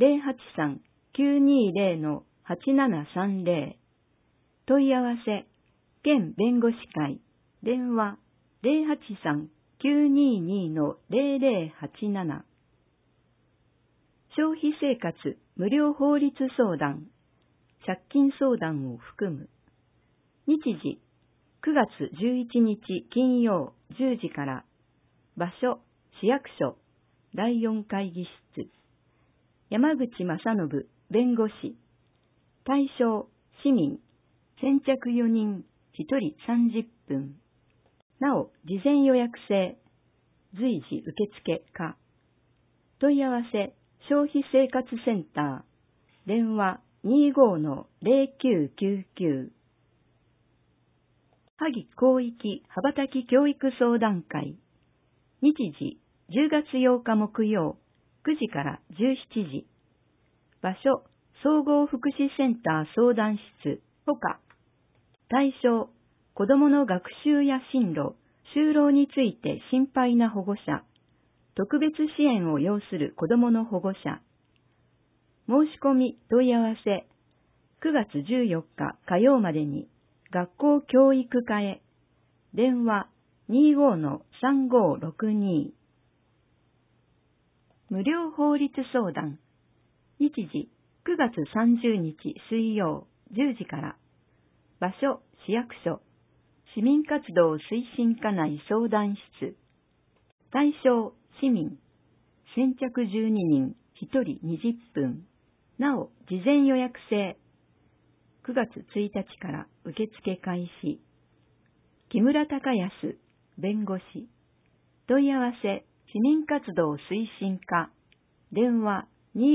083-920-8730。問い合わせ、県弁護士会、電話083-922-0087。消費生活無料法律相談、借金相談を含む。日時、9月11日金曜10時から。場所、市役所、第4会議室。山口正信弁護士。対象、市民。先着4人、1人30分。なお、事前予約制。随時受付可。問い合わせ、消費生活センター。電話25-0999。萩広域羽ばたき教育相談会。日時、10月8日木曜、9時から17時。場所、総合福祉センター相談室、ほか。対象、子どもの学習や進路、就労について心配な保護者、特別支援を要する子どもの保護者。申し込み問い合わせ、9月14日火曜までに学校教育課へ。電話25-3562。無料法律相談。日時、9月30日水曜10時から。場所、市役所、市民活動推進課内相談室。対象、市民。先着12人、1人20分。なお、事前予約制。9月1日から受付開始。木村隆康、弁護士。問い合わせ、市民活動推進課。電話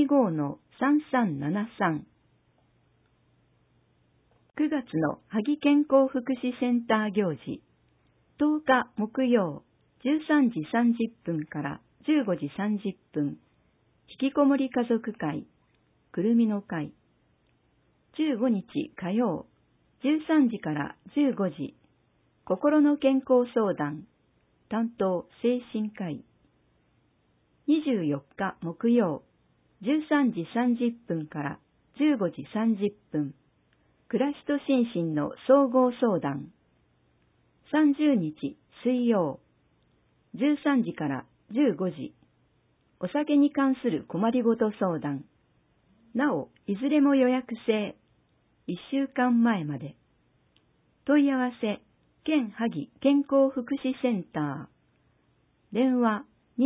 25-3373。9月の萩健康福祉センター行事。10日木曜、13時30分から15時30分。引きこもり家族会、くるみの会。15日火曜、13時から15時。心の健康相談、担当精神科医。24日木曜、13時30分から15時30分。暮らしと心身の総合相談。30日水曜、13時から15時。お酒に関する困りごと相談。なお、いずれも予約制。1週間前まで。問い合わせ、県萩健康福祉センター。電話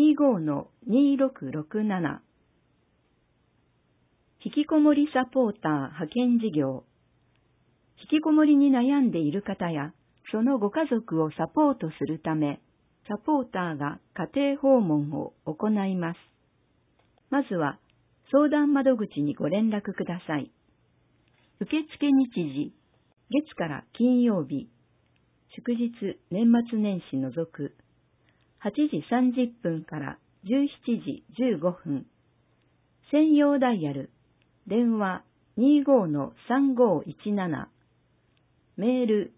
25-2667。引きこもりサポーター派遣事業。引きこもりに悩んでいる方や、そのご家族をサポートするため、サポーターが家庭訪問を行います。まずは、相談窓口にご連絡ください。受付日時、月から金曜日、祝日、年末年始除く、8時30分から17時15分。専用ダイヤル、電話25-3517。 メール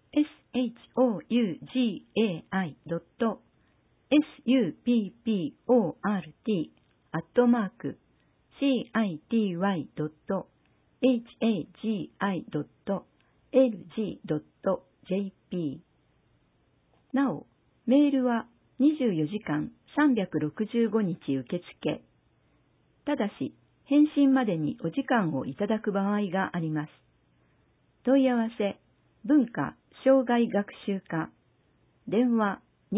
support.support.hagi.lg.jp なお、メールは24時間365日受付。ただし、返信までにお時間をいただく場合があります。問い合わせ、文化・障害学習課、電話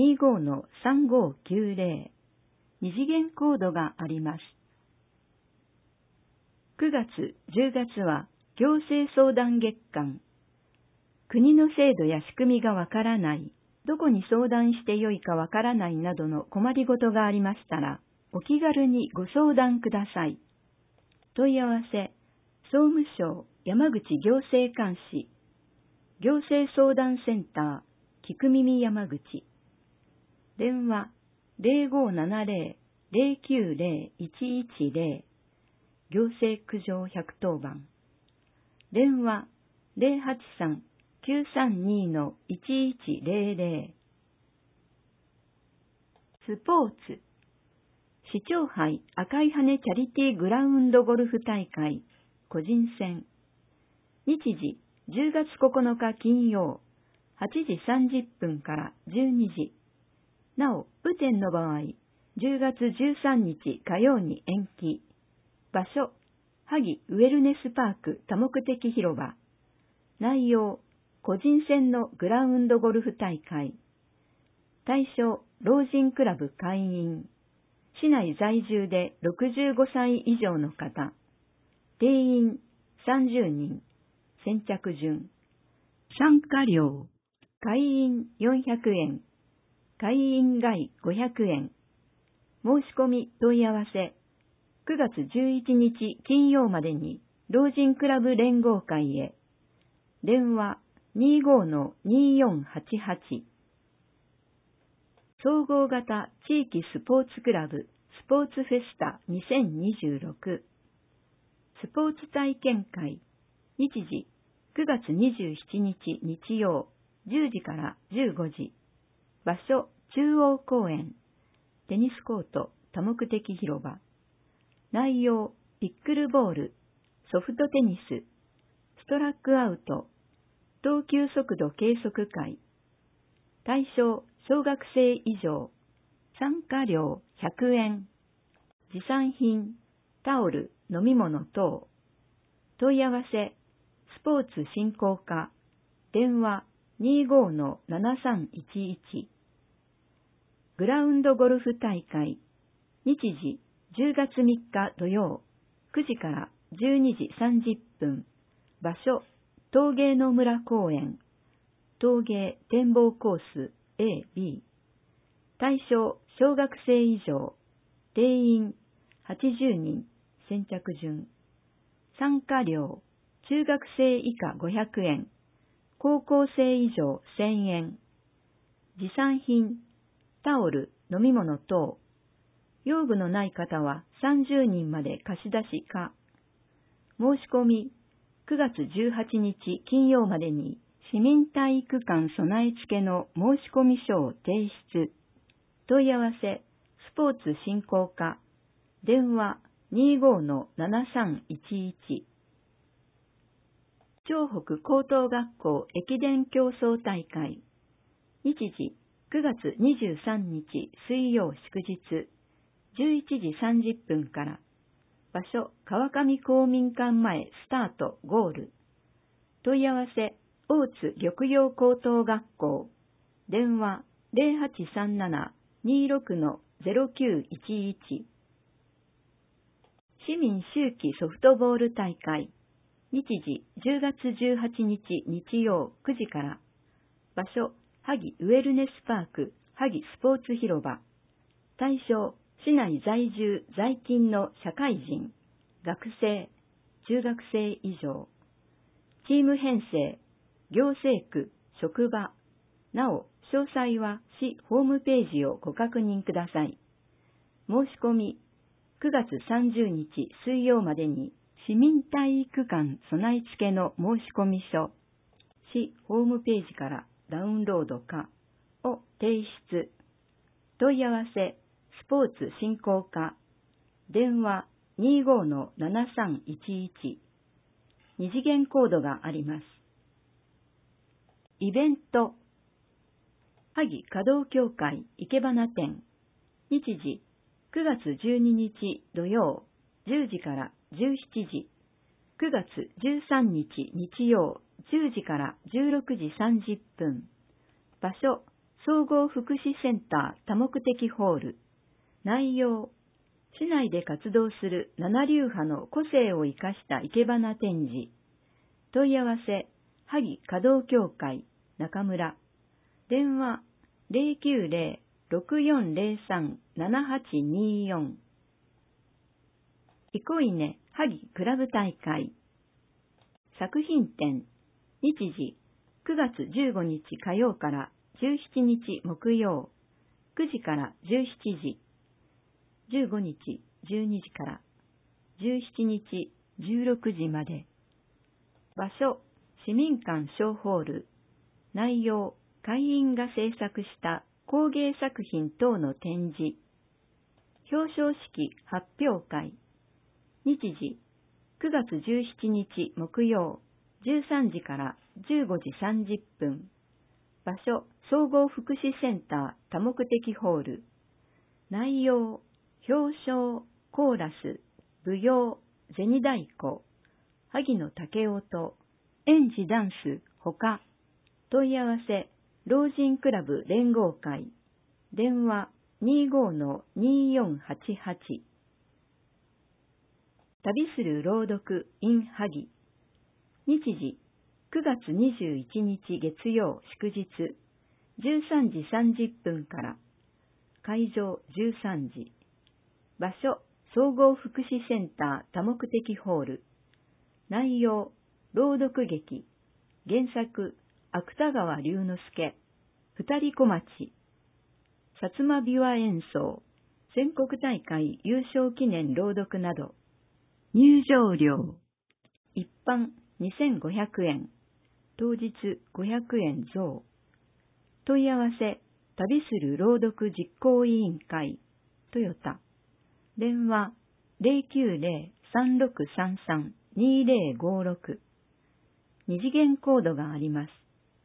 25-3590、二次元コードがあります。9月、10月は行政相談月間。国の制度や仕組みがわからない、どこに相談してよいかわからないなどの困りごとがありましたら、お気軽にご相談ください。問い合わせ、総務省山口行政監視、行政相談センター、聞く耳山口。電話、0570-090-110、行政苦情110番。電話、083-932-1100。スポーツ、市長杯赤い羽チャリティーグラウンドゴルフ大会、個人戦。日時、10月9日金曜、8時30分から12時。なお、雨天の場合、10月13日火曜に延期。場所、萩ウェルネスパーク多目的広場。内容、個人戦のグラウンドゴルフ大会。対象、老人クラブ会員。市内在住で65歳以上の方。定員30人。先着順。参加料。会員400円。会員外500円。申し込み問い合わせ。9月11日金曜までに老人クラブ連合会へ。電話 25-2488。総合型地域スポーツクラブスポーツフェスタ2026。スポーツ体験会。日時9月27日日曜10時から15時。場所中央公園。テニスコート多目的広場。内容ピックルボール、ソフトテニス、ストラックアウト、投球速度計測会。対象小学生以上。参加料100円。持参品、タオル、飲み物等。問い合わせ、スポーツ振興課。電話 25-7311。グラウンドゴルフ大会。日時10月3日土曜9時から12時30分。場所、陶芸の村公園。陶芸展望コース A、B。対象、小学生以上。定員、80人。先着順。参加料、中学生以下500円。高校生以上1000円。持参品、タオル、飲み物等。用具のない方は30人まで貸し出しか。申し込み、9月18日金曜までに市民体育館備え付けの申し込み書を提出。問い合わせ、スポーツ振興課。電話 25-7311。長北高等学校駅伝競争大会。日時9月23日水曜祝日11時30分から。場所、川上公民館前スタートゴール。問い合わせ、大津緑陽高等学校。電話 0837-26-0911。市民秋季ソフトボール大会。日時10月18日日曜9時から。場所、萩ウェルネスパーク萩スポーツ広場。対象、市内在住在勤の社会人、学生、中学生以上。チーム編成、行政区、職場。なお、詳細は市ホームページをご確認ください。申し込み、9月30日水曜までに市民体育館備え付けの申し込み書。 市ホームページからダウンロードかを提出。問い合わせ、スポーツ振興課、電話 25-7311、二次元コードがあります。イベント、萩華道協会生け花展、日時9月12日土曜10時から17時、9月13日日曜10時から16時30分、場所、総合福祉センター多目的ホール、内容、市内で活動する7流派の個性を生かした生け花展示。問い合わせ、萩華道協会中村。電話、090-6403-7824。憩いね萩クラブ大会。作品展、日時、9月15日火曜から17日木曜、9時から17時、15日12時から17日16時まで。場所、市民館小ホール。内容、会員が制作した工芸作品等の展示。表彰式発表会。日時、9月17日木曜、13時から15時30分。場所、総合福祉センター多目的ホール。内容、表彰、コーラス、舞踊、銭太鼓、萩野武雄と、園児ダンス、他。問い合わせ、老人クラブ連合会。電話、25-2488。旅する朗読 in 萩。日時、9月21日月曜祝日、13時30分から。会場13時。場所、総合福祉センター多目的ホール。内容、朗読劇。原作、芥川龍之介。二人小町。薩摩琵琶演奏。全国大会優勝記念朗読など。入場料。一般2500円。当日500円増。問い合わせ、旅する朗読実行委員会、トヨタ。電話、090-3633-2056。二次元コードがあります。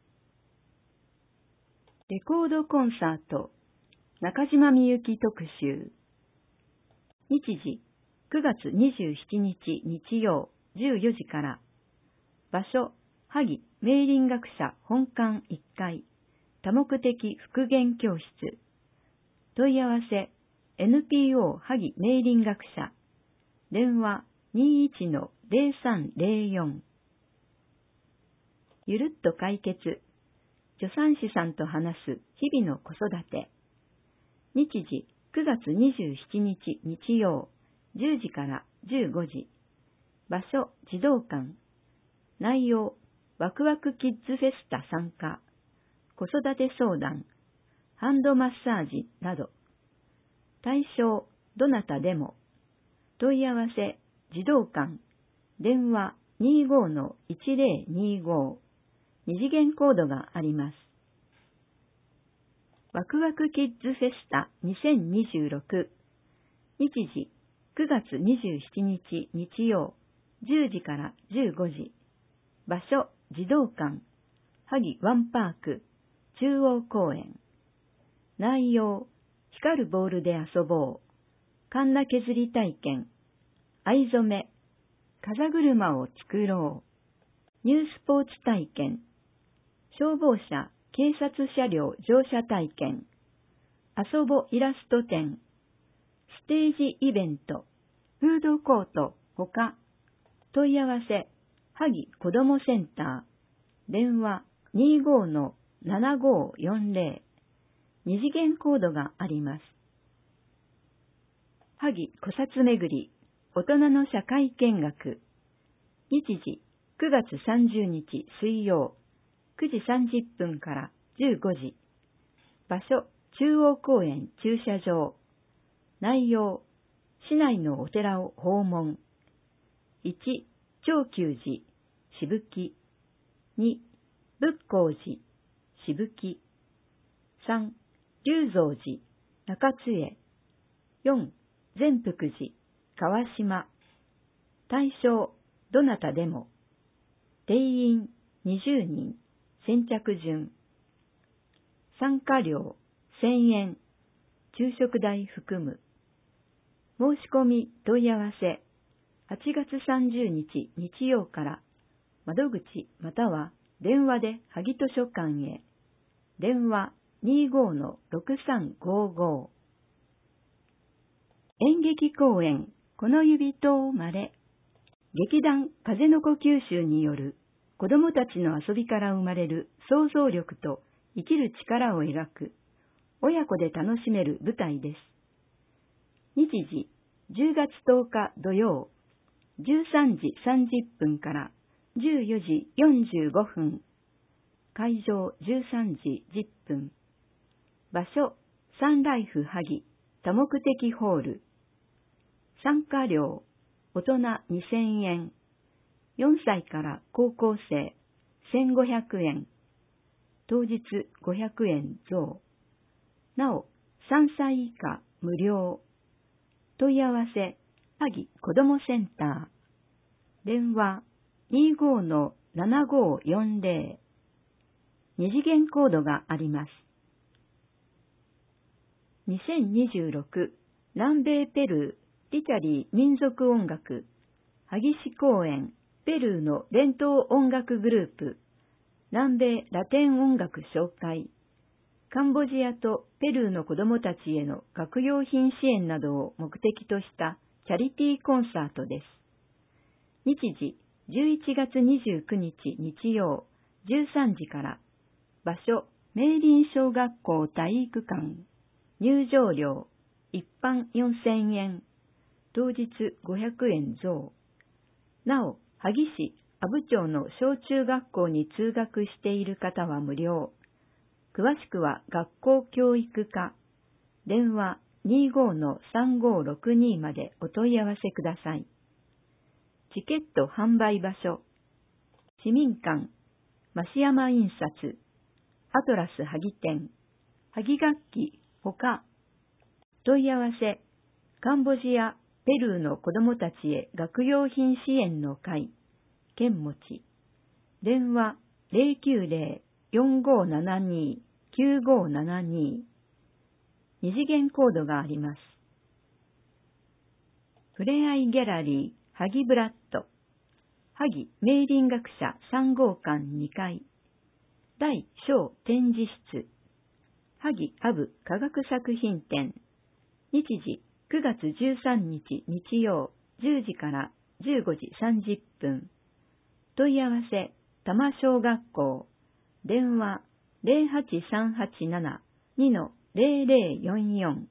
レコードコンサート、中島みゆき特集。日時、9月27日日曜14時から。場所、萩明倫学者本館1階、多目的復元教室。問い合わせ、NPO 萩明倫学者。電話 21-0304。ゆるっと解決。助産師さんと話す日々の子育て。日時9月27日日曜10時から15時。場所、児童館。内容、ワクワクキッズフェスタ参加。子育て相談。ハンドマッサージなど。対象、どなたでも。問い合わせ、児童館。電話 25-1025。二次元コードがあります。ワクワクキッズフェスタ2026。日時、9月27日日曜、10時から15時。場所、児童館。萩ワンパーク、中央公園。内容、光るボールで遊ぼう。カンナ削り体験。藍染め。風車を作ろう。ニュースポーツ体験。消防車、警察車両乗車体験。遊ぼイラスト展。ステージイベント。フードコート、他。問い合わせ、萩子どもセンター。電話 25-7540。二次元コードがあります。萩古刹めぐり、大人の社会見学。日時、9月30日水曜、9時30分から15時。場所、中央公園駐車場。内容、市内のお寺を訪問。1、長久寺、しぶき。2、
仏光寺、しぶき。3、龍蔵寺、中津江。4、善福寺、川島。対象、どなたでも。定員、20人、先着順。参加料、1000円、昼食代含む。申し込み問い合わせ、8月30日日曜から、窓口または電話で萩図書館へ。電話 25-6355。演劇公演、この指とまれ。劇団風の子九州による子供たちの遊びから生まれる想像力と生きる力を描く親子で楽しめる舞台です。日時、10月10日土曜、13時30分から14時45分。会場13時10分。場所、サンライフ萩多目的ホール。参加料、大人2000円。4歳から高校生1500円。当日500円増。なお、3歳以下無料。問い合わせ、萩子どもセンター。電話 25-7540。二次元コードがあります。2026南米ペルーリチャリー民族音楽萩市公演ペルーの伝統音楽グループ南米ラテン音楽紹介カンボジアとペルーの子どもたちへの学用品支援などを目的としたチャリティーコンサートです。日時11月29日日曜13時から。場所明林小学校体育館。入場料一般4000円。当日500円増。なお、萩市阿武町の小中学校に通学している方は無料。詳しくは学校教育課。電話 25-3562 までお問い合わせください。チケット販売場所。市民館、増山印刷、アトラス萩店、萩楽器、ほか。問い合わせ、カンボジア、ペルーの子どもたちへ学用品支援の会、県持ち。電話090-4572-9572。二次元コードがあります。ふれあいギャラリー、萩ブラッド。萩明林学者3号館2階。大小展示室。萩アブ科学作品展。日時9月13日日曜10時から15時30分。問い合わせ、多摩小学校。電話 08387-2-0044。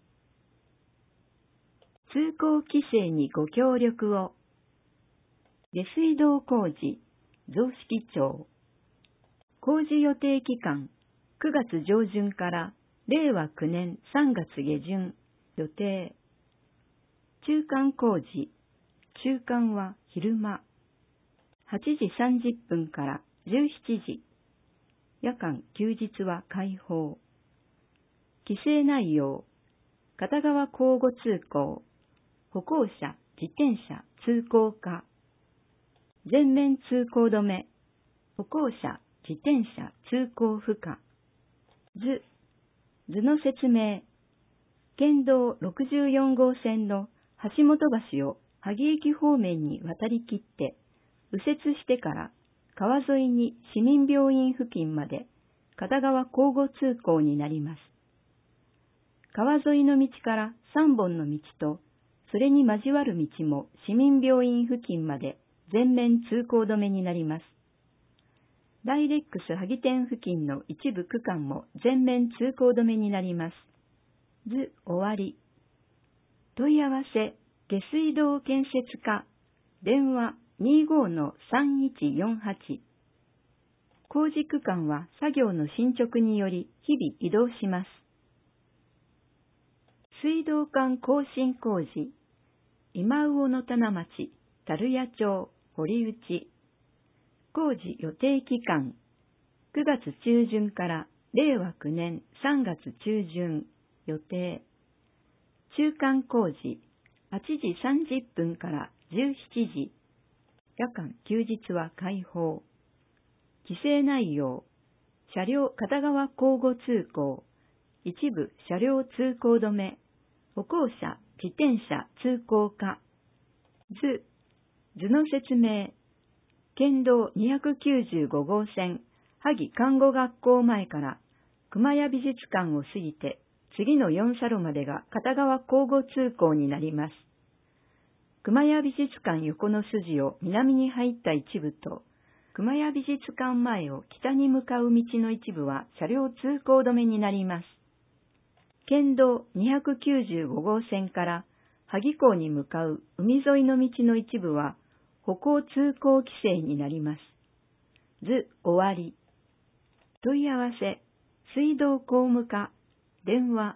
通行規制にご協力を。下水道工事、雑色町。工事予定期間、9月上旬から令和9年3月下旬予定。中間工事、中間は昼間。8時30分から17時。夜間休日は開放。規制内容、片側交互通行、歩行者、自転車通行可。全面通行止め、歩行者、自転車通行不可。図の説明。県道64号線の橋本橋を萩駅方面に渡り切って、右折してから川沿いに市民病院付近まで片側交互通行になります。川沿いの道から3本の道と、それに交わる道も市民病院付近まで全面通行止めになります。ダイレックス萩店付近の一部区間も全面通行止めになります。図終わり。問い合わせ、下水道建設課。電話 25-3148。工事区間は作業の進捗により日々移動します。水道管更新工事。今魚の棚町、樽屋町、堀内。工事予定期間、 9月中旬から令和9年3月中旬予定。中間工事8時30分から17時。夜間休日は開放。規制内容。車両片側交互通行。一部車両通行止め。歩行者、自転車通行可。図の説明。県道295号線、萩看護学校前から熊谷美術館を過ぎて次の4差路までが片側交互通行になります。熊谷美術館横の筋を南に入った一部と、熊谷美術館前を北に向かう道の一部は車両通行止めになります。県道295号線から萩港に向かう海沿いの道の一部は歩行通行規制になります。終わり。問い合わせ、水道工務課、電話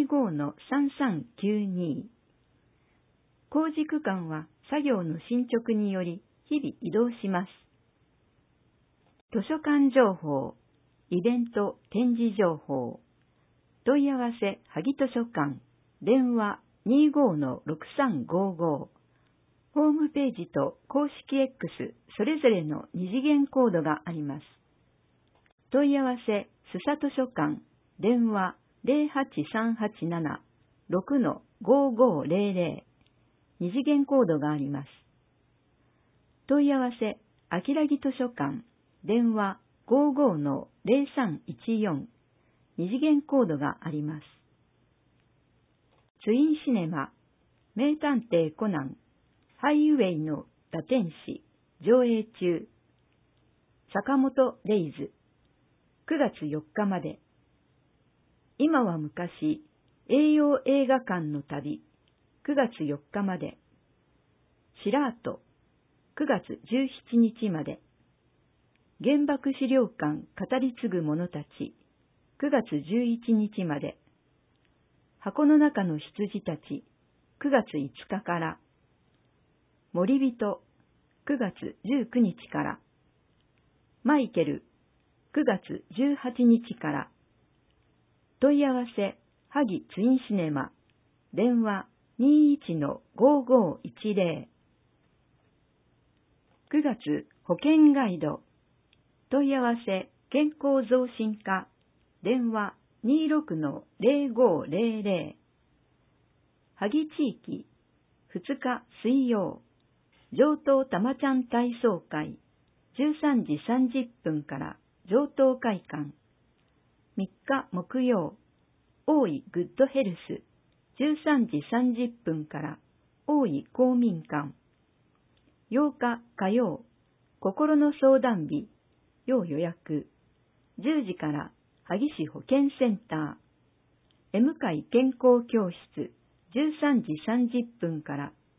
25-3392。工事区間は作業の進捗により日々移動します。図書館情報、イベント展示情報。問い合わせ、萩図書館、電話 25-6355。ホームページと公式 X それぞれの二次元コードがあります。問い合わせ、須佐図書館、電話 08387-6-5500。二次元コードがあります。問い合わせ、秋良木図書館、電話 55-0314。二次元コードがあります。ツインシネマ、名探偵コナン、ハイウェイの打天使、上映中。坂本レイズ、9月4日まで。今は昔、栄養映画館の旅、9月4日まで。シラート、9月17日まで。原爆資料館語り継ぐ者たち、9月11日まで。箱の中の羊たち、9月5日から。森人、9月19日から。マイケル、9月18日から。問い合わせ、萩ツインシネマ、電話 21-5510。9月保険ガイド。問い合わせ、健康増進課、電話 26-0500。萩地域、2日水曜。上東たまちゃん体操会、13時30分から上東会館。3日木曜、大井グッドヘルス、13時30分から大井公民館。8日火曜、心の相談日、要予約。10時から萩市保健センター。M 会健康教室、13時30分から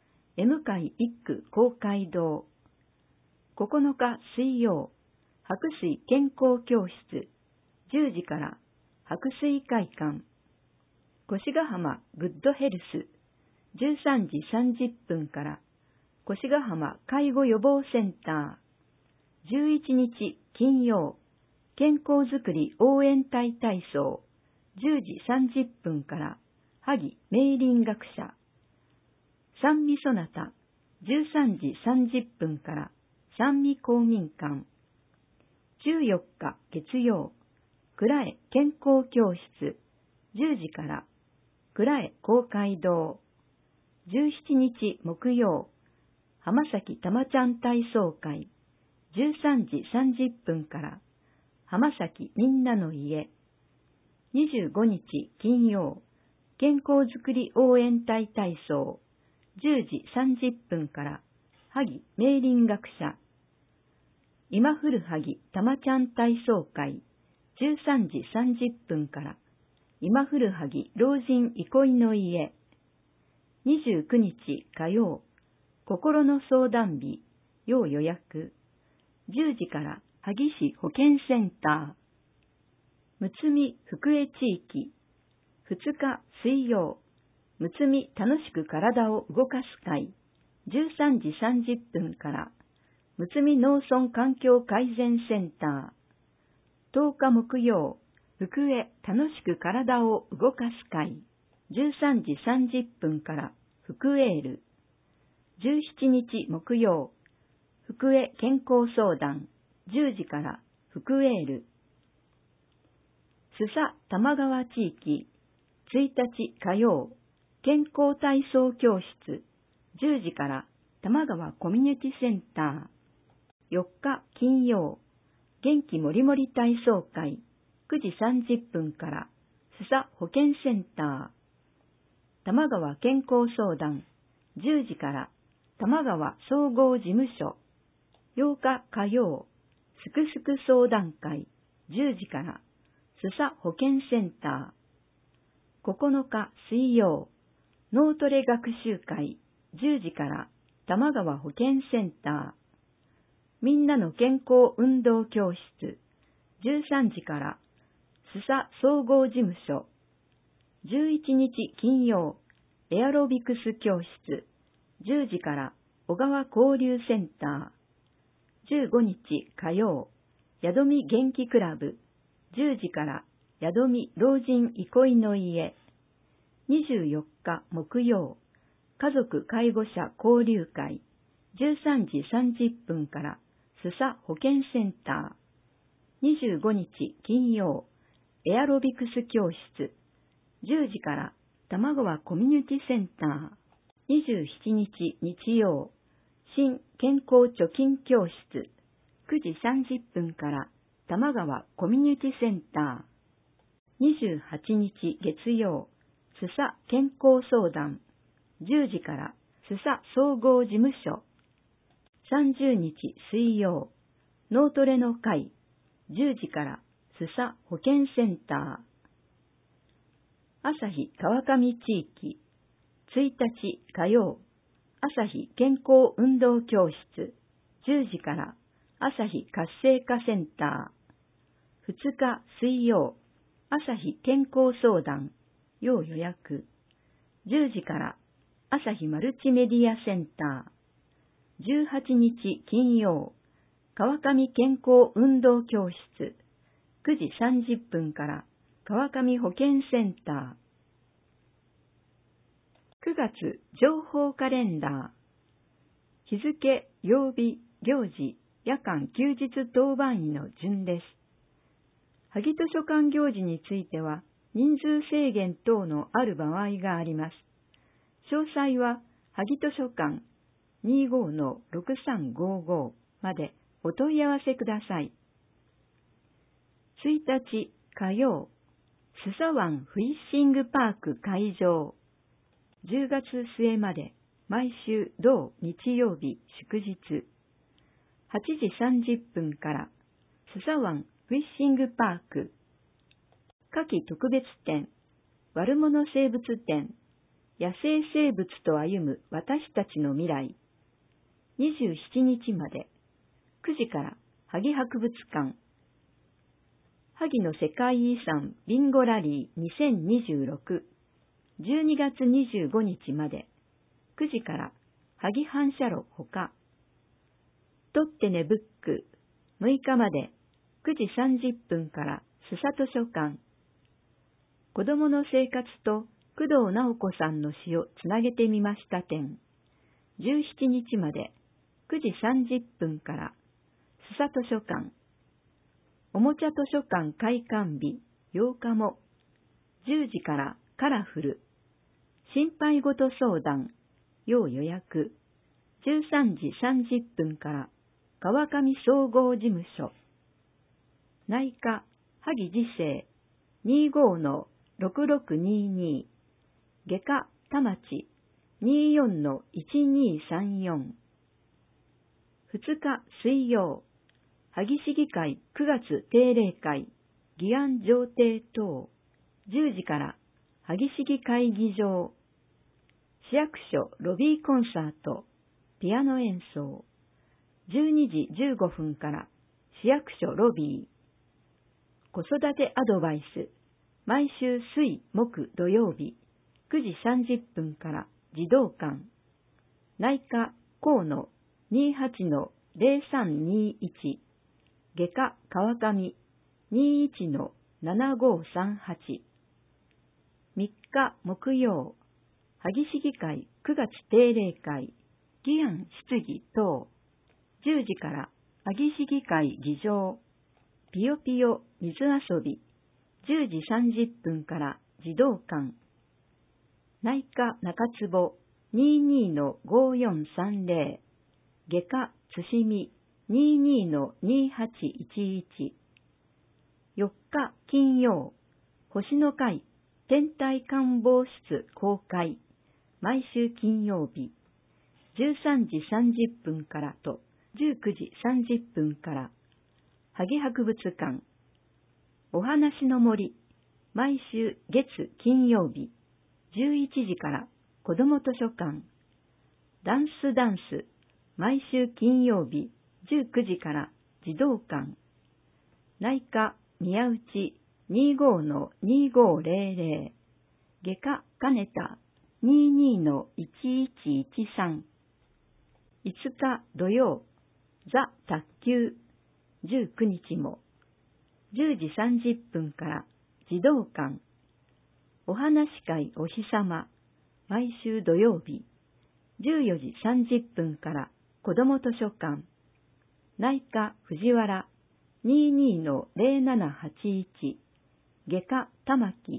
。M 会一区公会堂。9日水曜、白水健康教室、10時から白水会館。越ヶ浜グッドヘルス、13時30分から。越ヶ浜介護予防センター。11日金曜、健康づくり応援隊体操、10時30分から。萩明林学者。三味そなた、13時30分から。三味公民館。14日月曜、倉江健康教室、10時から。倉江公会堂。17日木曜、浜崎たまちゃん体操会、13時30分から。浜崎みんなの家。25日金曜、健康づくり応援隊体操、10時30分から。萩明林学者。今古萩たまちゃん体操会、13時30分から。今古萩老人憩いの家。29日火曜、心の相談日、要予約。10時から萩市保健センター。むつみ福江地域。2日水曜、むつみ楽しく体を動かす会、13時30分から。むつみ農村環境改善センター。 10日木曜、福江楽しく体を動かす会、13時30分から福エール。17日木曜、福江健康相談、10時から福エール。須佐玉川地域、1日火曜、健康体操教室、10時から玉川コミュニティセンター。4日金曜、元気もりもり体操会、9時30分から須佐保健センター。玉川健康相談、10時から玉川総合事務所。8日火曜、すくすく相談会、10時から須佐保健センター。9日水曜、脳トレ学習会、10時から玉川保健センター。みんなの健康運動教室、13時から須佐総合事務所。11日金曜、エアロビクス教室、10時から小川交流センター。15日火曜、宿見元気クラブ、10時から宿見老人憩いの家。24日木曜、家族介護者交流会、13時30分から須佐保健センター。25日金曜、エアロビクス教室、10時から玉川コミュニティセンター。27日日曜、新健康貯金教室、9時30分から玉川コミュニティセンター。28日月曜、須佐健康相談、10時から須佐総合事務所。30日水曜、脳トレの会、10時から須佐保健センター。朝日川上地域、1日火曜、朝日健康運動教室、10時から朝日活性化センター。2日水曜、朝日健康相談、要予約、10時から朝日マルチメディアセンター。18日金曜、川上健康運動教室、9時30分から川上保健センター。9月情報カレンダー。日付、曜日、行事、夜間休日当番医の順です。萩図書館行事については人数制限等のある場合があります。詳細は萩図書館 25-6355 までお問い合わせください。1日火曜、須佐湾フィッシングパーク開場。10月末まで毎週同日曜日祝日。8時30分から須佐湾フィッシングパーク。夏季特別展、悪者生物展、野生生物と歩む私たちの未来。27日まで9時から萩博物館。萩の世界遺産ビンゴラリー2026。12月25日まで9時から萩反射炉ほか。とってねブック6日まで9時30分から須佐図書館。子供の生活と工藤直子さんの詩をつなげてみました展。17日まで9時30分から須佐図書館。おもちゃ図書館開館日8日も10時からカラフル。心配事相談要予約。13時30分から川上総合事務所。内科萩自生 25-6622。外科田町 24-1234。2日水曜、萩市議会9月定例会議案上呈等。10時から萩市議会議場。市役所ロビーコンサート、ピアノ演奏。12時15分から市役所ロビー。子育てアドバイス、毎週水木土曜日、9時30分から児童館。内科河野 28-0321。外科川上 21-7538。3日木曜、萩市議会9月定例会、議案質疑等、10時から萩市議会議場、ピヨピヨ水遊び、10時30分から児童館、内科中坪 22-5430、外科津市 22-2811。4日金曜、星の会天体観望室公開、毎週金曜日、13時30分からと19時30分から、萩博物館、お話の森、毎週月金曜日、11時から子ども図書館、ダンス、毎週金曜日、19時から児童館、内科宮内 25-2500、外科金田 22-1113。5日土曜、ザ・卓球、19日も、10時30分から児童館、お話会お日様、毎週土曜日、14時30分から子ども図書館、内科藤原 22-0781、外科玉木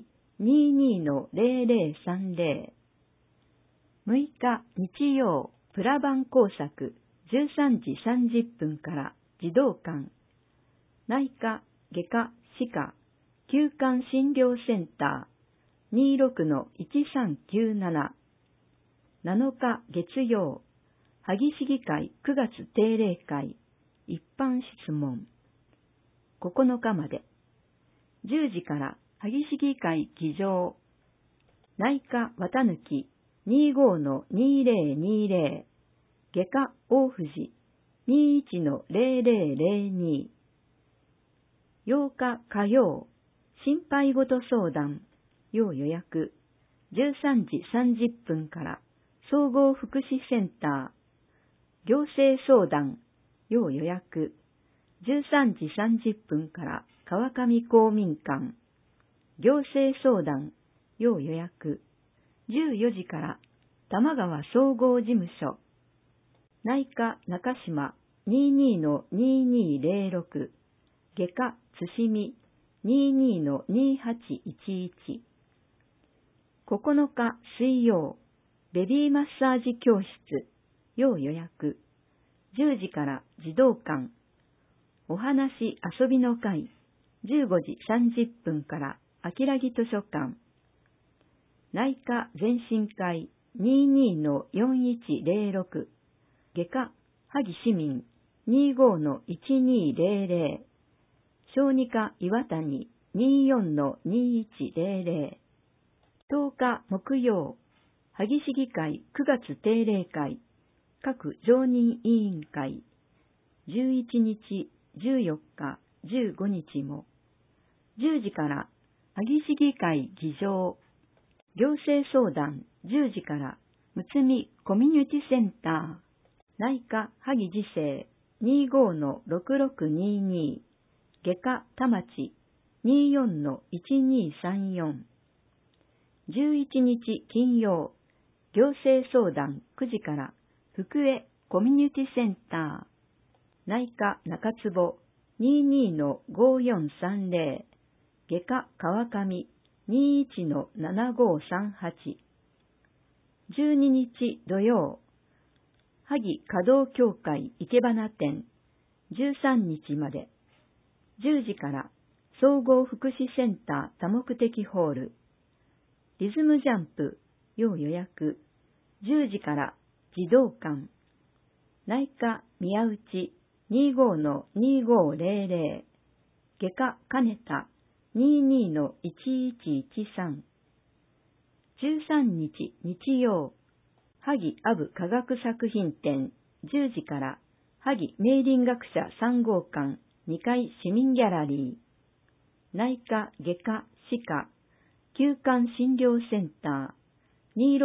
22-0030。6日日曜、プラバン工作、13時30分から児童館、内科、外科、歯科、休館診療センター、26-1397。7日月曜、萩市議会9月定例会、一般質問。9日まで。10時から萩市議会議場、内科綿貫 25-2020、外科大藤 21-0002。8日火曜、心配事相談、要予約、13時30分から総合福祉センター、行政相談、要予約、13時30分から川上公民館、行政相談、要予約、14時から玉川総合事務所、内科中島 22-2206、外科津市 22-2811。9日水曜、ベビーマッサージ教室、要予約、10時から児童館、お話遊びの会、15時30分から秋良木図書館、内科全身会 22-4106、外科萩市民 25-1200、小児科岩谷 24-2100。10日木曜、萩市議会9月定例会、各常任委員会、11日、14日、15日も、10時から萩市議会議場、行政相談10時からむつみコミュニティセンター、内科萩次生 25-6622、外科田町 24-1234。11日金曜、行政相談9時から福江コミュニティセンター、内科中坪 22-5430、外科川上 21-7538。12日土曜、萩華道協会生け花店13日まで、10時から総合福祉センター多目的ホール、リズムジャンプ要予約、10時から児童館、内科宮内 25-2500、外科金田 22-1113。13日日曜、萩阿部科学作品展10時から萩明林学者3号館2階市民ギャラリー、内科外科歯科休館診療センター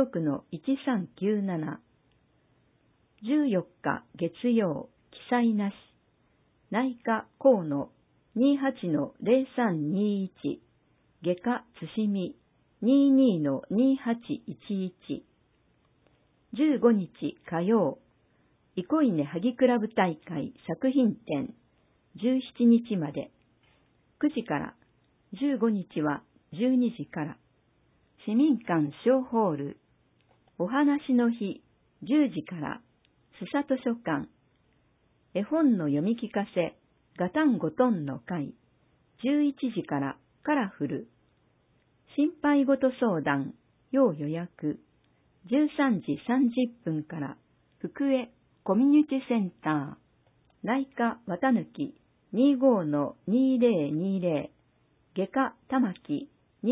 26-1397。14日月曜、記載なし、内科河野 28-0321、外科つしみ 22-2811。15日火曜、憩いね萩クラブ大会作品展17日まで、9時から、15日は12時から、市民館小ホール、お話の日10時から、須佐図書館、絵本の読み聞かせ、ガタンゴトンの会、11時からカラフル、心配事相談、要予約、13時30分から福江コミュニティセンター、内科綿抜き 25-2020、外科玉木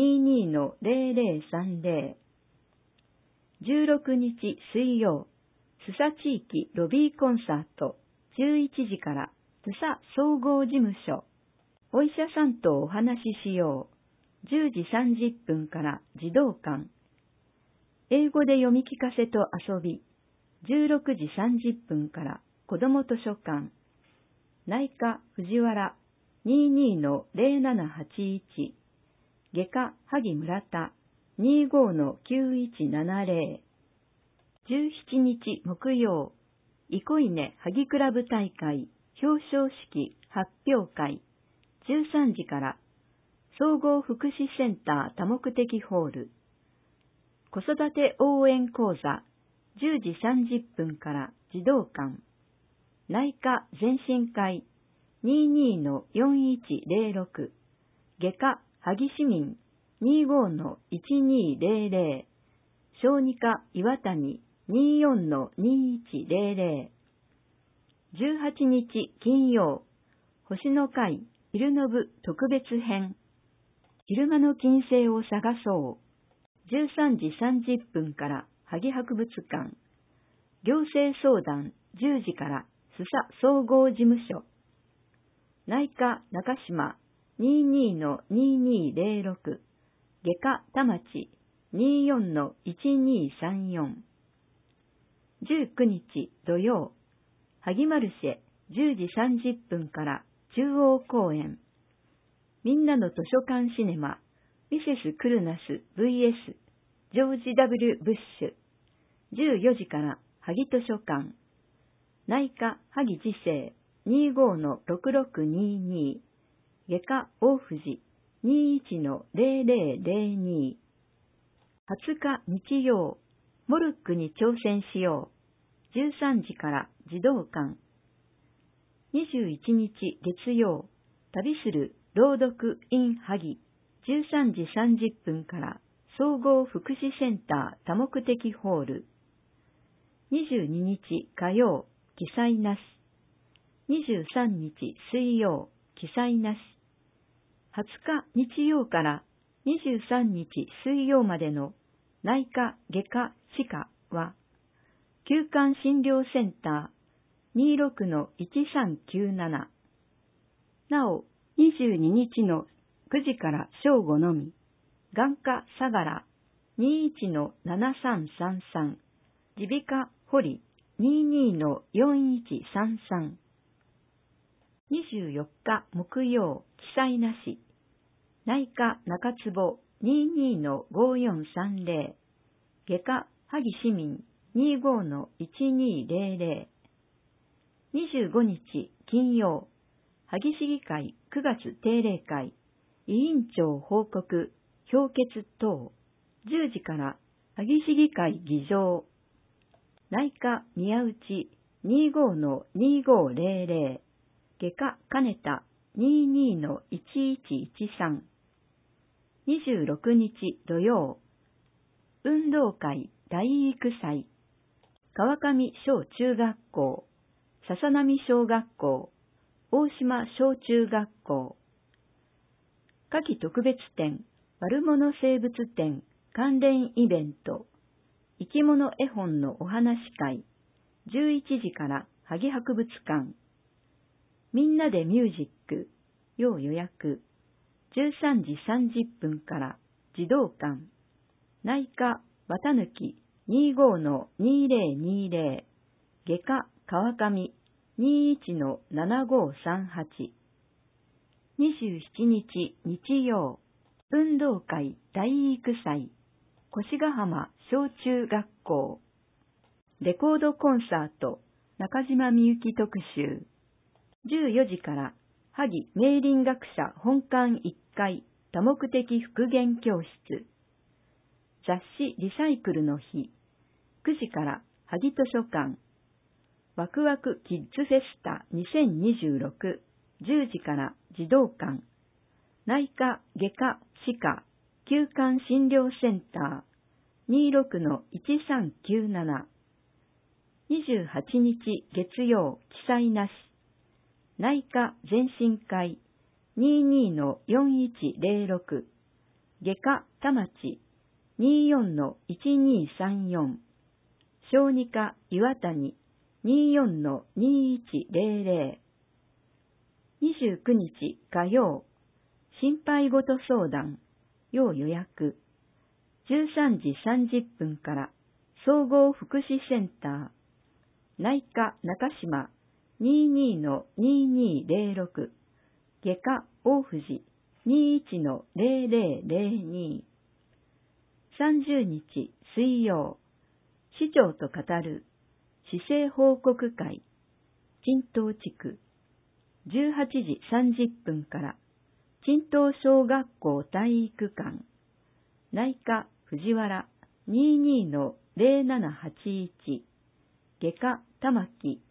22-0030、16日水曜、須佐地域ロビーコンサート11時から須佐総合事務所、お医者さんとお話ししよう、10時30分から児童館、英語で読み聞かせと遊び、16時30分から子ども図書館、内科藤原 22-0781、外科萩村田 25-9170、17日木曜、憩いね萩クラブ大会表彰式発表会13時から総合福祉センター多目的ホール、子育て応援講座10時30分から児童館、内科全身会 22-4106、外科萩市民 25-1200、小児科岩谷 24-2100、18日金曜、星の会昼の部特別編、昼間の金星を探そう、13時30分から萩博物館、行政相談10時から須佐総合事務所、内科中島 22-2206、外科田町 24-1234、19日土曜、萩マルシェ10時30分から中央公園、みんなの図書館シネマミセス・クルナス vs ジョージ・ W ・ブッシュ、14時から萩図書館、内科萩知世 25-6622、外科大藤 21-0002、20日日曜、モルックに挑戦しよう、13時から児童館、21日月曜、旅する朗読 in 萩、13時30分から総合福祉センター多目的ホール、22日火曜、記載なし、23日水曜、記載なし、20日日曜から23日水曜までの内科、外科、歯科は、休館診療センター 26-1397。なお、22日の9時から正午のみ、眼科相良 21-7333、耳鼻科堀 22-4133。24日木曜、記載なし、内科中坪 22-5430、外科萩市民 25-1200。25日金曜、萩市議会9月定例会、委員長報告、評決等、10時から萩市議会議場、内科宮内 25-2500、外科金田 22-1113。26日土曜、運動会大育祭、川上小中学校、笹波小学校、大島小中学校、夏季特別展、悪者生物展関連イベント、生き物絵本のお話会、11時から萩博物館、みんなでミュージック、要予約、13時30分から児童館、内科綿抜き 25-2020、外科川上 21-7538。 27日日曜、運動会体育祭、越ヶ浜小中学校、レコードコンサート、中島みゆき特集、14時から、萩明倫学者本館1階多目的復元教室、雑誌リサイクルの日、9時から萩図書館、ワクワクキッズフェスタ2026、10時から児童館、内科、外科、歯科、休館診療センター、26-1397、28日月曜、記載なし、内科全身会 22-4106、外科田町 24-1234、小児科岩谷 24-2100、29日火曜、心配事相談、要予約、13時30分から総合福祉センター、内科中島 22-2206、外科大藤 21-0002、30日水曜、市長と語る市政報告会、陳東地区、18時30分から陳東小学校体育館、内科藤原 22-0781、外科玉木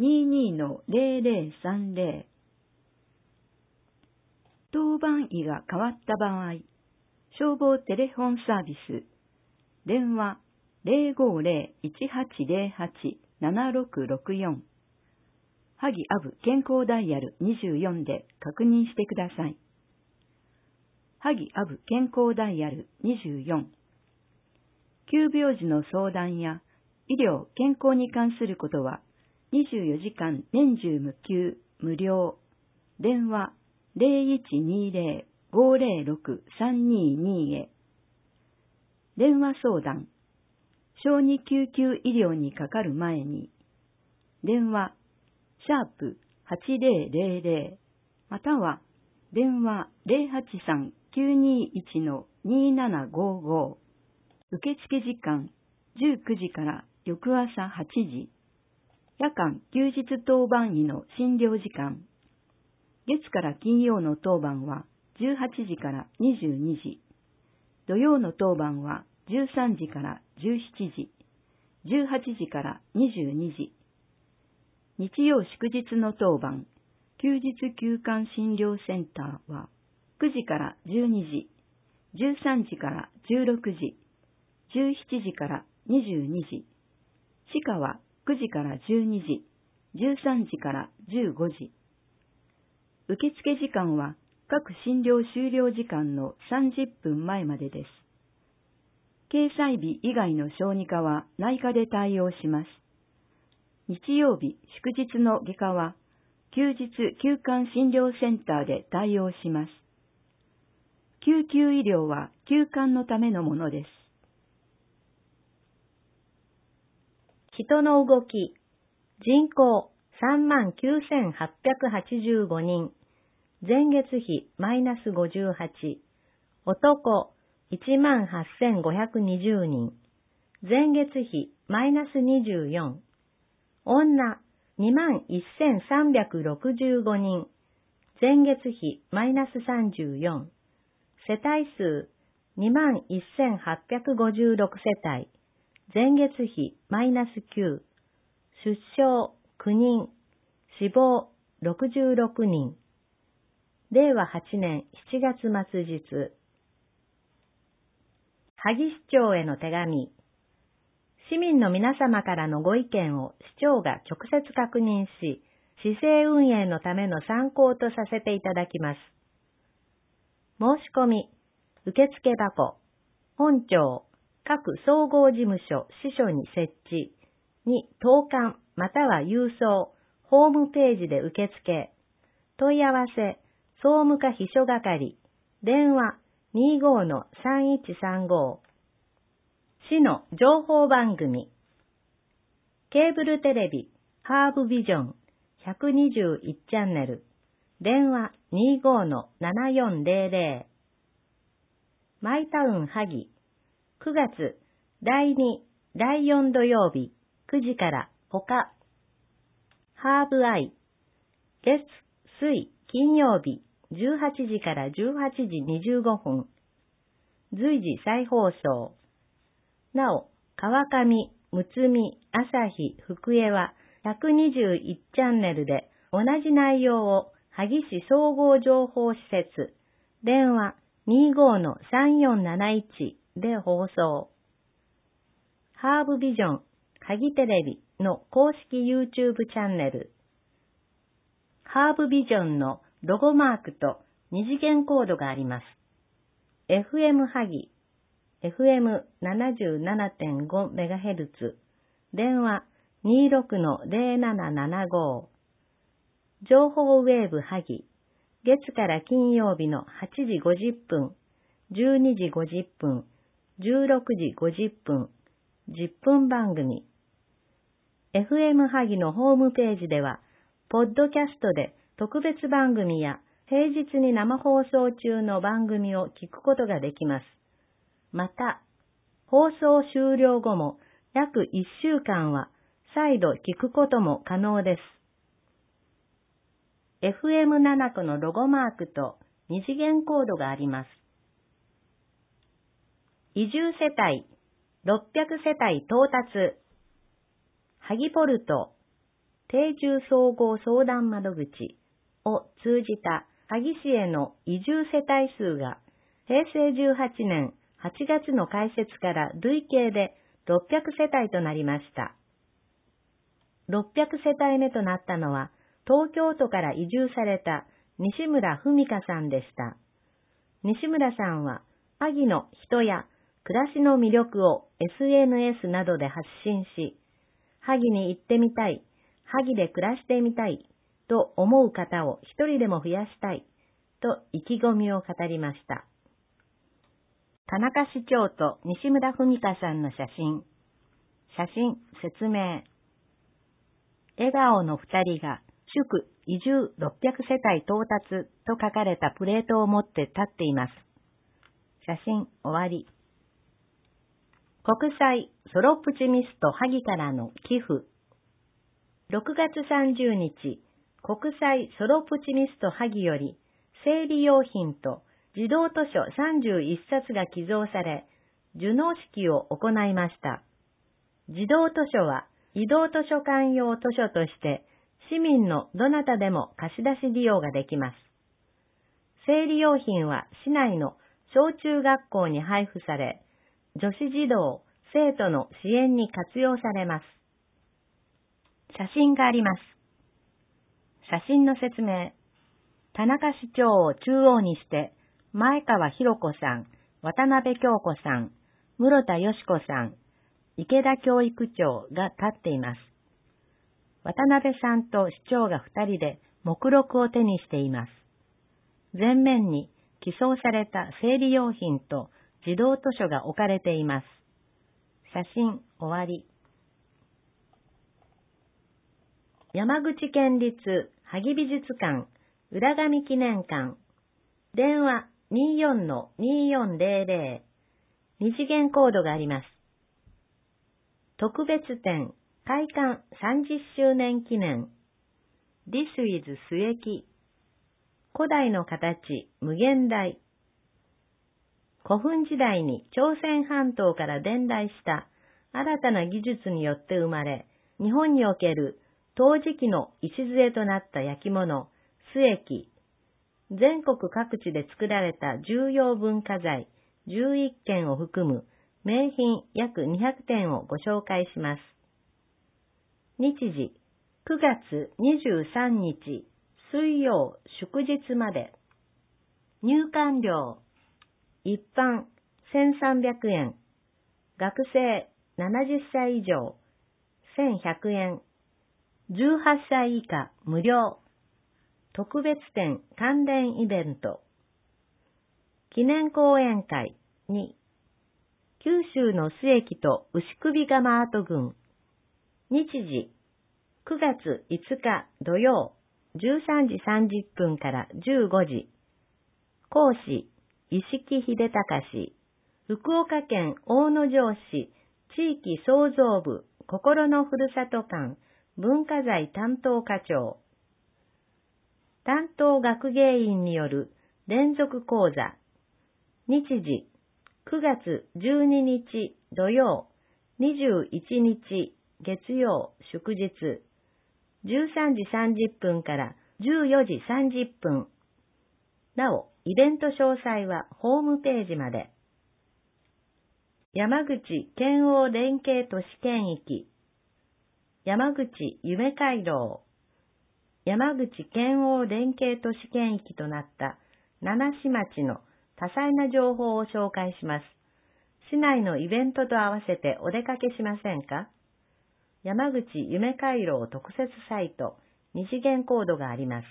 22-0030。当番医が変わった場合、消防テレフォンサービス、電話 050-1808-7664、萩アブ健康ダイヤル24で確認してください。萩アブ健康ダイヤル24。急病時の相談や医療・健康に関することは24時間年中無休無料。電話 0120-506-322 へ。電話相談。小児救急医療にかかる前に電話#8000または電話 083-921-2755。受付時間19時から翌朝8時。夜間休日当番医の診療時間。月から金曜の当番は18時から22時。土曜の当番は13時から17時。18時から22時。日曜祝日の当番、休日休館診療センターは9時から12時、13時から16時、17時から22時。歯科は9時から12時、13時から15時。受付時間は各診療終了時間の30分前までです。掲載日以外の小児科は内科で対応します。日曜日、祝日の外科は休日休館診療センターで対応します。救急医療は休館のためのものです。
人の動き、人口 39,885 人、前月比マイナス58、男 18,520 人、前月比マイナス24、女 21,365 人、前月比マイナス34、世帯数 21,856 世帯、前月比マイナス9、出生9人、死亡66人、令和8年7月末日。萩市長への手紙。市民の皆様からのご意見を市長が直接確認し、市政運営のための参考とさせていただきます。申し込み、受付箱、本庁、各総合事務所、支所に設置、に投函または郵送、ホームページで受付、問い合わせ、総務課秘書係、電話 25-3135。市の情報番組。ケーブルテレビ、ハーブビジョン121チャンネル、 電話 25-7400。マイタウン萩、9月第2、第4土曜日9時から他。ハーブアイ、月、水、金曜日18時から18時25分。随時再放送。なお、川上、むつみ、朝日、福江は121チャンネルで同じ内容を萩市総合情報施設、電話 25-3471 で放送。ハーブビジョン、萩テレビの公式 YouTube チャンネル。ハーブビジョンのロゴマークと二次元コードがあります。FM 萩、FM77.5MHz、電話 26-0775。情報ウェーブ萩、月から金曜日の8時50分、12時50分、16時50分、10分番組。FM 萩のホームページでは、ポッドキャストで特別番組や平日に生放送中の番組を聞くことができます。また、放送終了後も約1週間は再度聞くことも可能です。FM7 個のロゴマークと二次元コードがあります。移住世帯、600世帯到達。萩ポルト、定住総合相談窓口を通じた萩市への移住世帯数が平成18年8月の開設から累計で600世帯となりました。600世帯目となったのは東京都から移住された西村文香さんでした。西村さんは萩の人や暮らしの魅力を SNS などで発信し、萩に行ってみたい、萩で暮らしてみたいと思う方を一人でも増やしたいと意気込みを語りました。田中市長と西村文香さんの写真、説明。笑顔の二人が祝移住600世帯到達と書かれたプレートを持って立っています。写真終わり。国際ソロプチミスト萩からの寄付。6月30日、国際ソロプチミスト萩より生理用品と児童図書31冊が寄贈され、授納式を行いました。児童図書は移動図書館用図書として市民のどなたでも貸し出し利用ができます。生理用品は市内の小中学校に配布され、女子児童、生徒の支援に活用されます。写真があります。写真の説明。田中市長を中央にして、前川博子さん、渡辺京子さん、室田よし子さん、池田教育長が立っています。渡辺さんと市長が2人で目録を手にしています。前面に寄贈された生理用品と児童図書が置かれています。写真終わり。山口県立萩美術館浦上記念館。電話 24-2400。二次元コードがあります。特別展開館30周年記念。This is 末木。古代の形無限大。古墳時代に朝鮮半島から伝来した新たな技術によって生まれ、日本における陶磁器の礎となった焼き物、末木。全国各地で作られた重要文化財11件を含む名品約200点をご紹介します。日時9月23日水曜祝日まで。入館料一般1300円、学生70歳以上1100円、18歳以下無料。特別展関連イベント。記念講演会2。九州の末木と牛首釜アート群。日時9月5日土曜 13時30分から15時。講師、石木秀隆。福岡県大野城市地域創造部心のふるさと館文化財担当課長。担当学芸員による連続講座。日時、9月12日土曜、21日月曜祝日、13時30分から14時30分。なお、イベント詳細はホームページまで。山口県央連携都市圏域、山口夢回廊、山口県央連携都市圏域となった七市町の多彩な情報を紹介します。市内のイベントと合わせてお出かけしませんか？山口夢回廊特設サイト、二次元コードがあります。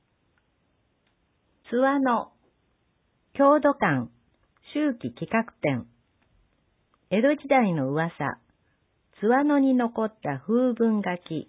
津和野、郷土館、秋季企画展。江戸時代の噂、津和野に残った風文書き。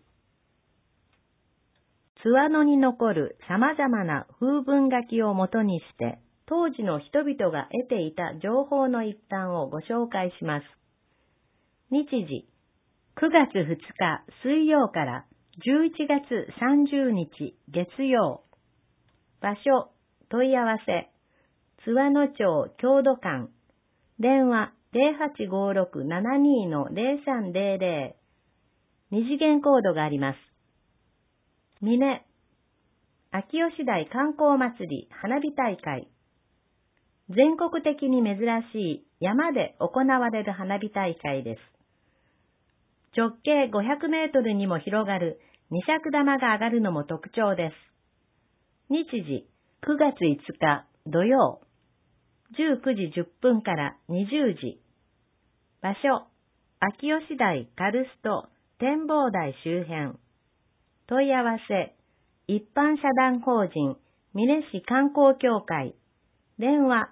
津和野に残る様々な風文書きをもとにして、当時の人々が得ていた情報の一端をご紹介します。日時、9月2日水曜から11月30日月曜。場所、問い合わせ、津和野町郷土館。電話、0856-72-0300。二次元コードがあります。峰、秋吉台観光祭り花火大会。全国的に珍しい山で行われる花火大会です。直径500メートルにも広がる二尺玉が上がるのも特徴です。日時、9月5日土曜、19時10分から20時。場所、秋吉台カルスト展望台周辺。問い合わせ、一般社団法人美祢市観光協会。電話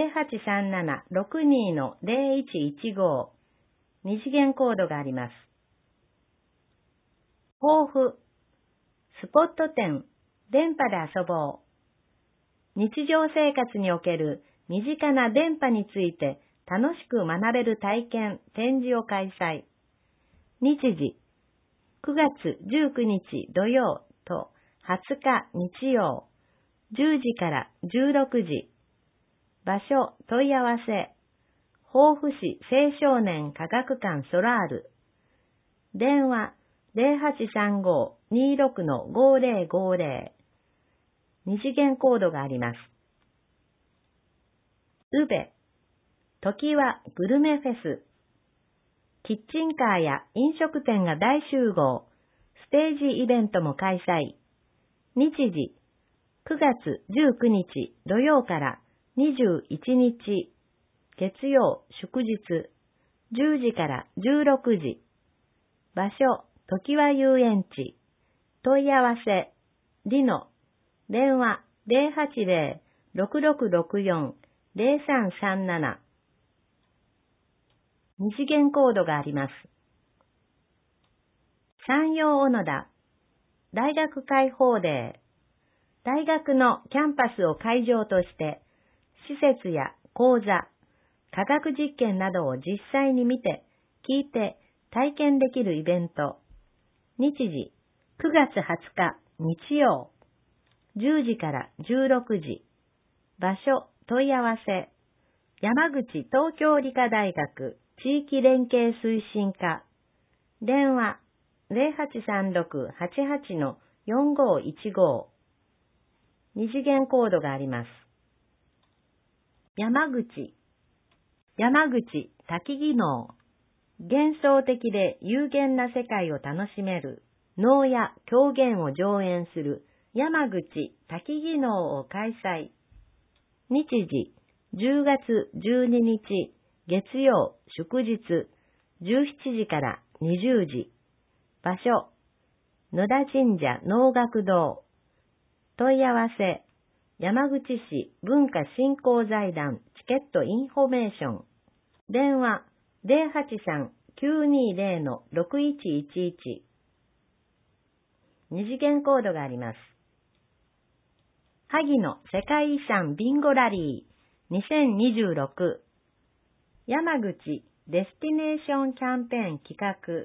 0837-62-0115。二次元コードがあります。抱負、スポット展、電波で遊ぼう。日常生活における身近な電波について楽しく学べる体験、展示を開催。日時、9月19日土曜と20日日曜、10時から16時。場所、問い合わせ、防府市青少年科学館ソラール。電話、0835-26-5050。二次元コードがあります。宇部、ときわグルメフェス。キッチンカーや飲食店が大集合。ステージイベントも開催。日時、9月19日土曜から21日月曜祝日、10時から16時。場所、ときわ遊園地。問い合わせ、リノ。電話080-6664-0337。二次元コードがあります。山陽小野田、大学開放デー。大学のキャンパスを会場として、施設や講座、科学実験などを実際に見て、聞いて、体験できるイベント。日時、9月20日日曜、10時から16時。場所、問い合わせ。山口東京理科大学地域連携推進課。電話、0836-88-4515。二次元コードがあります。山口多機技能。幻想的で有限な世界を楽しめる能や狂言を上演する山口多機技能を開催。日時、10月12日月曜祝日、17時から20時。場所、野田神社能楽堂。問い合わせ、山口市文化振興財団チケットインフォメーション。電話、083-920-6111。二次元コードがあります。 萩の世界遺産ビンゴラリー2026山口デスティネーションキャンペーン企画。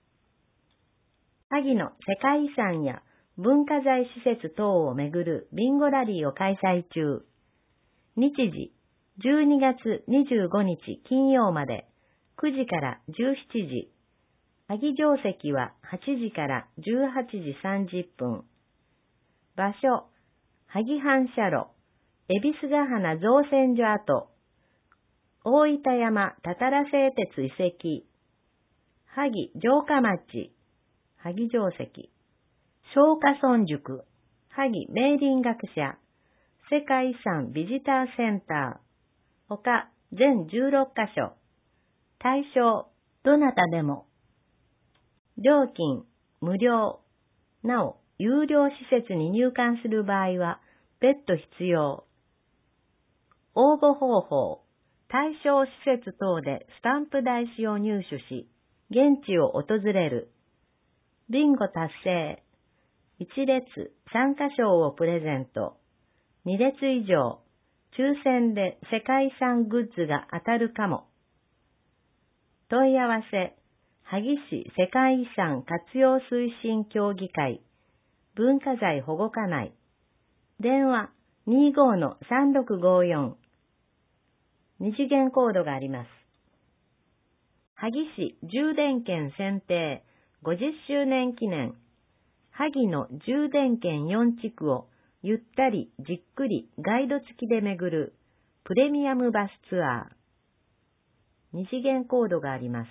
萩の世界遺産や文化財施設等をめぐるビンゴラリーを開催中。日時12月25日金曜まで9時から17時。萩定石は8時から18時30分。場所、萩反射路、恵比寿ヶ鼻造船所跡、大分山たたら製鉄遺跡、萩城下町、萩定石、松下村塾、萩明林学者、世界遺産ビジターセンター、他全16カ所、対象、どなたでも、料金、無料、なお、有料施設に入館する場合は、別途必要。応募方法、対象施設等でスタンプ台紙を入手し、現地を訪れる。ビンゴ達成。1列参加賞をプレゼント。2列以上、抽選で世界遺産グッズが当たるかも。問い合わせ、萩市世界遺産活用推進協議会、文化財保護課内。電話 25-3654。二次元コードがあります。萩市充電券選定50周年記念。萩の充電券4地区をゆったりじっくりガイド付きで巡るプレミアムバスツアー。二次元コードがあります。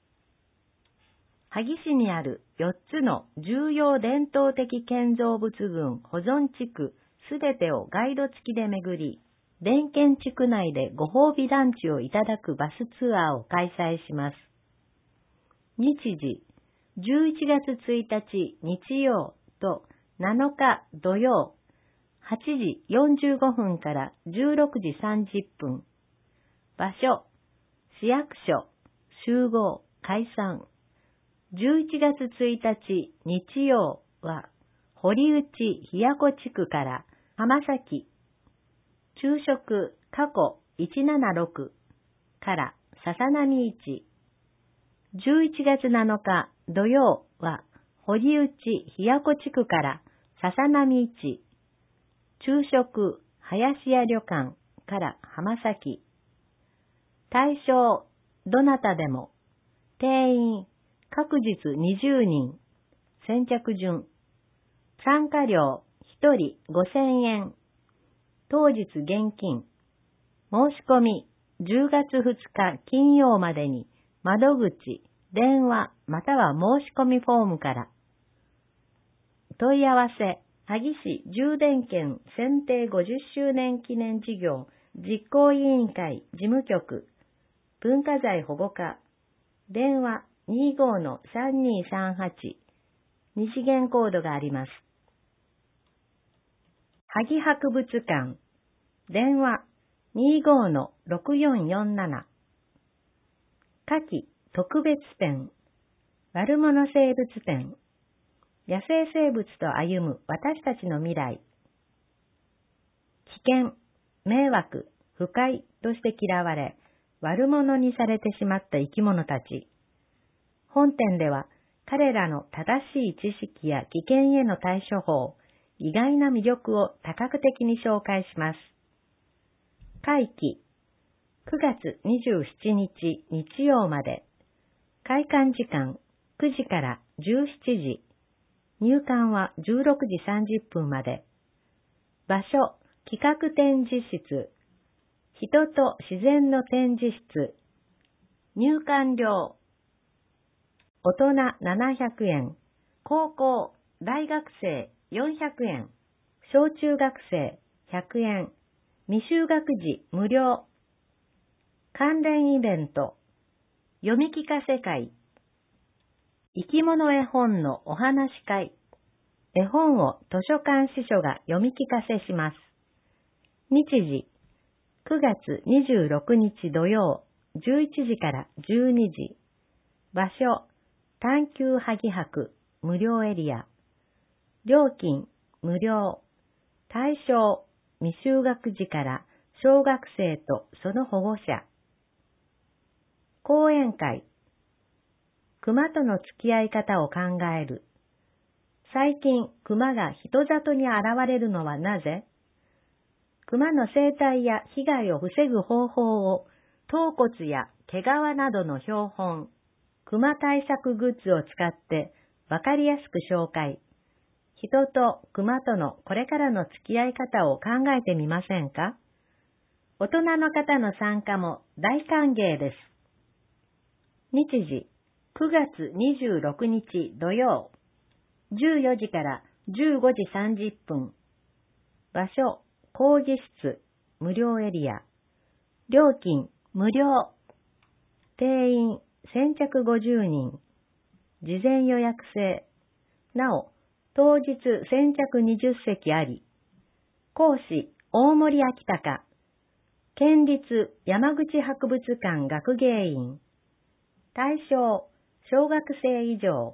萩市にある4つの重要伝統的建造物群保存地区すべてをガイド付きで巡り、伝建地区内でご褒美ランチをいただくバスツアーを開催します。日時、11月1日日曜と7日土曜、8時45分から16時30分。場所、市役所、集合、解散。11月1日日曜は、堀内ひやこ地区から浜崎、昼食過去176から笹波市。11月7日土曜は、堀内ひやこ地区から笹波市。昼食林家旅館から浜崎。対象、どなたでも。定員、各日20人。先着順。参加料、1人5000円。当日現金。申し込み、10月2日金曜までに、窓口、電話、または申し込みフォームから。問い合わせ、萩市充電券選定50周年記念事業実行委員会事務局、文化財保護課、電話25-3238、二次元コードがあります。萩博物館、電話25-6447、夏季特別展、悪者生物展、野生生物と歩む私たちの未来。危険、迷惑、不快として嫌われ、悪者にされてしまった生き物たち。本展では、彼らの正しい知識や危険への対処法、意外な魅力を多角的に紹介します。会期、9月27日日曜まで。開館時間、9時から17時。入館は16時30分まで。場所、企画展示室。人と自然の展示室。入館料。大人700円。高校、大学生400円。小中学生100円。未就学児無料。関連イベント。読み聞かせ会。生き物絵本のお話会。絵本を図書館司書が読み聞かせします。日時、9月26日土曜、11時から12時。場所、探求萩博、無料エリア。料金、無料。 対象、未就学児から小学生とその保護者。講演会。熊との付き合い方を考える。最近、熊が人里に現れるのはなぜ？熊の生態や被害を防ぐ方法を、頭骨や毛皮などの標本、熊対策グッズを使ってわかりやすく紹介。人と熊とのこれからの付き合い方を考えてみませんか？大人の方の参加も大歓迎です。日時、9月26日土曜、14時から15時30分。場所、講義室、無料エリア。料金、無料。定員、先着50人。事前予約制。なお、当日先着20席あり。講師、大森明隆。県立山口博物館学芸員。対象、小学生以上。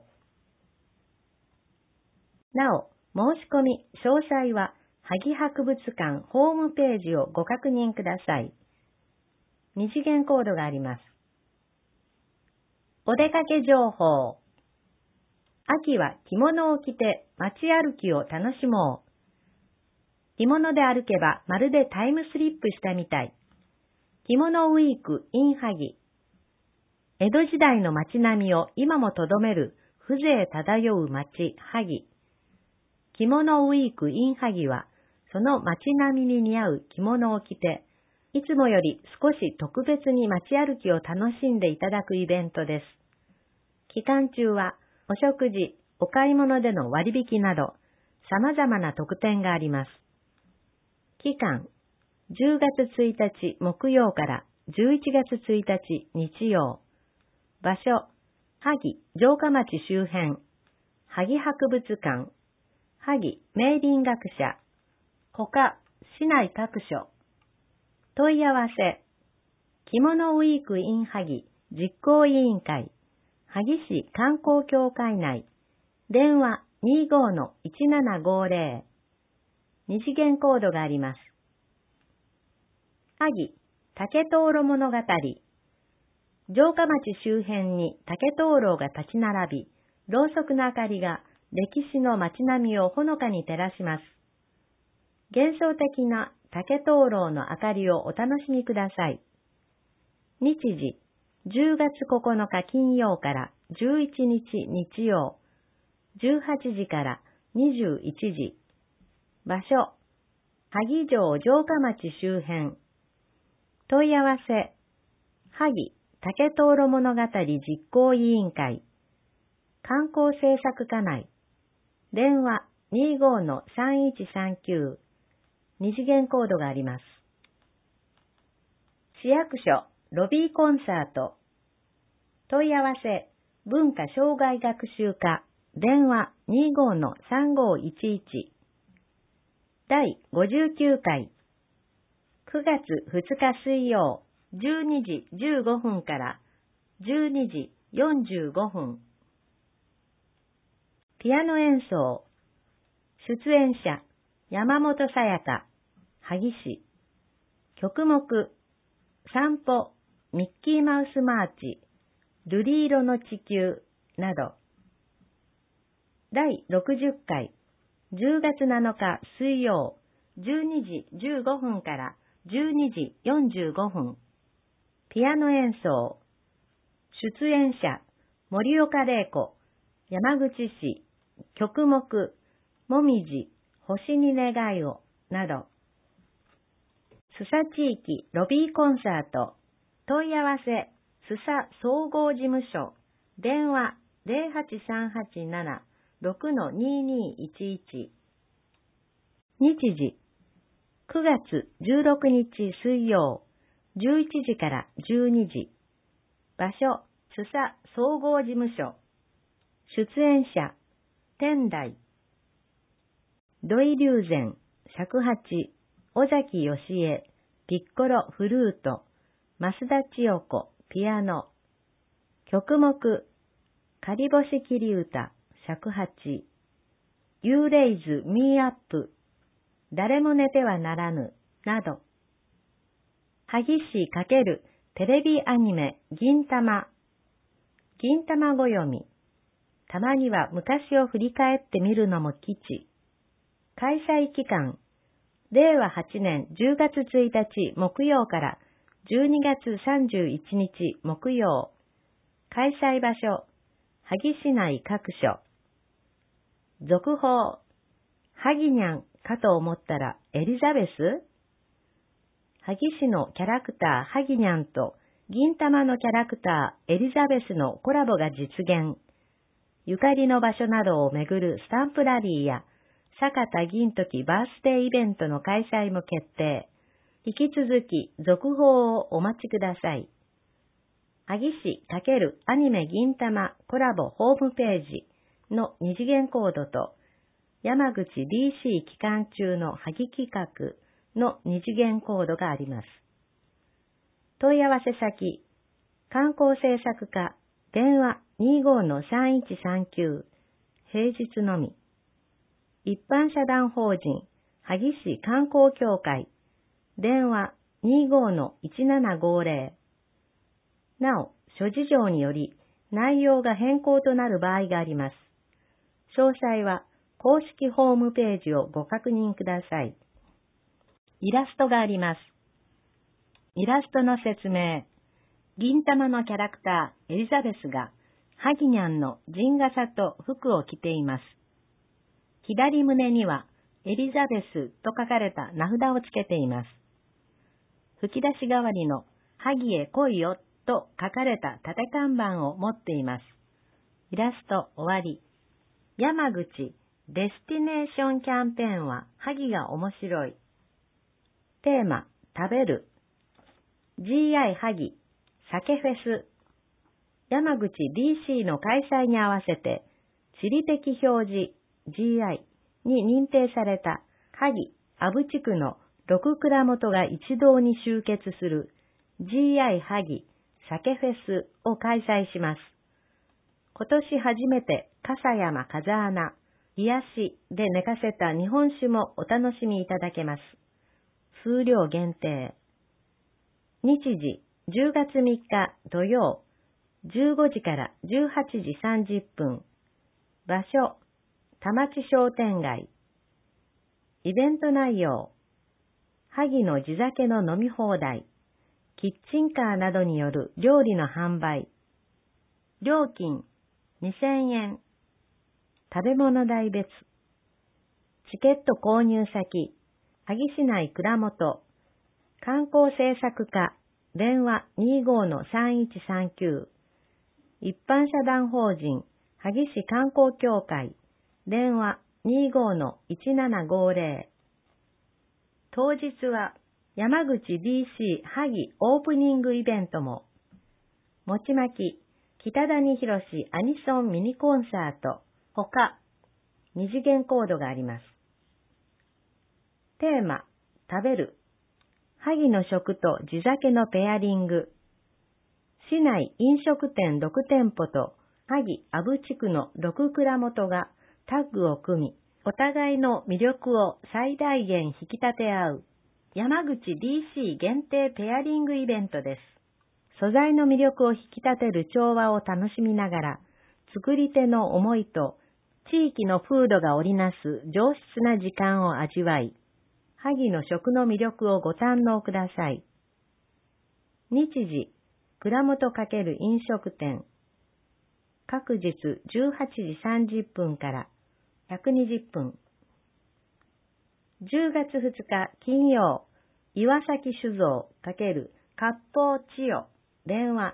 なお、申し込み、詳細は、萩博物館ホームページをご確認ください。二次元コードがあります。お出かけ情報。秋は着物を着て街歩きを楽しもう。着物で歩けばまるでタイムスリップしたみたい。着物ウィーク in 萩。江戸時代の街並みを今もとどめる風情漂う街萩。着物ウィーク in 萩は、その街並みに似合う着物を着て、いつもより少し特別に街歩きを楽しんでいただくイベントです。期間中は、お食事、お買い物での割引など、様々な特典があります。期間、10月1日木曜から11月1日日曜。場所、萩城下町周辺。萩博物館。萩明林学者。他、市内各所。問い合わせ。着物ウィーク in 萩実行委員会。萩市観光協会内。電話 25-1750。二次元コードがあります。萩竹灯籠物語。城下町周辺に竹灯籠が立ち並び、ろうそくの明かりが歴史の街並みをほのかに照らします。幻想的な竹灯籠の明かりをお楽しみください。日時、10月9日金曜から11日日曜、18時から21時。場所、萩城城下町周辺。問い合わせ、萩竹灯籠物語実行委員会。観光政策課内。電話 25-3139。二次元コードがあります。市役所ロビーコンサート。問い合わせ、文化障害学習課。電話 25-3511。第59回。9月2日水曜、12時15分から12時45分。ピアノ演奏。出演者、山本さやか、萩市。曲目、散歩、ミッキーマウスマーチ、瑠璃色の地球など。第60回、10月7日水曜、12時15分から12時45分。ピアノ演奏。出演者、森岡玲子、山口市。曲目、もみじ、星に願いを、など。須佐地域ロビーコンサート。問い合わせ、須佐総合事務所。電話 08387-6-2211。日時、9月16日水曜、11時から12時。場所、須佐総合事務所。出演者、天台。土井龍禅、尺八、尾崎義恵、ピッコロ、フルート、増田千代子、ピアノ。曲目、仮星切り歌、尺八。You Raise Me Up、 誰も寝てはならぬ、など。萩市×テレビアニメ銀玉。銀玉ご読み。たまには昔を振り返ってみるのも吉。開催期間。令和8年10月1日木曜から12月31日木曜。開催場所。萩市内各所。続報。萩にゃんかと思ったらエリザベス？萩市のキャラクター萩にゃんと銀玉のキャラクターエリザベスのコラボが実現。ゆかりの場所などを巡るスタンプラリーや坂田銀時バースデーイベントの開催も決定。引き続き続報をお待ちください。萩市×アニメ銀玉コラボホームページの二次元コードと山口 DC 期間中の萩企画の二次元コードがあります。問い合わせ先、観光政策課、電話 25-3139、平日のみ。一般社団法人、萩市観光協会、電話 25-1750。なお、諸事情により内容が変更となる場合があります。詳細は公式ホームページをご確認ください。イラストがあります。イラストの説明。銀玉のキャラクターエリザベスが萩にゃんの陣笠と服を着ています。左胸にはエリザベスと書かれた名札をつけています。吹き出し代わりの萩へ来いよと書かれた縦看板を持っています。イラスト終わり。山口デスティネーションキャンペーンは萩が面白い。テーマ、食べる。GI 萩、酒フェス。山口 DC の開催に合わせて、地理的表示 GI に認定された萩、阿武地区の6蔵元が一堂に集結する GI 萩、酒フェスを開催します。今年初めて笠山風穴、癒しで寝かせた日本酒もお楽しみいただけます。数量限定。日時、10月3日土曜、15時から18時30分。場所、田町商店街。イベント内容、萩の地酒の飲み放題、キッチンカーなどによる料理の販売。料金、2000円。食べ物代別。チケット購入先、萩市内蔵元、観光政策課、電話 25-3139。一般社団法人、萩市観光協会、電話 25-1750。当日は、山口 DC 萩オープニングイベントも、もちまき、北谷博アニソンミニコンサート、他、二次元コードがあります。テーマ、食べる。萩の食と地酒のペアリング。市内飲食店6店舗と萩阿武地区の6蔵元がタッグを組み、お互いの魅力を最大限引き立て合う山口 DC 限定ペアリングイベントです。素材の魅力を引き立てる調和を楽しみながら、作り手の思いと地域の風土が織りなす上質な時間を味わい、萩の食の魅力をご堪能ください。日時、蔵元×飲食店。各日18時30分から120分。10月2日金曜、岩崎酒造×割烹千代、電話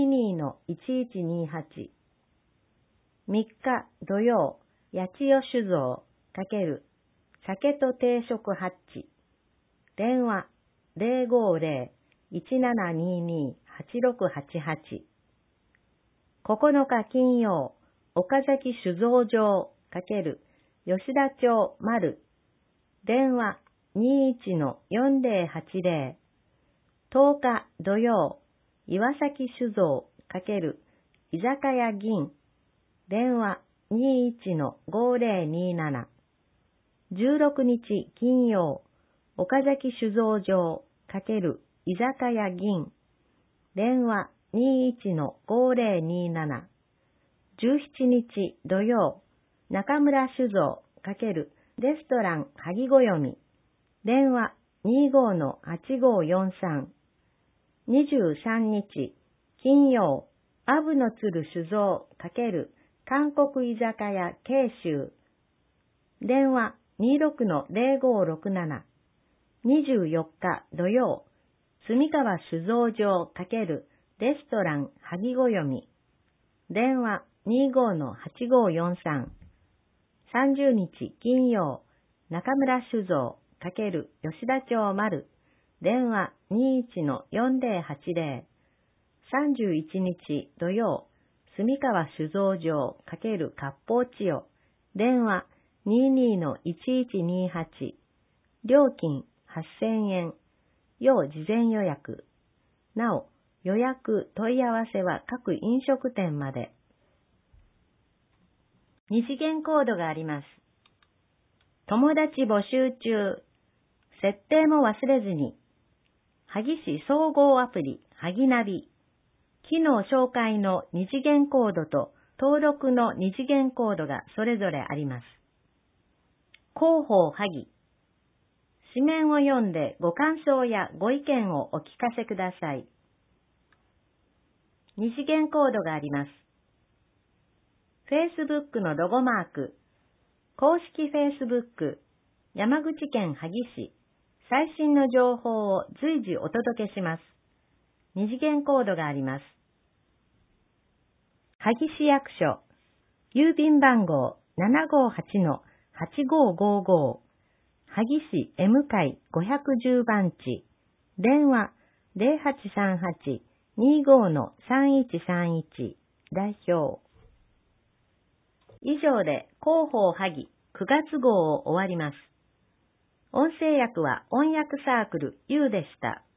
22-1128。3日土曜、八千代酒造×酒と定食ハッチ。電話 050-1722-8688。9日金曜、岡崎酒造場×吉田町丸。電話 21-4080。10日土曜、岩崎酒造×居酒屋銀。電話 21-5027。 16日金曜、岡崎酒造場×居酒屋銀、電話 21-5027。17日土曜、中村酒造×レストラン萩ごよみ、電話 25-8543。23日金曜、アブの鶴酒造×韓国居酒屋慶州、電話 26-0567。24日土曜、住川酒造場×レストラン萩ごよみ、電話 25-8543。30日金曜、中村酒造×吉田町丸、電話 21-4080。31日土曜、住川酒造場×割烹千代、電話 22-1128。料金8000円。要事前予約。なお、予約問い合わせは各飲食店まで。二次元コードがあります。友達募集中。設定も忘れずに。萩市総合アプリ、萩ナビ。機能紹介の二次元コードと登録の二次元コードがそれぞれあります。広報萩。紙面を読んでご感想やご意見をお聞かせください。二次元コードがあります。Facebook のロゴマーク。公式 Facebook、山口県萩市。最新の情報を随時お届けします。二次元コードがあります。萩市役所、郵便番号 758-8555、萩市 M 会510番地、電話 0838-25-3131、代表。以上で広報萩9月号を終わります。音声訳は音訳サークル U でした。